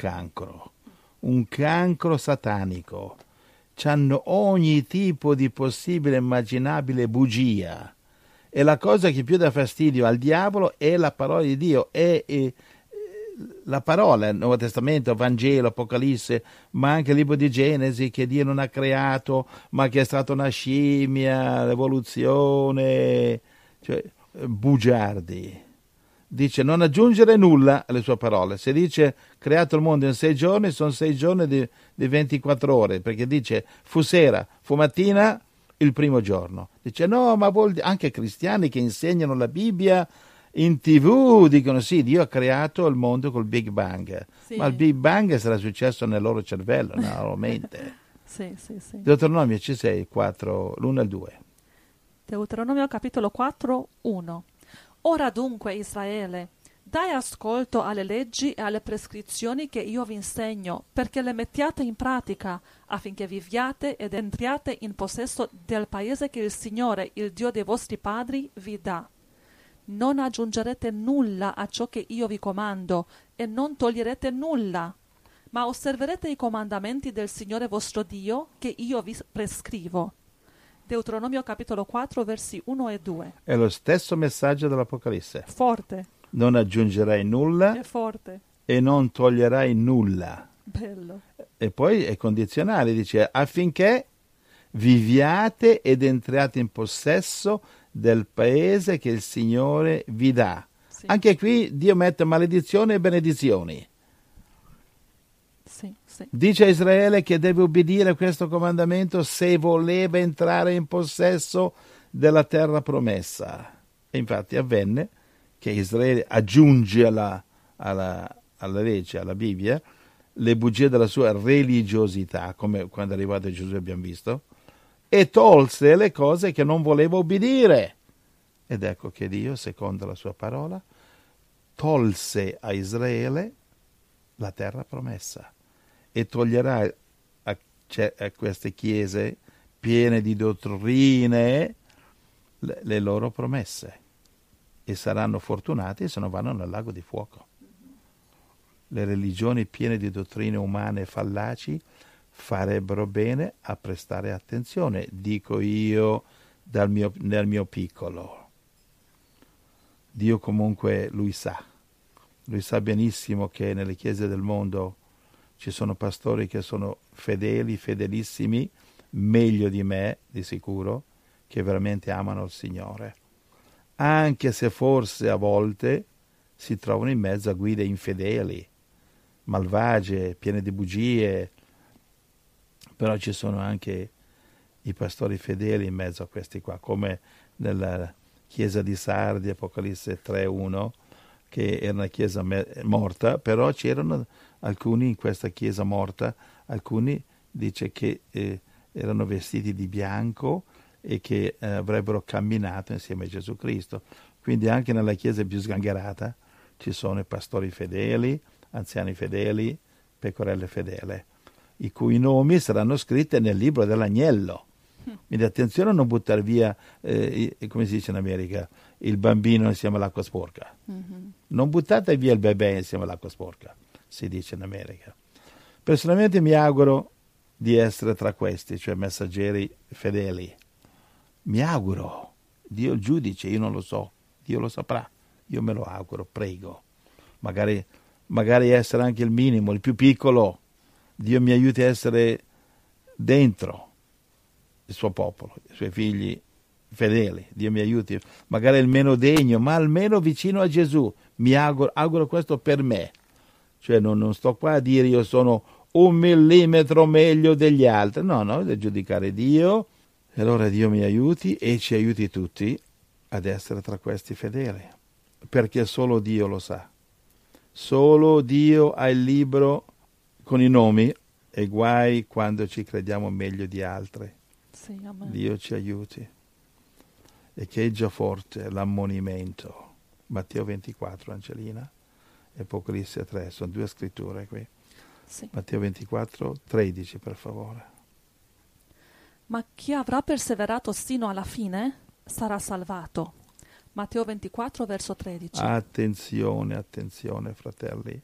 cancro satanico. C'hanno ogni tipo di possibile e immaginabile bugia. E la cosa che più dà fastidio al diavolo è la parola di Dio, è la parola, il Nuovo Testamento, Vangelo, Apocalisse, ma anche il libro di Genesi, che Dio non ha creato, ma che è stata una scimmia, l'evoluzione, cioè bugiardi. Dice non aggiungere nulla alle sue parole. Se dice creato il mondo in 6 giorni, sono 6 giorni di 24 ore, perché dice fu sera, fu mattina, il primo giorno. Dice no, ma anche cristiani che insegnano la Bibbia in TV dicono sì, Dio ha creato il mondo col Big Bang. Sì. Ma il Big Bang sarà successo nel loro cervello, nella loro mente. Sì. Deuteronomio 6, 4, l'1 e il 2. Deuteronomio capitolo 4, 1. Ora dunque, Israele, dai ascolto alle leggi e alle prescrizioni che io vi insegno, perché le mettiate in pratica, affinché viviate ed entriate in possesso del paese che il Signore, il Dio dei vostri padri, vi dà. Non aggiungerete nulla a ciò che io vi comando, e non toglierete nulla, ma osserverete i comandamenti del Signore vostro Dio, che io vi prescrivo. Deuteronomio capitolo 4, versi 1 e 2. È lo stesso messaggio dell'Apocalisse. Forte. Non aggiungerai nulla. È forte. E non toglierai nulla. Bello. E poi è condizionale, dice affinché viviate ed entriate in possesso del paese che il Signore vi dà. Sì. Anche qui Dio mette maledizioni e benedizioni. Sì. Dice a Israele che deve obbedire a questo comandamento se voleva entrare in possesso della terra promessa. E infatti avvenne che Israele aggiunge alla legge, alla Bibbia, le bugie della sua religiosità, come quando è arrivato Gesù abbiamo visto, e tolse le cose che non voleva obbedire. Ed ecco che Dio, secondo la sua parola, tolse a Israele la terra promessa e toglierà a queste chiese piene di dottrine le loro promesse e saranno fortunati se non vanno nel lago di fuoco. Le religioni piene di dottrine umane e fallaci farebbero bene a prestare attenzione, dico io nel mio piccolo. Dio comunque lui sa benissimo che nelle chiese del mondo ci sono pastori che sono fedeli, fedelissimi, meglio di me, di sicuro, che veramente amano il Signore. Anche se forse a volte si trovano in mezzo a guide infedeli, malvagie, piene di bugie, però ci sono anche i pastori fedeli in mezzo a questi qua, come nella chiesa di Sardi, Apocalisse 3:1, che era una chiesa morta, però c'erano alcuni in questa chiesa morta, alcuni dice che erano vestiti di bianco e che avrebbero camminato insieme a Gesù Cristo. Quindi anche nella chiesa più sgangherata ci sono i pastori fedeli, anziani fedeli, pecorelle fedele, i cui nomi saranno scritti nel libro dell'agnello. Quindi attenzione a non buttare via, come si dice in America, il bambino insieme all'acqua sporca. Mm-hmm. Non buttate via il bebè insieme all'acqua sporca, si dice in America. Personalmente mi auguro di essere tra questi, cioè messaggeri fedeli. Mi auguro. Dio è il giudice, io non lo so, Dio lo saprà. Io me lo auguro, prego. Magari essere anche il minimo, il più piccolo. Dio mi aiuti a essere dentro il suo popolo, i suoi figli fedeli. Dio mi aiuti, magari il meno degno, ma almeno vicino a Gesù. Mi auguro questo per me. Cioè non sto qua a dire io sono 1 millimetro meglio degli altri. No, da giudicare Dio E allora Dio mi aiuti e ci aiuti tutti ad essere tra questi fedeli, perché solo Dio lo sa. Solo Dio ha il libro con i nomi e guai quando ci crediamo meglio di altri. Sì, amen. Dio ci aiuti. Echeggia forte l'ammonimento. Matteo 24, Angelina, e Apocalisse 3, sono 2 scritture qui. Sì. Matteo 24, 13 per favore. Ma chi avrà perseverato sino alla fine sarà salvato. Matteo 24, verso 13. Attenzione, attenzione, fratelli.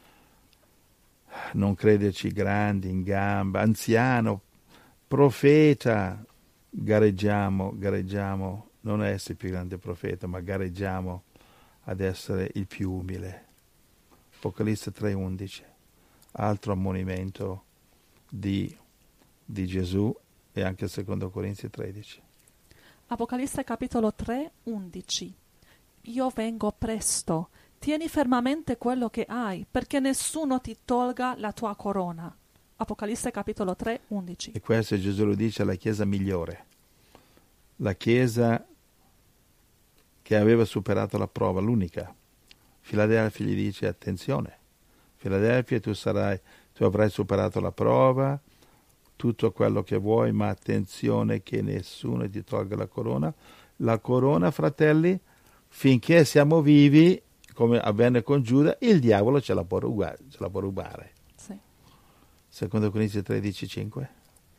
Non crederci grandi, in gamba, anziano, profeta. Gareggiamo, non a essere più grande profeta, ma gareggiamo ad essere il più umile. Apocalisse 3:11, altro ammonimento di Gesù, e anche secondo Corinzi 13. Apocalisse capitolo 3, 11. Io vengo presto, tieni fermamente quello che hai, perché nessuno ti tolga la tua corona. Apocalisse capitolo 3, 11. E questo Gesù lo dice alla Chiesa migliore, la Chiesa che aveva superato la prova, l'unica. Filadelfia gli dice: attenzione, Filadelfia, tu avrai superato la prova, tutto quello che vuoi, ma attenzione che nessuno ti tolga la corona. La corona, fratelli, finché siamo vivi, come avvenne con Giuda, il diavolo ce la può rubare. Sì. Secondo Corinzi 13:5.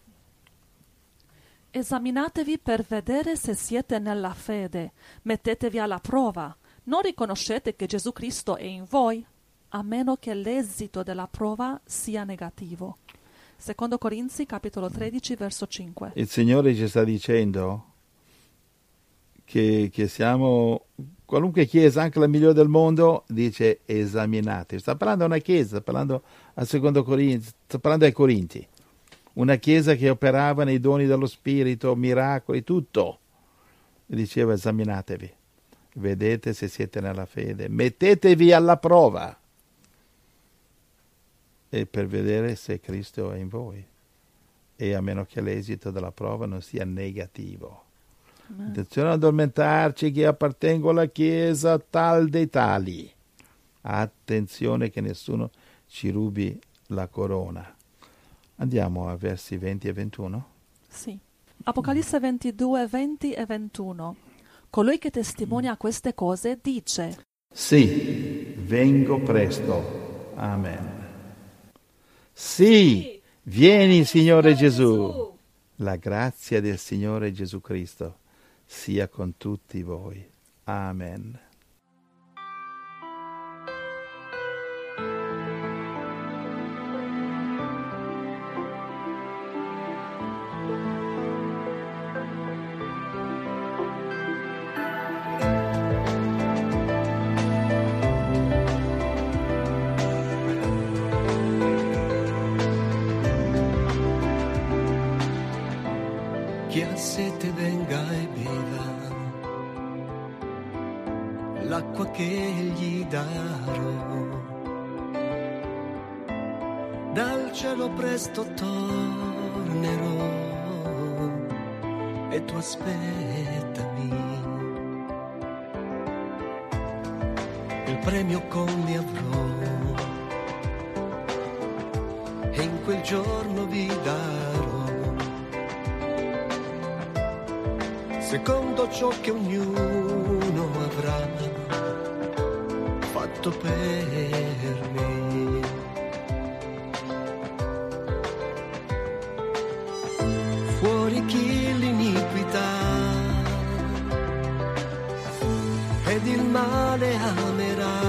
Esaminatevi per vedere se siete nella fede, mettetevi alla prova. Non riconoscete che Gesù Cristo è in voi, a meno che l'esito della prova sia negativo. Secondo Corinzi capitolo 13 verso 5. Il Signore ci sta dicendo che siamo, qualunque chiesa, anche la migliore del mondo, dice esaminate. Sta parlando a una chiesa, sta parlando al secondo Corinzi, sta parlando ai Corinti. Una chiesa che operava nei doni dello Spirito, miracoli, tutto. E diceva: esaminatevi, vedete se siete nella fede, mettetevi alla prova. E per vedere se Cristo è in voi. E a meno che l'esito della prova non sia negativo. Attenzione a addormentarci che appartengo alla Chiesa tal dei tali. Attenzione che nessuno ci rubi la corona. Andiamo a versi 20 e 21. Sì. Apocalisse 22, 20 e 21. Colui che testimonia queste cose dice: sì, vengo presto. Amen. Sì, vieni Signore Gesù. La grazia del Signore Gesù Cristo sia con tutti voi. Amen. Chi ha sete venga e beva l'acqua che gli darò. Dal cielo presto tornerò e tu aspettami. Il premio con me avrò e in quel giorno vi darò secondo ciò che ognuno avrà fatto per me. Fuori chi l'iniquità ed il male amerà,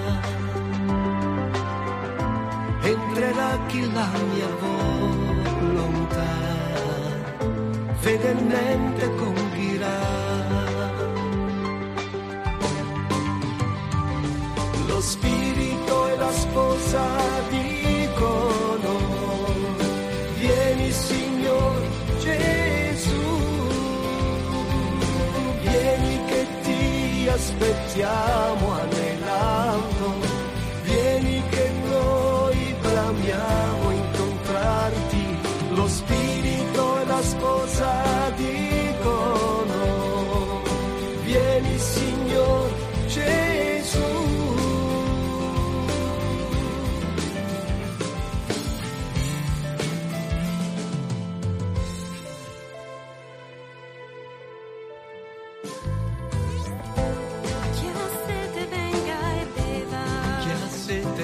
entrerà chi la mia volontà fedelmente compirà. Lo spirito e la sposa dicono: vieni Signor Gesù, vieni che ti aspettiamo anelando, vieni che noi bramiamo incontrarti. Lo spirito e la sposa dicono: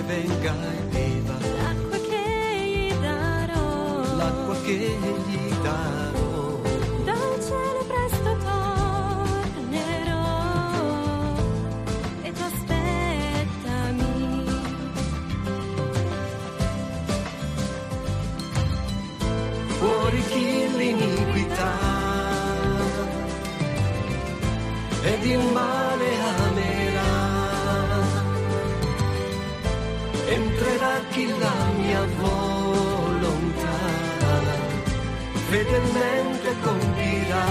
venga e viva. L'acqua che gli darò, L'acqua che gli darò. dal cielo presto tornerò e tu aspettami. Fuori chi l'iniquità ed il male amerà. Entrerà chi la mia volontà fedelmente compirà.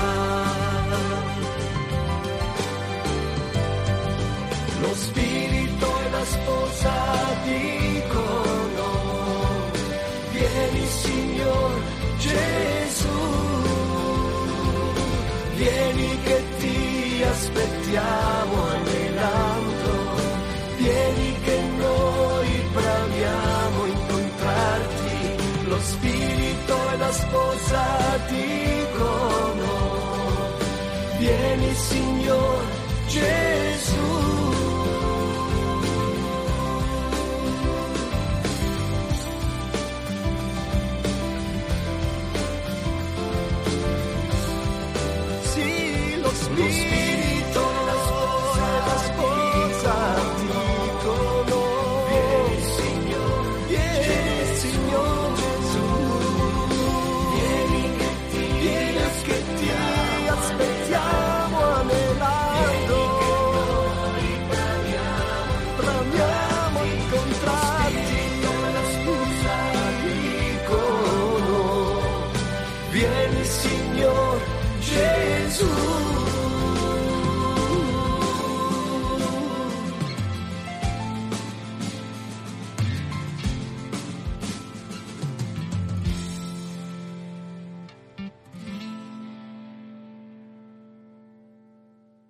Lo spirito e la sposa dicono: vieni Signor Gesù, vieni che ti aspettiamo anelando, vieni che noi bramiamo incontrarti. Lo spirito e la sposa dicono: vieni Signor Gesù. Lo spirito